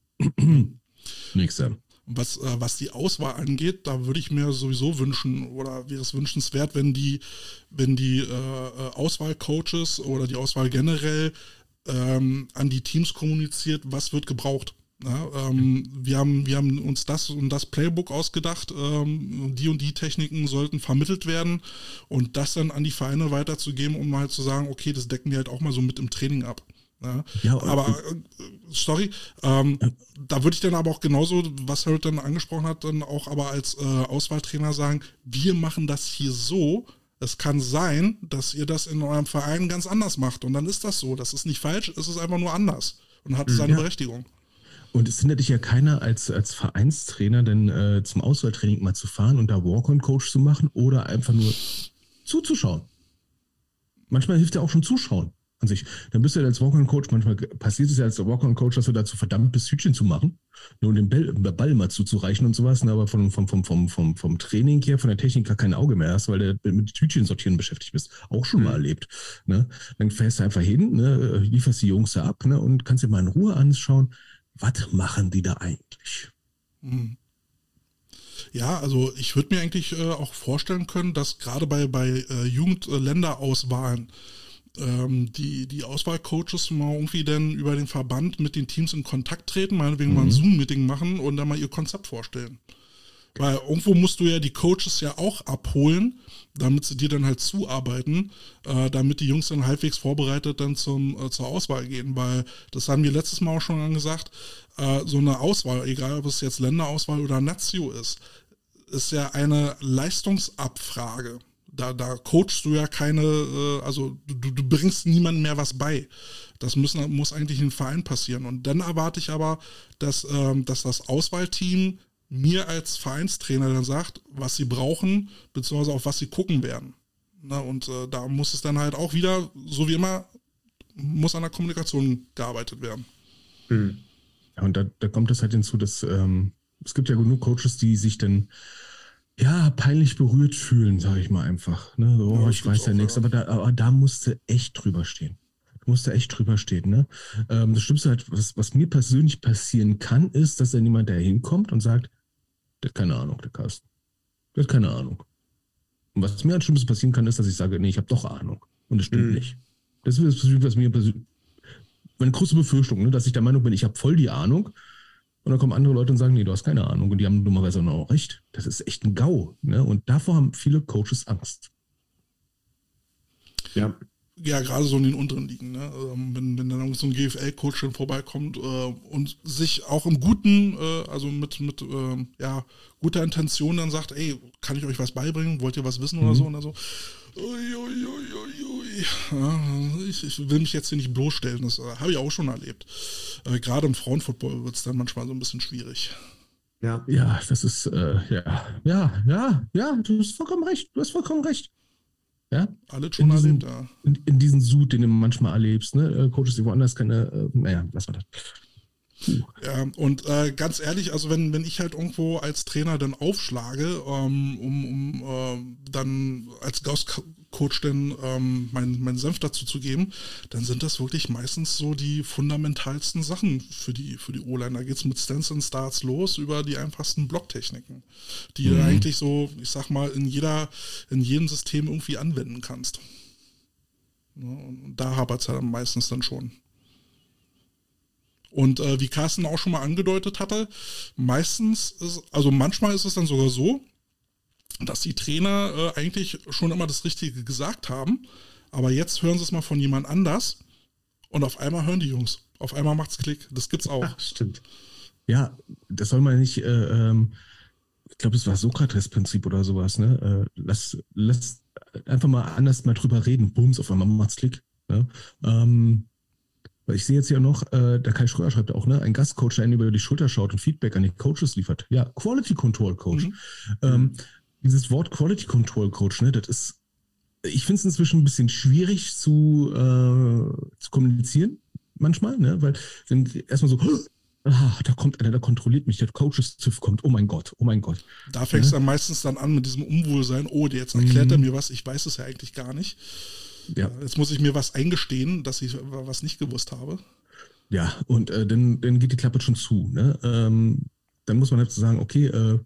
Nächster. Was, äh, was die Auswahl angeht, da würde ich mir sowieso wünschen oder wäre es wünschenswert, wenn die, wenn die äh, Auswahlcoaches oder die Auswahl generell ähm, an die Teams kommuniziert, was wird gebraucht. Ja, ähm, wir haben, wir haben uns das und das Playbook ausgedacht, ähm, die und die Techniken sollten vermittelt werden und das dann an die Vereine weiterzugeben, um halt zu sagen, okay, das decken wir halt auch mal so mit im Training ab. Ja, ja, aber, äh, sorry, ähm, ja. da würde ich dann aber auch genauso, was Harold dann angesprochen hat, dann auch aber als äh, Auswahltrainer sagen, wir machen das hier so, es kann sein, dass ihr das in eurem Verein ganz anders macht und dann ist das so, das ist nicht falsch, es ist einfach nur anders und hat seine ja. Berechtigung. Und es hindert dich ja keiner als, als Vereinstrainer dann äh, zum Auswahltraining mal zu fahren und da Walk-on-Coach zu machen oder einfach nur zuzuschauen. Manchmal hilft ja auch schon Zuschauen an sich. Dann bist du ja als Walk-on-Coach, manchmal passiert es ja als Walk-on-Coach, dass du dazu verdammt bist, Hütchen zu machen, nur den Ball, Ball mal zuzureichen und sowas, aber vom, vom, vom, vom, vom, vom Training her, von der Technik gar kein Auge mehr hast, weil du mit Hütchen sortieren beschäftigt bist. Auch schon mal erlebt. Ne? Dann fährst du einfach hin, ne? Lieferst die Jungs da ab, ne? Und kannst dir mal in Ruhe anschauen, was machen die da eigentlich? Mhm. Ja, also ich würde mir eigentlich äh, auch vorstellen können, dass gerade bei, bei äh, Jugendländerauswahlen ähm, die, die Auswahlcoaches mal irgendwie dann über den Verband mit den Teams in Kontakt treten, meinetwegen mhm. mal ein Zoom-Meeting machen und dann mal ihr Konzept vorstellen. Weil irgendwo musst du ja die Coaches ja auch abholen, damit sie dir dann halt zuarbeiten, äh, damit die Jungs dann halbwegs vorbereitet dann zum, äh, zur Auswahl gehen. Weil, das haben wir letztes Mal auch schon angesagt, äh, so eine Auswahl, egal ob es jetzt Länderauswahl oder Nazio ist, ist ja eine Leistungsabfrage. Da, da coachst du ja keine, äh, also du, du bringst niemandem mehr was bei. Das müssen, muss eigentlich im Verein passieren. Und dann erwarte ich aber, dass, ähm, dass das Auswahlteam mir als Vereinstrainer dann sagt, was sie brauchen, beziehungsweise auf was sie gucken werden. Na, und äh, da muss es dann halt auch wieder, so wie immer, muss an der Kommunikation gearbeitet werden. Mhm. Ja, und da, da kommt es halt hinzu, dass ähm, es gibt ja genug Coaches, die sich dann ja, peinlich berührt fühlen, sage ich mal einfach. Ne? So, ja, ich weiß ja nichts, ja. aber, da, aber da musste echt drüber stehen. Musste echt drüber stehen. Ne? Ähm, das Schlimmste halt, was, was mir persönlich passieren kann, ist, dass dann jemand da hinkommt und sagt, der hat keine Ahnung, der Carsten. Der hat keine Ahnung. Und was mir als Schlimmstes passieren kann, ist, dass ich sage, nee, ich habe doch Ahnung. Und das stimmt mhm. nicht. Das ist das, was mir persönlich, meine große Befürchtung, ne? dass ich der Meinung bin, ich habe voll die Ahnung. Und dann kommen andere Leute und sagen, nee, du hast keine Ahnung. Und die haben dummerweise auch recht. Das ist echt ein GAU. Ne? Und davor haben viele Coaches Angst. Ja. Ja, gerade so in den unteren Ligen. Ne? Wenn, wenn dann so ein G F L-Coach schon vorbeikommt äh, und sich auch im Guten, äh, also mit, mit äh, ja, guter Intention dann sagt, ey, kann ich euch was beibringen? Wollt ihr was wissen mhm. oder so? Und dann so, ui, ui, ui, ui. Ja, ich, ich will mich jetzt hier nicht bloßstellen. Das äh, habe ich auch schon erlebt. Äh, gerade im Frauenfootball wird es dann manchmal so ein bisschen schwierig. Ja, ja, das ist, äh, ja, ja, ja, ja, du hast vollkommen recht, du hast vollkommen recht. Ja? Alles schon in diesen, erlebt, ja. In, in diesen Sud, den du manchmal erlebst, ne? Coaches, die woanders keine, äh, naja, lass mal das. Puh. Ja, und äh, ganz ehrlich, also wenn, wenn ich halt irgendwo als Trainer dann aufschlage, ähm, um, um äh, dann als Gauss-Coach dann ähm, meinen mein Senf dazu zu geben, dann sind das wirklich meistens so die fundamentalsten Sachen für die, für die O-Line. Da geht es mit Stance and Starts los über die einfachsten Blocktechniken, die mhm. du eigentlich so, ich sag mal, in jeder, in jedem System irgendwie anwenden kannst. Ja, und da hapert es halt meistens dann schon. Und äh, wie Carsten auch schon mal angedeutet hatte, meistens, ist, also manchmal ist es dann sogar so, dass die Trainer äh, eigentlich schon immer das Richtige gesagt haben, aber jetzt hören sie es mal von jemand anders und auf einmal hören die Jungs. Auf einmal macht's Klick. Das gibt's auch. Ach, stimmt. Ja, das soll man nicht, äh, ähm, ich glaube, das war Sokrates-Prinzip oder sowas, ne? Äh, lass, lass einfach mal anders mal drüber reden. Bums, auf einmal macht's Klick. Ne? Ähm, Ich sehe jetzt hier noch, äh, der Kai Schröer schreibt auch, ne, ein Gastcoach, der einen über die Schulter schaut und Feedback an die Coaches liefert. Ja, Quality Control Coach. Mhm. Ähm, dieses Wort Quality Control Coach, ne, das ist, ich finde es inzwischen ein bisschen schwierig zu, äh, zu kommunizieren, manchmal, ne, weil wenn erstmal so, ah, da kommt einer, der kontrolliert mich, der Coaches-Ziff kommt, oh mein Gott, oh mein Gott. Da fängst du ja? dann meistens dann an mit diesem Unwohlsein, oh, der jetzt erklärt mhm. er mir was, ich weiß es ja eigentlich gar nicht. Ja. Jetzt muss ich mir was eingestehen, dass ich was nicht gewusst habe. Ja, und äh, dann, dann geht die Klappe schon zu. Ne? Ähm, dann muss man halt so sagen, okay, äh,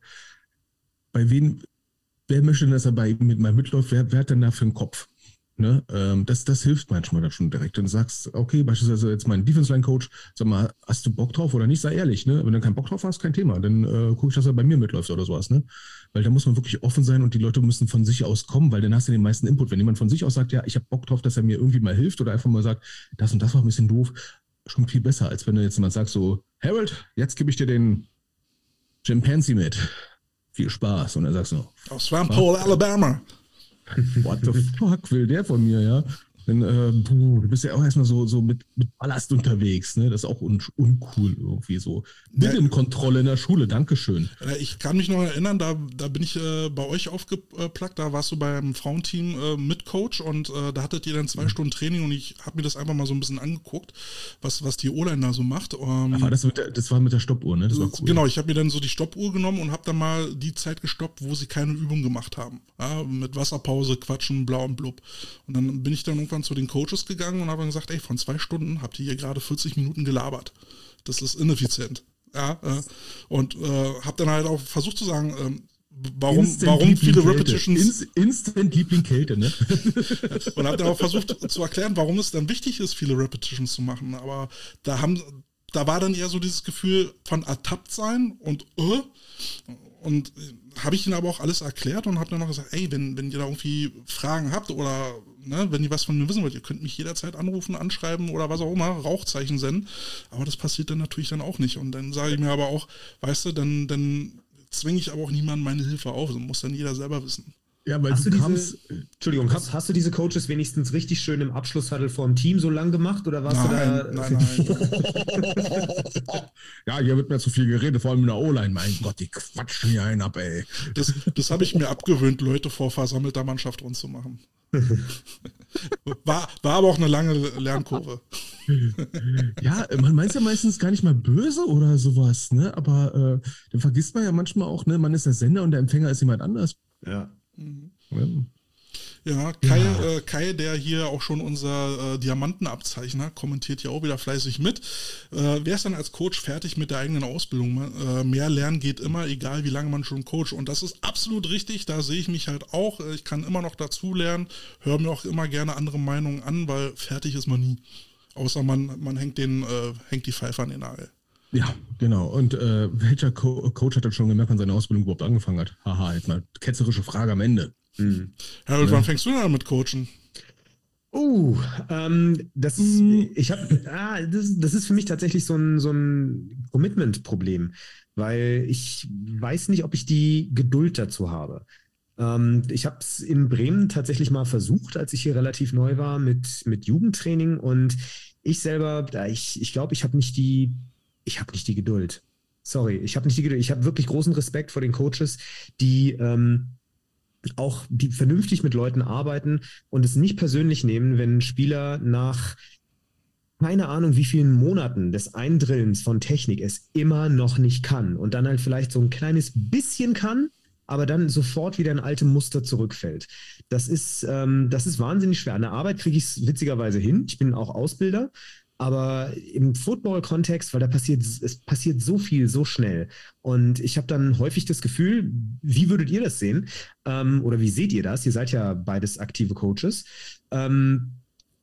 bei wem, wer möchte denn, dass er bei mit meinem mitläuft, wer, wer hat denn da für einen Kopf? Ne? Ähm, das, das hilft manchmal dann schon direkt. Dann sagst, okay, beispielsweise jetzt mein Defense-Line-Coach, sag mal, hast du Bock drauf oder nicht? Sei ehrlich, ne? Wenn du keinen Bock drauf hast, kein Thema. Dann äh, gucke ich, dass er bei mir mitläuft oder sowas, ne? Weil da muss man wirklich offen sein und die Leute müssen von sich aus kommen, weil dann hast du den meisten Input. Wenn jemand von sich aus sagt, ja, ich habe Bock drauf, dass er mir irgendwie mal hilft oder einfach mal sagt, das und das war ein bisschen doof, schon viel besser, als wenn du jetzt mal sagst so, Harold, jetzt gebe ich dir den Chimpanzee mit. Viel Spaß. Und dann sagst du, aus Swamp Hole, Alabama. What the fuck will der von mir, ja? Denn, äh, puh, du bist ja auch erstmal so, so mit, mit Ballast unterwegs, ne? Das ist auch un- uncool irgendwie so. Billenkontrolle in der Schule, Dankeschön. Ich kann mich noch erinnern, da, da bin ich äh, bei euch aufgeplagt, da warst du beim Frauenteam äh, mit Coach und äh, da hattet ihr dann zwei mhm. Stunden Training und ich habe mir das einfach mal so ein bisschen angeguckt, was, was die O-Line da so macht. Ähm, Ach, war das, mit der, das war mit der Stoppuhr, ne? Das war cool. Genau, ich habe mir dann so die Stoppuhr genommen und habe dann mal die Zeit gestoppt, wo sie keine Übung gemacht haben. Ja, mit Wasserpause, Quatschen, blau und blub. Und dann bin ich dann irgendwann zu den Coaches gegangen und habe dann gesagt, ey, von zwei Stunden habt ihr hier gerade vierzig Minuten gelabert. Das ist ineffizient. Ja, äh, und äh, habe dann halt auch versucht zu sagen, ähm, warum, warum viele Repetitions. Inst Instant Liebling Kälte, ne? Und habe dann auch versucht zu erklären, warum es dann wichtig ist, viele Repetitions zu machen. Aber da haben, da war dann eher so dieses Gefühl von ertappt sein und äh, und habe ich ihnen aber auch alles erklärt und habe dann noch gesagt, ey, wenn, wenn ihr da irgendwie Fragen habt oder ne, wenn ihr was von mir wissen wollt, ihr könnt mich jederzeit anrufen, anschreiben oder was auch immer, Rauchzeichen senden. Aber das passiert dann natürlich dann auch nicht. Und dann sage ich mir aber auch, weißt du, dann, dann zwinge ich aber auch niemandem meine Hilfe auf. Das muss dann jeder selber wissen. Ja, weil hast du, du kamst, diese, Entschuldigung, hast, hast du diese Coaches wenigstens richtig schön im Abschlusshuddle vor dem Team so lang gemacht oder warst nein, du da? Nein, nein. Ja, hier wird mir zu viel geredet, vor allem in der O-Line. Mein Gott, die quatschen hier einen ab, ey. Das, das habe ich mir abgewöhnt, Leute vor versammelter Mannschaft rund zu machen. War, war aber auch eine lange Lernkurve. Ja, man meint ja meistens gar nicht mal böse oder sowas, ne? Aber äh, dann vergisst man ja manchmal auch, ne? Man ist der Sender und der Empfänger ist jemand anders. Ja. Mhm. Ja. Ja, Kai, ja. Äh, Kai, der hier auch schon unser äh, Diamantenabzeichner, kommentiert ja auch wieder fleißig mit. Äh, wer ist dann als Coach fertig mit der eigenen Ausbildung? Äh, mehr lernen geht immer, egal wie lange man schon coacht. Und das ist absolut richtig, da sehe ich mich halt auch. Ich kann immer noch dazu lernen, höre mir auch immer gerne andere Meinungen an, weil fertig ist man nie. Außer man, man hängt, den, äh, hängt die Pfeife an den Nagel. Ja, genau. Und äh, welcher Co Coach hat dann schon gemerkt, wann seine Ausbildung überhaupt angefangen hat? Haha, jetzt mal ketzerische Frage am Ende. Mhm. Harold, ja. Wann fängst du denn an mit Coachen? Uh, ähm, das, Mhm. ich habe, ah, das, das ist für mich tatsächlich so ein, so ein Commitment-Problem, weil ich weiß nicht, ob ich die Geduld dazu habe. Ähm, ich habe es in Bremen tatsächlich mal versucht, als ich hier relativ neu war mit, mit Jugendtraining und ich selber, ich, ich glaube, ich habe nicht die, ich habe nicht die Geduld. Sorry, ich habe nicht die Geduld. Ich habe wirklich großen Respekt vor den Coaches, die ähm, auch die vernünftig mit Leuten arbeiten und es nicht persönlich nehmen, wenn ein Spieler nach keine Ahnung wie vielen Monaten des Eindrillens von Technik es immer noch nicht kann und dann halt vielleicht so ein kleines bisschen kann, aber dann sofort wieder in alte Muster zurückfällt. Das ist, ähm, das ist wahnsinnig schwer. An der Arbeit kriege ich es witzigerweise hin. Ich bin auch Ausbilder. Aber im Football-Kontext, weil da passiert, es passiert so viel, so schnell. Und ich habe dann häufig das Gefühl, wie würdet ihr das sehen? Ähm, oder wie seht ihr das? Ihr seid ja beides aktive Coaches. Ähm,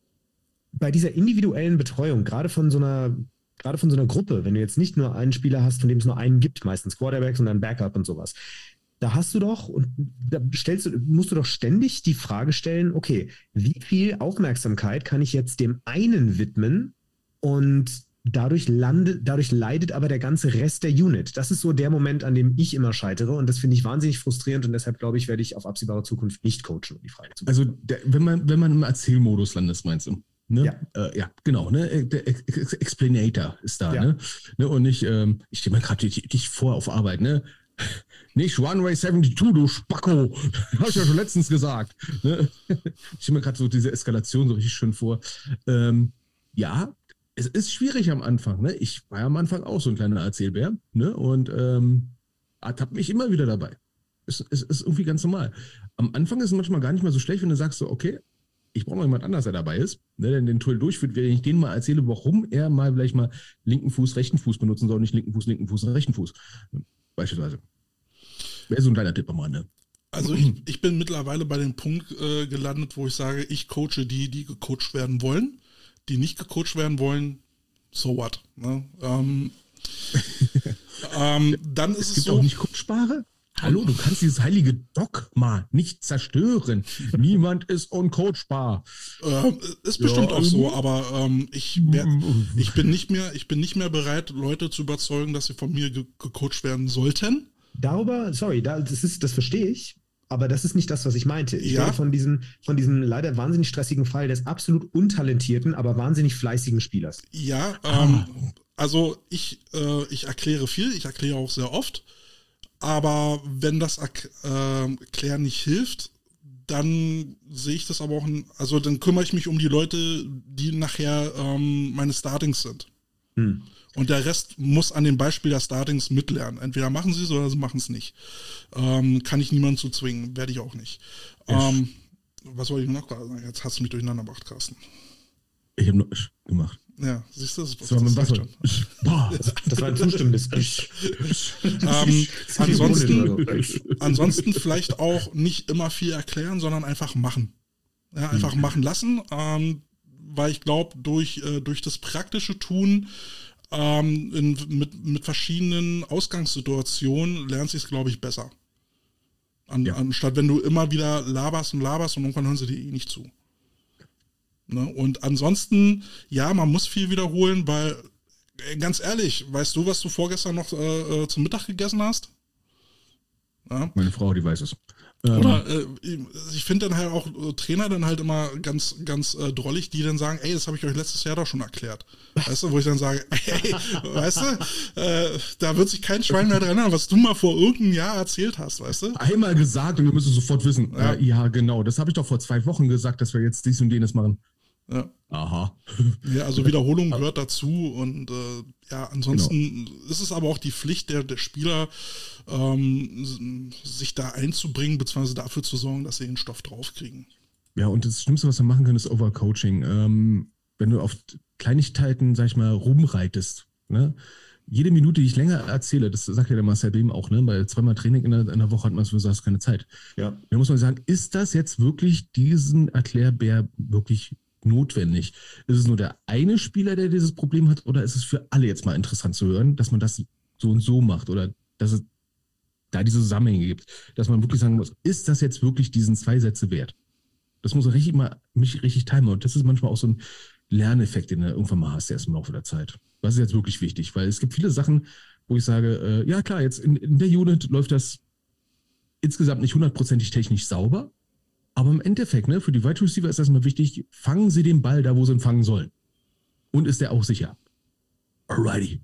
bei dieser individuellen Betreuung, gerade von so einer, gerade von so einer Gruppe, wenn du jetzt nicht nur einen Spieler hast, von dem es nur einen gibt, meistens Quarterbacks und dann Backup und sowas, da hast du doch, und da stellst du, musst du doch ständig die Frage stellen, okay, wie viel Aufmerksamkeit kann ich jetzt dem einen widmen? Und dadurch, landet, dadurch leidet aber der ganze Rest der Unit. Das ist so der Moment, an dem ich immer scheitere. Und das finde ich wahnsinnig frustrierend. Und deshalb, glaube ich, werde ich auf absehbare Zukunft nicht coachen, um die Frage zu Also, der, wenn, man, wenn man im Erzählmodus landet, meinst du? Ne? Ja. Äh, ja, genau. Ne? Der Ex Ex Explanator ist da. Ja. Ne? Ne? Und nicht, ähm, ich stehe mal gerade dich, dich vor auf Arbeit, ne? Nicht Runway zweiundsiebzig, du Spacko. Habe ich ja schon letztens gesagt. Ne? Ich stelle mir gerade so diese Eskalation so richtig schön vor. Ähm, ja, es ist schwierig am Anfang. Ne? Ich war ja am Anfang auch so ein kleiner Erzählbär. Ne? Und ähm, ertappt mich immer wieder dabei. Es, es ist irgendwie ganz normal. Am Anfang ist es manchmal gar nicht mal so schlecht, wenn du sagst so, okay, ich brauche mal jemand anders, der dabei ist, ne, der den Tool durchführt, wenn ich denen mal erzähle, warum er mal vielleicht mal linken Fuß, rechten Fuß benutzen soll, nicht linken Fuß, linken Fuß und rechten Fuß. Beispielsweise. Wäre so ein kleiner Tipp am Rande. Also ich, ich bin mittlerweile bei dem Punkt äh, gelandet, wo ich sage, ich coache die, die gecoacht werden wollen. Die nicht gecoacht werden wollen, so what? Ne? Ähm, ähm, dann ist es es gibt so. auch nicht coachbare? Hallo, du kannst dieses heilige Dogma nicht zerstören. Niemand ist uncoachbar. Äh, ist bestimmt Ja, auch so, ähm, aber ähm, ich, wär, ich bin nicht mehr, ich bin nicht mehr bereit, Leute zu überzeugen, dass sie von mir ge gecoacht werden sollten. Darüber, sorry, da, das, ist, das verstehe ich, aber das ist nicht das, was ich meinte. Ich Ja. rede von diesem, von diesem leider wahnsinnig stressigen Fall des absolut untalentierten, aber wahnsinnig fleißigen Spielers. Ja, ähm, also ich, äh, ich erkläre viel, ich erkläre auch sehr oft, aber wenn das Erk äh, Erklären nicht hilft, dann sehe ich das aber auch, in, also dann kümmere ich mich um die Leute, die nachher ähm, meine Startings sind. Hm. Und der Rest muss an dem Beispiel der Startings mitlernen. Entweder machen sie es oder sie machen es nicht. Ähm, kann ich niemanden zu zwingen, werde ich auch nicht. Ähm, was wollte ich noch sagen? Jetzt hast du mich durcheinander gebracht, Carsten. Ich habe nur gemacht. Ja, siehst du, das, das war mein das Wasser. Das war ein zustimmendes. ähm, ansonsten, ansonsten vielleicht auch nicht immer viel erklären, sondern einfach machen. Ja, einfach mhm. machen lassen, ähm, weil ich glaube, durch, äh, durch das praktische Tun ähm, in, mit, mit verschiedenen Ausgangssituationen lernt sich es, glaube ich, besser. An, ja. Anstatt wenn du immer wieder laberst und laberst und irgendwann hören sie dir eh nicht zu. Ne? Und ansonsten, ja, man muss viel wiederholen, weil, ganz ehrlich, weißt du, was du vorgestern noch äh, zum Mittag gegessen hast? Ja? Meine Frau, die weiß es. Oder äh, ich finde dann halt auch äh, Trainer dann halt immer ganz, ganz äh, drollig, die dann sagen, ey, das habe ich euch letztes Jahr doch schon erklärt. Weißt du, wo ich dann sage, ey, weißt du, äh, da wird sich kein Schwein mehr dran erinnern, was du mal vor irgendeinem Jahr erzählt hast, weißt du? Einmal gesagt und wir müssen sofort wissen. Ja, äh, ja genau, das habe ich doch vor zwei Wochen gesagt, dass wir jetzt dies und jenes machen. Ja. Aha. Ja, also Wiederholung gehört dazu und äh, ja, ansonsten genau. ist es aber auch die Pflicht der, der Spieler, ähm, sich da einzubringen, beziehungsweise dafür zu sorgen, dass sie den Stoff draufkriegen. Ja, und das Schlimmste, was wir machen können, ist Overcoaching. Ähm, wenn du auf Kleinigkeiten, sag ich mal, rumreitest, ne? Jede Minute, die ich länger erzähle, das sagt ja der Marcel Behm auch, ne? Bei zweimal Training in der, in der Woche hat man so gesagt, keine Zeit. Ja. Da muss man sagen, ist das jetzt wirklich diesen Erklärbär wirklich notwendig? Ist es nur der eine Spieler, der dieses Problem hat, oder ist es für alle jetzt mal interessant zu hören, dass man das so und so macht oder dass es da diese Zusammenhänge gibt, dass man wirklich sagen muss, ist das jetzt wirklich diesen zwei Sätze wert? Das muss richtig mal mich richtig timen und das ist manchmal auch so ein Lerneffekt, den du irgendwann mal hast erst im Laufe der Zeit. Was ist jetzt wirklich wichtig? Weil es gibt viele Sachen, wo ich sage, äh, ja klar, jetzt in, in der Unit läuft das insgesamt nicht hundertprozentig technisch sauber, aber im Endeffekt, ne, für die Wide Receiver ist das immer wichtig, fangen sie den Ball da, wo sie ihn fangen sollen. Und ist der auch sicher? Alrighty.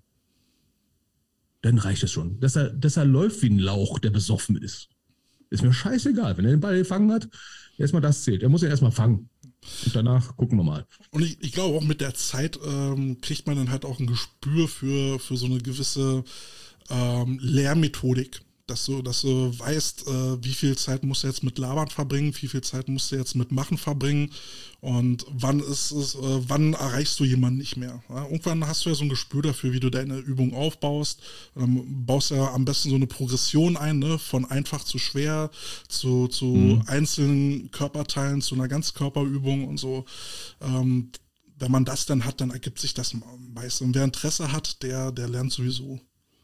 Dann reicht es schon. Dass er, dass er läuft wie ein Lauch, der besoffen ist. Ist mir scheißegal. Wenn er den Ball gefangen hat, erstmal das zählt. Er muss ihn erstmal fangen. Und danach gucken wir mal. Und ich, ich glaube auch mit der Zeit ähm, kriegt man dann halt auch ein Gespür für, für so eine gewisse ähm, Lehrmethodik. Dass du, dass du weißt, äh, wie viel Zeit musst du jetzt mit Labern verbringen, wie viel Zeit musst du jetzt mit Machen verbringen und wann ist es, äh, wann erreichst du jemanden nicht mehr. Ja? Irgendwann hast du ja so ein Gespür dafür, wie du deine Übung aufbaust. Dann baust du ja am besten so eine Progression ein, ne? Von einfach zu schwer zu, zu mhm. einzelnen Körperteilen, zu einer Ganzkörperübung und so. Ähm, wenn man das dann hat, dann ergibt sich das meist. Und wer Interesse hat, der, der lernt sowieso.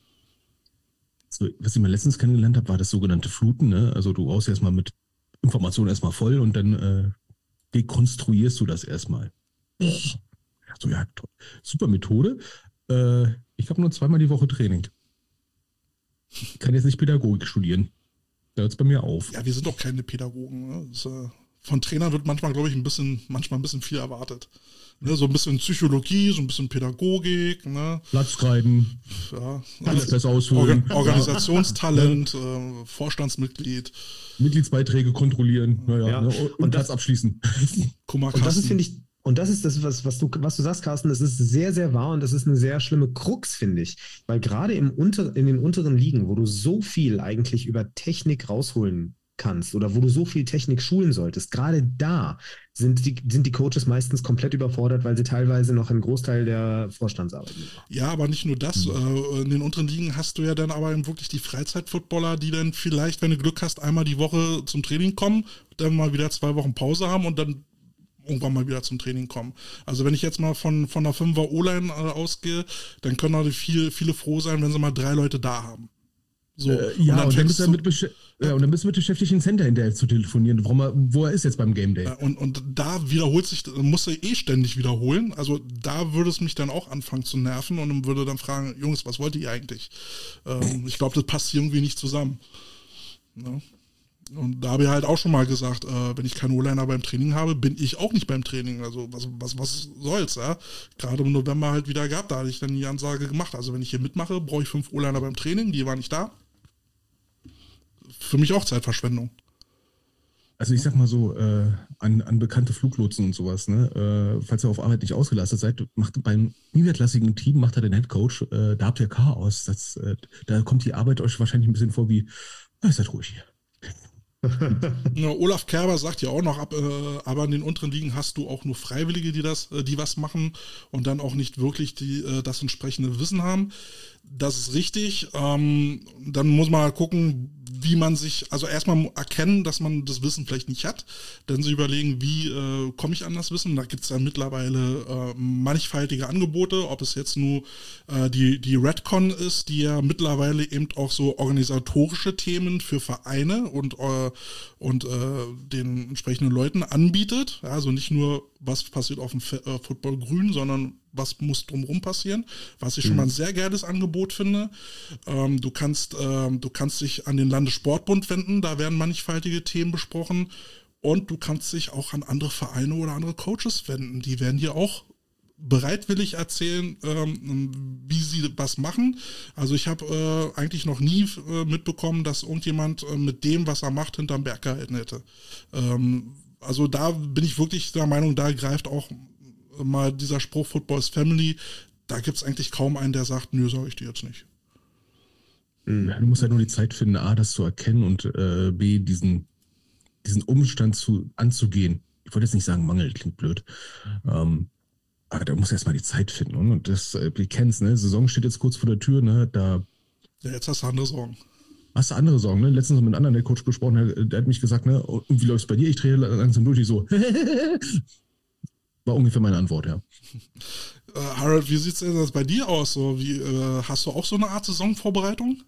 So, was ich mal letztens kennengelernt habe, war das sogenannte Fluten. Ne? Also du baust erstmal mit Informationen erstmal voll und dann äh, dekonstruierst du das erstmal. Ja, so, ja, toll. Super Methode. Äh, ich habe nur zweimal die Woche Training. Ich kann jetzt nicht Pädagogik studieren. Da hört es bei mir auf. Ja, wir sind doch keine Pädagogen. Ne? Das, äh, von Trainern wird manchmal, glaube ich, ein bisschen, manchmal ein bisschen viel erwartet. Ne, so ein bisschen Psychologie, so ein bisschen Pädagogik, ne? Platzreiten, ja, alles besser ausholen. Organ- Organisationstalent, ja. äh, Vorstandsmitglied. Mitgliedsbeiträge kontrollieren, naja, ja. ne? und, und Platz abschließen. Und das ist, finde ich, und das ist das, was, was, du, was du sagst, Carsten, das ist sehr, sehr wahr und das ist eine sehr schlimme Krux, finde ich. Weil gerade im Unter, in den unteren Ligen, wo du so viel eigentlich über Technik rausholen kannst oder wo du so viel Technik schulen solltest, gerade da sind die, sind die Coaches meistens komplett überfordert, weil sie teilweise noch einen Großteil der Vorstandsarbeit machen. Ja, aber nicht nur das. Mhm. In den unteren Ligen hast du ja dann aber wirklich die Freizeitfootballer, die dann vielleicht, wenn du Glück hast, einmal die Woche zum Training kommen, dann mal wieder zwei Wochen Pause haben und dann irgendwann mal wieder zum Training kommen. Also wenn ich jetzt mal von, von der Fünfer O-Line äh, ausgehe, dann können da viel, viele froh sein, wenn sie mal drei Leute da haben. So. Äh, ja, und dann, und dann bist du damit besch- ja, und dann bist du mit beschäftigt, den Center hinterher zu telefonieren, warum er, wo er ist jetzt beim Game Day. Ja, und, und da wiederholt sich, muss er eh ständig wiederholen. Also da würde es mich dann auch anfangen zu nerven und würde dann fragen, Jungs, was wollt ihr eigentlich? Ähm, ich glaube, das passt hier irgendwie nicht zusammen. Ja. Und da habe ich halt auch schon mal gesagt, äh, wenn ich keinen O-Liner beim Training habe, bin ich auch nicht beim Training. Also was, was, was soll's, ja? Gerade im November halt wieder gehabt, da hatte ich dann die Ansage gemacht. Also wenn ich hier mitmache, brauche ich fünf O-Liner beim Training, die waren nicht da. Für mich auch Zeitverschwendung. Also ich sag mal so, äh, an, an bekannte Fluglotsen und sowas, ne, äh, falls ihr auf Arbeit nicht ausgelastet seid, macht beim niederklassigen Team, macht er den Headcoach, äh, da habt ihr Chaos. Das, äh, da kommt die Arbeit euch wahrscheinlich ein bisschen vor wie, oh, seid ruhig hier. Ja, Olaf Kerber sagt ja auch noch, ab, äh, aber in den unteren Ligen hast du auch nur Freiwillige, die das, äh, die was machen und dann auch nicht wirklich die, äh, das entsprechende Wissen haben. Das ist richtig. Ähm, dann muss man gucken, wie man sich, also erstmal erkennen, dass man das Wissen vielleicht nicht hat, dann sich überlegen, wie äh, komme ich an das Wissen. Da gibt es ja mittlerweile äh, mannigfaltige Angebote, ob es jetzt nur äh, die, die Redcon ist, die ja mittlerweile eben auch so organisatorische Themen für Vereine und, äh, und äh, den entsprechenden Leuten anbietet. Ja, also nicht nur, was passiert auf dem F- äh, Footballgrün, sondern was muss drumherum passieren, was ich schon mal ein sehr geiles Angebot finde. Ähm, du kannst, ähm, du kannst dich an den Landessportbund wenden, da werden mannigfaltige Themen besprochen und du kannst dich auch an andere Vereine oder andere Coaches wenden. Die werden dir auch bereitwillig erzählen, ähm, wie sie was machen. Also ich habe äh, eigentlich noch nie äh, mitbekommen, dass irgendjemand äh, mit dem, was er macht, hinterm Berg gehalten hätte. Ähm, also da bin ich wirklich der Meinung, da greift auch mal dieser Spruch Football is Family, da gibt es eigentlich kaum einen, der sagt, nö, sag ich dir jetzt nicht. Ja, du musst ja nur die Zeit finden, A, das zu erkennen und äh, B, diesen, diesen Umstand zu, anzugehen. Ich wollte jetzt nicht sagen, Mangel, klingt blöd. Ähm, aber da muss erstmal die Zeit finden. Und das, äh, wir kennen es, ne? Saison steht jetzt kurz vor der Tür, ne? Da Ja, jetzt hast du andere Sorgen. hast du andere Sorgen, ne? Letztens mit einem anderen der Coach gesprochen, der, der hat mich gesagt, ne, und wie läuft's bei dir? Ich drehe langsam durch, ich so. War ungefähr meine Antwort, ja. Äh, Harold, wie sieht's denn das bei dir aus? So, wie, äh, hast du auch so eine Art Saisonvorbereitung?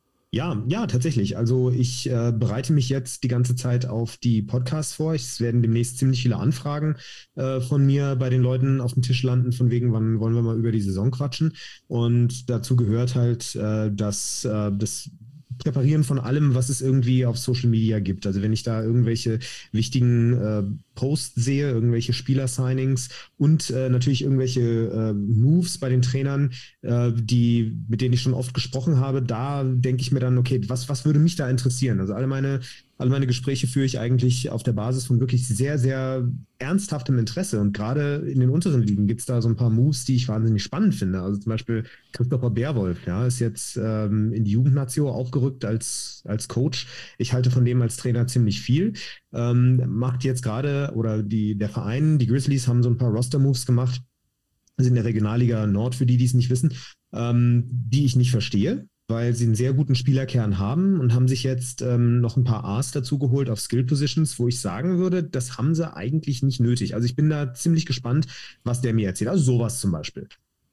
Ja, ja, tatsächlich. Also ich äh, bereite mich jetzt die ganze Zeit auf die Podcasts vor. Es werden demnächst ziemlich viele Anfragen äh, von mir bei den Leuten auf dem Tisch landen, von wegen, wann wollen wir mal über die Saison quatschen. Und dazu gehört halt, äh, dass äh, das Präparieren von allem, was es irgendwie auf Social Media gibt. Also wenn ich da irgendwelche wichtigen äh, Posts sehe, irgendwelche Spieler-Signings und äh, natürlich irgendwelche äh, Moves bei den Trainern, äh, die, mit denen ich schon oft gesprochen habe, da denke ich mir dann, okay, was, was würde mich da interessieren? Also alle meine, alle meine Gespräche führe ich eigentlich auf der Basis von wirklich sehr, sehr ernsthaftem Interesse. Und gerade in den unteren Ligen gibt es da so ein paar Moves, die ich wahnsinnig spannend finde. Also zum Beispiel Christopher Beerwolf, ja, ist jetzt ähm, in die Jugendnation aufgerückt als, als Coach. Ich halte von dem als Trainer ziemlich viel. Ähm, macht jetzt gerade, oder die, der Verein, die Grizzlies haben so ein paar Roster-Moves gemacht, sind in der Regionalliga Nord, für die, die es nicht wissen, ähm, die ich nicht verstehe, weil sie einen sehr guten Spielerkern haben und haben sich jetzt ähm, noch ein paar A's dazu geholt auf Skill-Positions, wo ich sagen würde, das haben sie eigentlich nicht nötig. Also ich bin da ziemlich gespannt, was der mir erzählt. Also sowas zum Beispiel.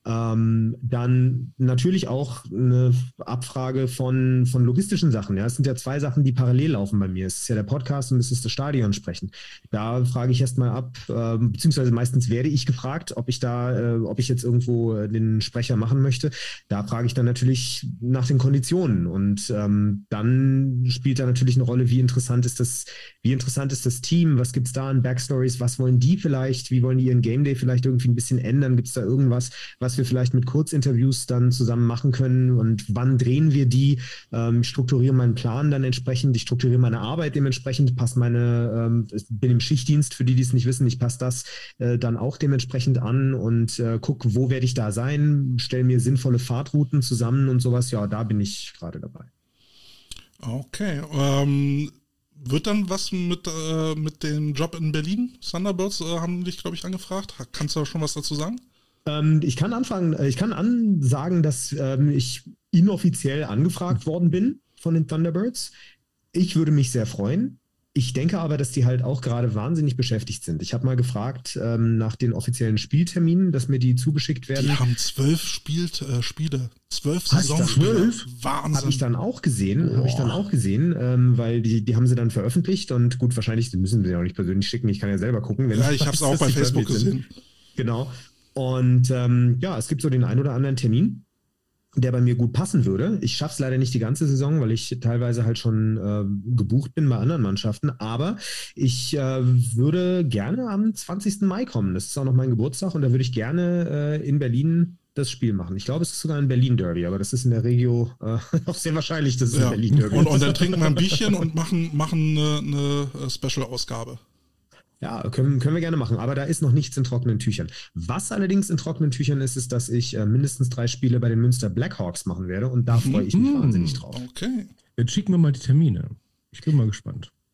Ähm, dann natürlich auch eine Abfrage von, von logistischen Sachen. Ja, es sind ja zwei Sachen, die parallel laufen bei mir. Es ist ja der Podcast und es ist das Stadion sprechen. Da frage ich erstmal ab, äh, beziehungsweise meistens werde ich gefragt, ob ich da, äh, ob ich jetzt irgendwo den Sprecher machen möchte. Da frage ich dann natürlich nach den Konditionen und ähm, dann spielt da natürlich eine Rolle, wie interessant ist das, wie interessant ist das Team, was gibt es da an Backstories, was wollen die vielleicht, wie wollen die ihren Game Day vielleicht irgendwie ein bisschen ändern, gibt es da irgendwas, was wir vielleicht mit Kurzinterviews dann zusammen machen können und wann drehen wir die. Ähm, ich strukturiere meinen Plan dann entsprechend, ich strukturiere meine Arbeit dementsprechend, passe meine, ähm, ich bin im Schichtdienst, für die, die es nicht wissen, ich passe das äh, dann auch dementsprechend an und äh, gucke, wo werde ich da sein, stelle mir sinnvolle Fahrtrouten zusammen und sowas. Ja, da bin ich gerade dabei. Okay, ähm, wird dann was mit, äh, mit dem Job in Berlin? Thunderbirds äh, haben dich, glaube ich, angefragt. Kannst du da schon was dazu sagen? Ich kann anfangen, ich kann ansagen, dass ähm, ich inoffiziell angefragt worden bin von den Thunderbirds. Ich würde mich sehr freuen. Ich denke aber, dass die halt auch gerade wahnsinnig beschäftigt sind. Ich habe mal gefragt ähm, nach den offiziellen Spielterminen, dass mir die zugeschickt werden. Die haben zwölf Spiel, äh, Spiele, zwölf Saisonspiele. Wahnsinn. Habe ich dann auch gesehen, habe ich dann auch gesehen, ähm, weil die, die haben sie dann veröffentlicht und gut, wahrscheinlich müssen sie auch nicht persönlich schicken. Ich kann ja selber gucken. Wenn ja, ich habe es auch bei Facebook gesehen. Genau. Und ähm, ja, es gibt so den ein oder anderen Termin, der bei mir gut passen würde. Ich schaffe es leider nicht die ganze Saison, weil ich teilweise halt schon äh, gebucht bin bei anderen Mannschaften. Aber ich äh, würde gerne am zwanzigsten Mai kommen. Das ist auch noch mein Geburtstag und da würde ich gerne äh, in Berlin das Spiel machen. Ich glaube, es ist sogar ein Berlin-Derby, aber das ist in der Regio äh, auch sehr wahrscheinlich, dass es ja. ein Berlin-Derby ist. Und, und dann trinken wir ein Bierchen und machen, machen eine, eine Special-Ausgabe. Ja, können, können wir gerne machen, aber da ist noch nichts in trockenen Tüchern. Was allerdings in trockenen Tüchern ist, ist, dass ich äh, mindestens drei Spiele bei den Münster Blackhawks machen werde und da freue ich mich mhm. wahnsinnig drauf. Okay. Jetzt schicken wir mal die Termine. Ich bin mal gespannt.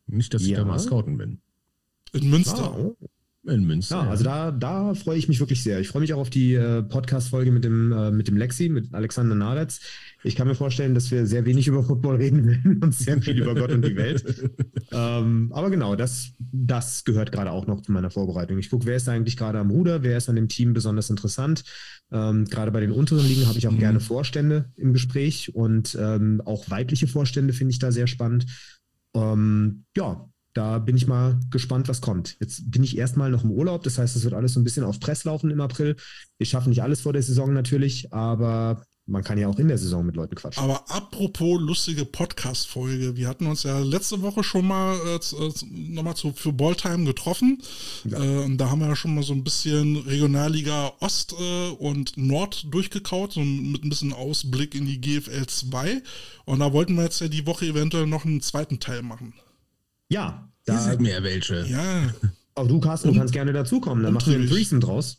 Nicht, dass ich Ja. da mal scouten bin. In Münster. Ah, oh. In Münster. Ja, also da, da freue ich mich wirklich sehr. Ich freue mich auch auf die äh, Podcast-Folge mit dem, äh, mit dem Lexi, mit Alexander Naretz. Ich kann mir vorstellen, dass wir sehr wenig über Football reden werden und sehr viel über Gott und die Welt. Ähm, aber genau, das, das gehört gerade auch noch zu meiner Vorbereitung. Ich gucke, wer ist da eigentlich gerade am Ruder, wer ist an dem Team besonders interessant. Ähm, gerade bei den unteren Ligen habe ich auch Mhm. gerne Vorstände im Gespräch und ähm, auch weibliche Vorstände finde ich da sehr spannend. Ähm, ja, da bin ich mal gespannt, was kommt. Jetzt bin ich erstmal noch im Urlaub, das heißt, es wird alles so ein bisschen auf Press laufen im April. Wir schaffen nicht alles vor der Saison natürlich, aber man kann ja auch in der Saison mit Leuten quatschen. Aber apropos lustige Podcast-Folge, wir hatten uns ja letzte Woche schon mal äh, z- äh, nochmal zu, für Balltime getroffen. Ja. Äh, und da haben wir ja schon mal so ein bisschen Regionalliga Ost äh, und Nord durchgekaut, so mit ein bisschen Ausblick in die G F L zwei. Und da wollten wir jetzt ja die Woche eventuell noch einen zweiten Teil machen. Ja, Ihr da, seid mehr welche. Ja, auch du, Carsten, du kannst gerne dazukommen. Dann machen wir einen Umtriebig. Threesome draus.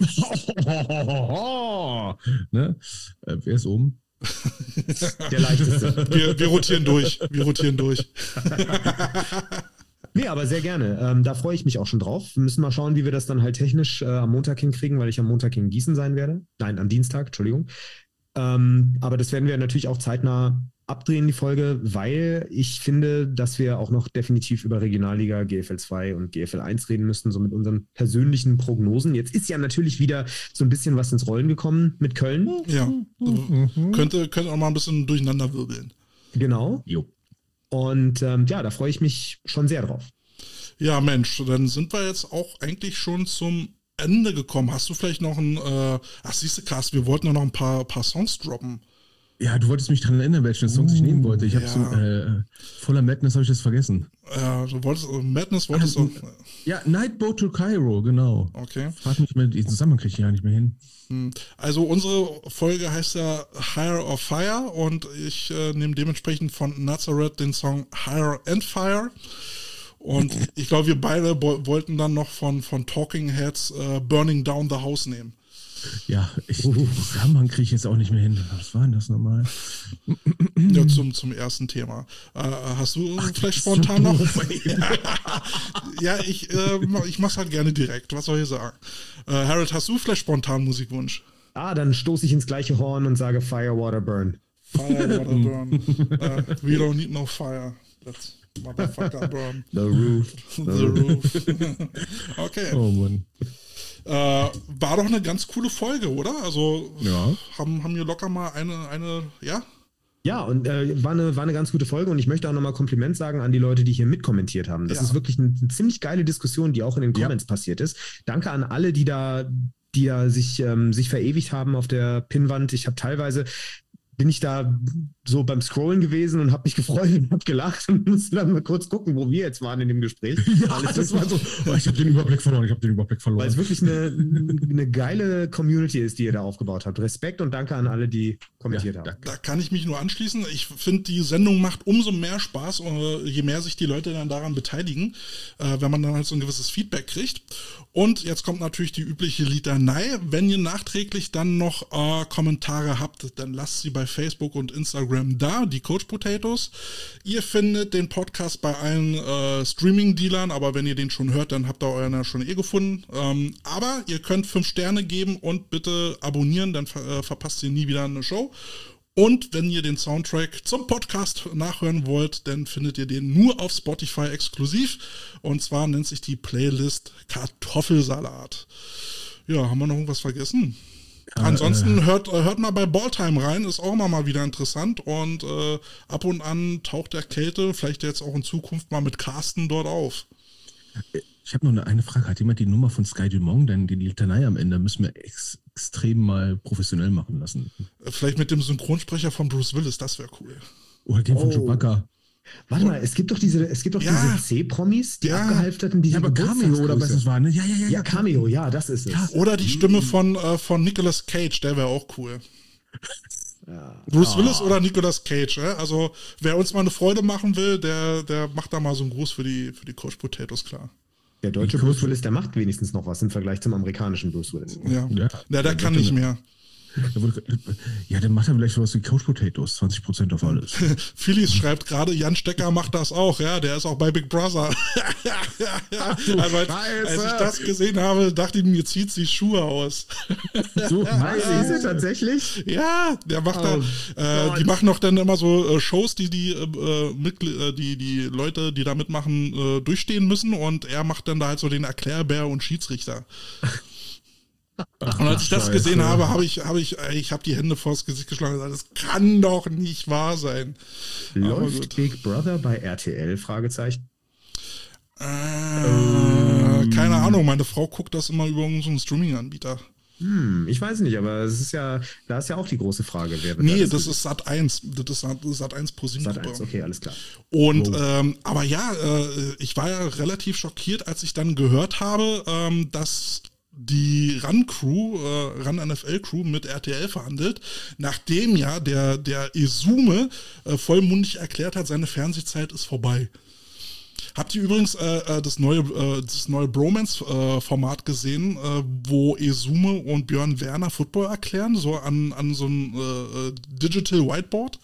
ne? Äh, wer ist oben? Der leichteste. wir, wir rotieren durch. Wir rotieren durch. Nee, aber sehr gerne. Ähm, da freue ich mich auch schon drauf. Wir müssen mal schauen, wie wir das dann halt technisch äh, am Montag hinkriegen, weil ich am Montag in Gießen sein werde. Nein, am Dienstag, Entschuldigung. Ähm, aber das werden wir natürlich auch zeitnah abdrehen, die Folge, weil ich finde, dass wir auch noch definitiv über Regionalliga, G F L zwei und G F L eins reden müssen, so mit unseren persönlichen Prognosen. Jetzt ist ja natürlich wieder so ein bisschen was ins Rollen gekommen mit Köln. Ja, könnte, könnte auch mal ein bisschen durcheinander wirbeln. Genau. Jo. Und ähm, ja, da freue ich mich schon sehr drauf. Ja, Mensch, dann sind wir jetzt auch eigentlich schon zum Ende gekommen. Hast du vielleicht noch ein, äh, ach siehst du, Carsten, wir wollten ja noch ein paar, paar Songs droppen. Ja, du wolltest mich daran erinnern, welchen Songs ich nehmen wollte. Ich habe ja. so, äh, voller Madness habe ich das vergessen. Äh, du wolltest, äh, Madness wolltest du, Ja, Nightboat to Cairo, genau. okay. Frag mich mal, den Zusammenhang kriege ich ja nicht mehr hin. Hm. Also unsere Folge heißt ja Higher or Fire und ich äh, nehme dementsprechend von Nazareth den Song Higher and Fire. Und ich glaube, wir beide bo- wollten dann noch von, von Talking Heads äh, Burning Down the House nehmen. Ja, ich, den Zusammenhang kriege ich jetzt auch nicht mehr hin. Was war denn das nochmal? Ja, zum, zum ersten Thema. Äh, hast du vielleicht spontan noch? Ja, ich, äh, ich mach's halt gerne direkt. Was soll ich sagen? Äh, Harold, hast du vielleicht spontan Musikwunsch? Ah, dann stoße ich ins gleiche Horn und sage Fire, Water, Burn. Fire, water, burn. Uh, we don't need no fire. Let's motherfucker burn. The Roof. The roof. Okay. Oh Mann. Äh, war doch eine ganz coole Folge, oder? Also Ja. haben, haben wir locker mal eine, eine, ja? Ja, und äh, war, eine, war eine ganz gute Folge und ich möchte auch nochmal Kompliment sagen an die Leute, die hier mitkommentiert haben. Das Ja. ist wirklich eine, eine ziemlich geile Diskussion, die auch in den Ja. Comments passiert ist. Danke an alle, die da, die da sich, ähm, sich verewigt haben auf der Pinnwand. Ich habe teilweise, bin ich da so beim Scrollen gewesen und habe mich gefreut und habe gelacht und musste dann mal kurz gucken, wo wir jetzt waren in dem Gespräch. Ja, Weil es das wirklich- war so. Oh, ich habe den Überblick verloren. Ich habe den Überblick Weil es verloren. wirklich eine, eine geile Community ist, die ihr da aufgebaut habt. Respekt und danke an alle, die kommentiert Ja, haben. danke. Da kann ich mich nur anschließen. Ich finde, die Sendung macht umso mehr Spaß, äh, je mehr sich die Leute dann daran beteiligen, äh, wenn man dann halt so ein gewisses Feedback kriegt. Und jetzt kommt natürlich die übliche Litanei. Wenn ihr nachträglich dann noch äh, Kommentare habt, dann lasst sie bei Facebook und Instagram da, die Coach Potatoes. Ihr findet den Podcast bei allen äh, Streaming-Dealern, aber wenn ihr den schon hört, dann habt ihr euren ja schon eh gefunden. Ähm, aber ihr könnt fünf Sterne geben und bitte abonnieren, dann ver äh, verpasst ihr nie wieder eine Show. Und wenn ihr den Soundtrack zum Podcast nachhören wollt, dann findet ihr den nur auf Spotify exklusiv. Und zwar nennt sich die Playlist Kartoffelsalat. Ja, haben wir noch irgendwas vergessen? Ansonsten äh, hört, hört mal bei Balltime rein, ist auch immer mal wieder interessant. Und äh, ab und an taucht der Kälte, vielleicht jetzt auch in Zukunft mal mit Carsten dort auf. Ich habe noch eine, eine Frage. Hat jemand die Nummer von Sky Dumont, denn die Litanei am Ende müssen wir ex, extrem mal professionell machen lassen. Äh, Vielleicht mit dem Synchronsprecher von Bruce Willis, das wäre cool. Oder den von Oh. Chewbacca. Warte mal, es gibt doch diese, es gibt doch Ja. diese C-Promis, die Ja. abgehalfterten, die Ja, aber Cameo oder was das war, ne? Ja, ja, ja. Ja, Cameo, ja, das ist es. Ja. Oder die Stimme von, äh, von Nicolas Cage, der wäre auch cool. Ja. Bruce Willis oder Nicolas Cage, äh? Also wer uns mal eine Freude machen will, der, der macht da mal so einen Gruß für die, für die Coach Potatoes klar. Der deutsche Bruce Willis, der macht wenigstens noch was im Vergleich zum amerikanischen Bruce Willis. Ja, Ja. ja der kann nicht mehr. Ja, dann macht er vielleicht sowas wie Couch Potatoes, zwanzig Prozent auf alles. Phillies schreibt gerade, Jan Stecker macht das auch, ja, der ist auch bei Big Brother. also als, als ich das gesehen habe, dachte ich, mir zieht sie Schuhe aus. So heiß ist er tatsächlich? Ja, der macht Oh, da, äh, die machen doch dann immer so äh, Shows, die die, äh, Mitgl- äh, die die Leute, die da mitmachen, äh, durchstehen müssen und er macht dann da halt so den Erklärbär und Schiedsrichter. Ach, Und als ich das Scheiße. gesehen habe, habe ich, habe ich, ich habe die Hände vors Gesicht geschlagen und gesagt, das kann doch nicht wahr sein. Läuft Big Brother bei R T L? Fragezeichen. Äh, ähm. Keine Ahnung, meine Frau guckt das immer über unseren Streaming-Anbieter. Hm, ich weiß nicht, aber es ist ja, da ist ja auch die große Frage, wer wird Nee, da das ist Sat eins. Das ist Sat eins pro sieben. Sat eins, okay, alles klar. Und Wow. ähm, aber ja, äh, ich war ja relativ schockiert, als ich dann gehört habe, ähm, dass die Run-Crew, äh, Run-N F L-Crew mit R T L verhandelt, nachdem ja der, der Esume äh, vollmundig erklärt hat, seine Fernsehzeit ist vorbei. Habt ihr übrigens äh, das neue, äh, das neue Bromance-Format gesehen, äh, wo Esume und Björn Werner Football erklären, so an, an so einem äh, Digital Whiteboard?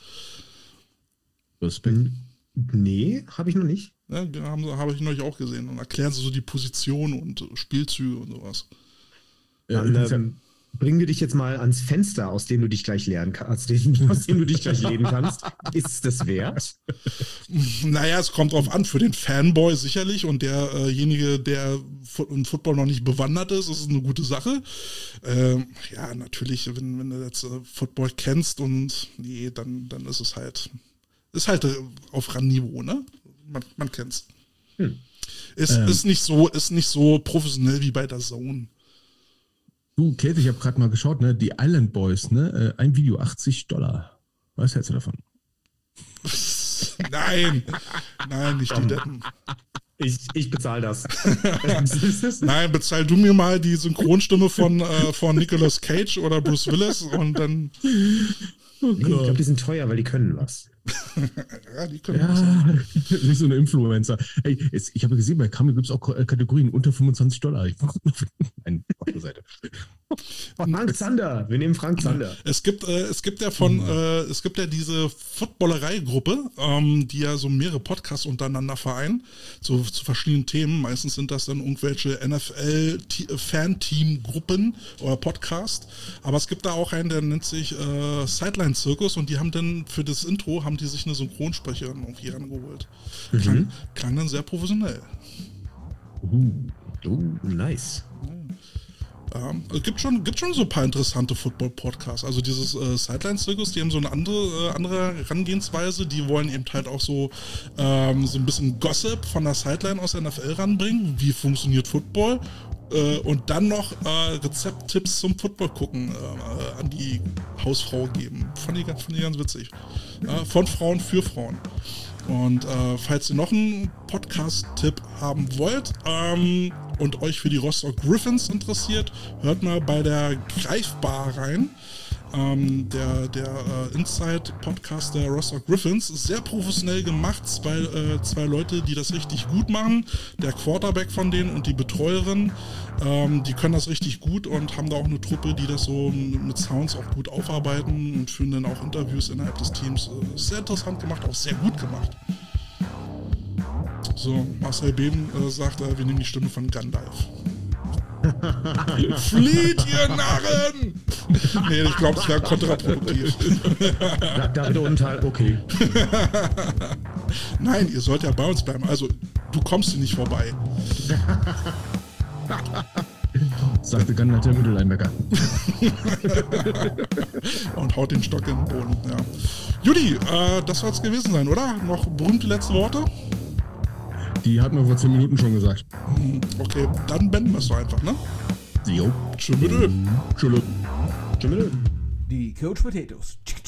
Respekt. Nee, habe ich noch nicht. Ja, habe hab ich neulich auch gesehen. Und erklären sie so die Position und Spielzüge und sowas. Ja, Dann, das ist ja- ähm, bringen wir dich jetzt mal ans Fenster, aus dem du dich gleich lernen kannst, aus dem, aus dem du dich gleich leben kannst. Ist es das wert? Naja, es kommt drauf an, für den Fanboy sicherlich und derjenige, der Fu- im Football noch nicht bewandert ist, ist es eine gute Sache. Ähm, ja, natürlich, wenn, wenn du jetzt äh, Football kennst und nee, dann, dann ist es halt, ist halt äh, auf Randniveau, ne? Man, man kennt's. Hm. Ist, Ähm. ist nicht so, ist nicht so professionell wie bei der Zone. Du, Käthe, ich habe gerade mal geschaut, ne? Die Island Boys, ne? Äh, Ein Video, achtzig Dollar. Was hältst du davon? Nein, nein, nicht die Deppen. Ich, ich bezahle das. Nein, bezahl du mir mal die Synchronstimme von, äh, von Nicolas Cage oder Bruce Willis und dann. Oh Nee, ich glaube, die sind teuer, weil die können was. Ja, die können was sagen. Ja, nicht so eine Influencer. Hey, es, ich habe gesehen, bei Cameo gibt es auch K- Kategorien unter fünfundzwanzig Dollar. Ich mach eine Seite. Frank Zander, wir nehmen Frank Zander. Es gibt, äh, es gibt ja von, äh, es gibt ja diese Footballerei-Gruppe, ähm, die ja so mehrere Podcasts untereinander vereinen, so zu verschiedenen Themen. Meistens sind das dann irgendwelche N F L-Fan-Team-Gruppen oder Podcast. Aber es gibt da auch einen, der nennt sich äh, Sideline Circus und die haben dann für das Intro haben die sich eine Synchronsprecherin irgendwie rangeholt. Klang, klang dann sehr professionell. Uh, uh, nice. Ähm, es gibt schon, gibt schon so ein paar interessante Football-Podcasts. Also dieses äh, Sideline-Circus, die haben so eine andere, äh, andere Herangehensweise. Die wollen eben halt auch so, ähm, so ein bisschen Gossip von der Sideline aus der N F L ranbringen. Wie funktioniert Football? Äh, und dann noch äh, Rezepttipps zum Football gucken äh, an die Hausfrau geben. Fand ich, fand ich ganz witzig. Äh, von Frauen für Frauen. Und äh, falls ihr noch einen Podcast-Tipp haben wollt ähm, und euch für die Rostock Griffins interessiert, hört mal bei der Greifbar rein. Ähm, der der äh, Inside-Podcast der Rostock Griffins ist sehr professionell gemacht. Zwei, äh, zwei Leute, die das richtig gut machen. Der Quarterback von denen und die Betreuerin. Ähm, die können das richtig gut und haben da auch eine Truppe, die das so mit Sounds auch gut aufarbeiten und führen dann auch Interviews innerhalb des Teams. Äh, sehr interessant gemacht, auch sehr gut gemacht. So, Marcel Beben äh, sagt, äh, wir nehmen die Stimme von Gandalf. Flieht, ihr Narren! Nee, ich glaube, es wäre kontraproduktiv. Da, David Odenthal, okay. Nein, ihr sollt ja bei uns bleiben. Also, du kommst hier nicht vorbei. Sagte Gandalf der Mittellinebacker. Und haut den Stock in den Boden. Ja. Judy, äh, das soll es gewesen sein, oder? Noch berühmte letzte Worte? Die hatten wir vor zehn Minuten schon gesagt. Okay, dann beenden wir es doch einfach, ne? Jo. Tschüss. Tschüss. Tschüss. Die Couch Potatoes.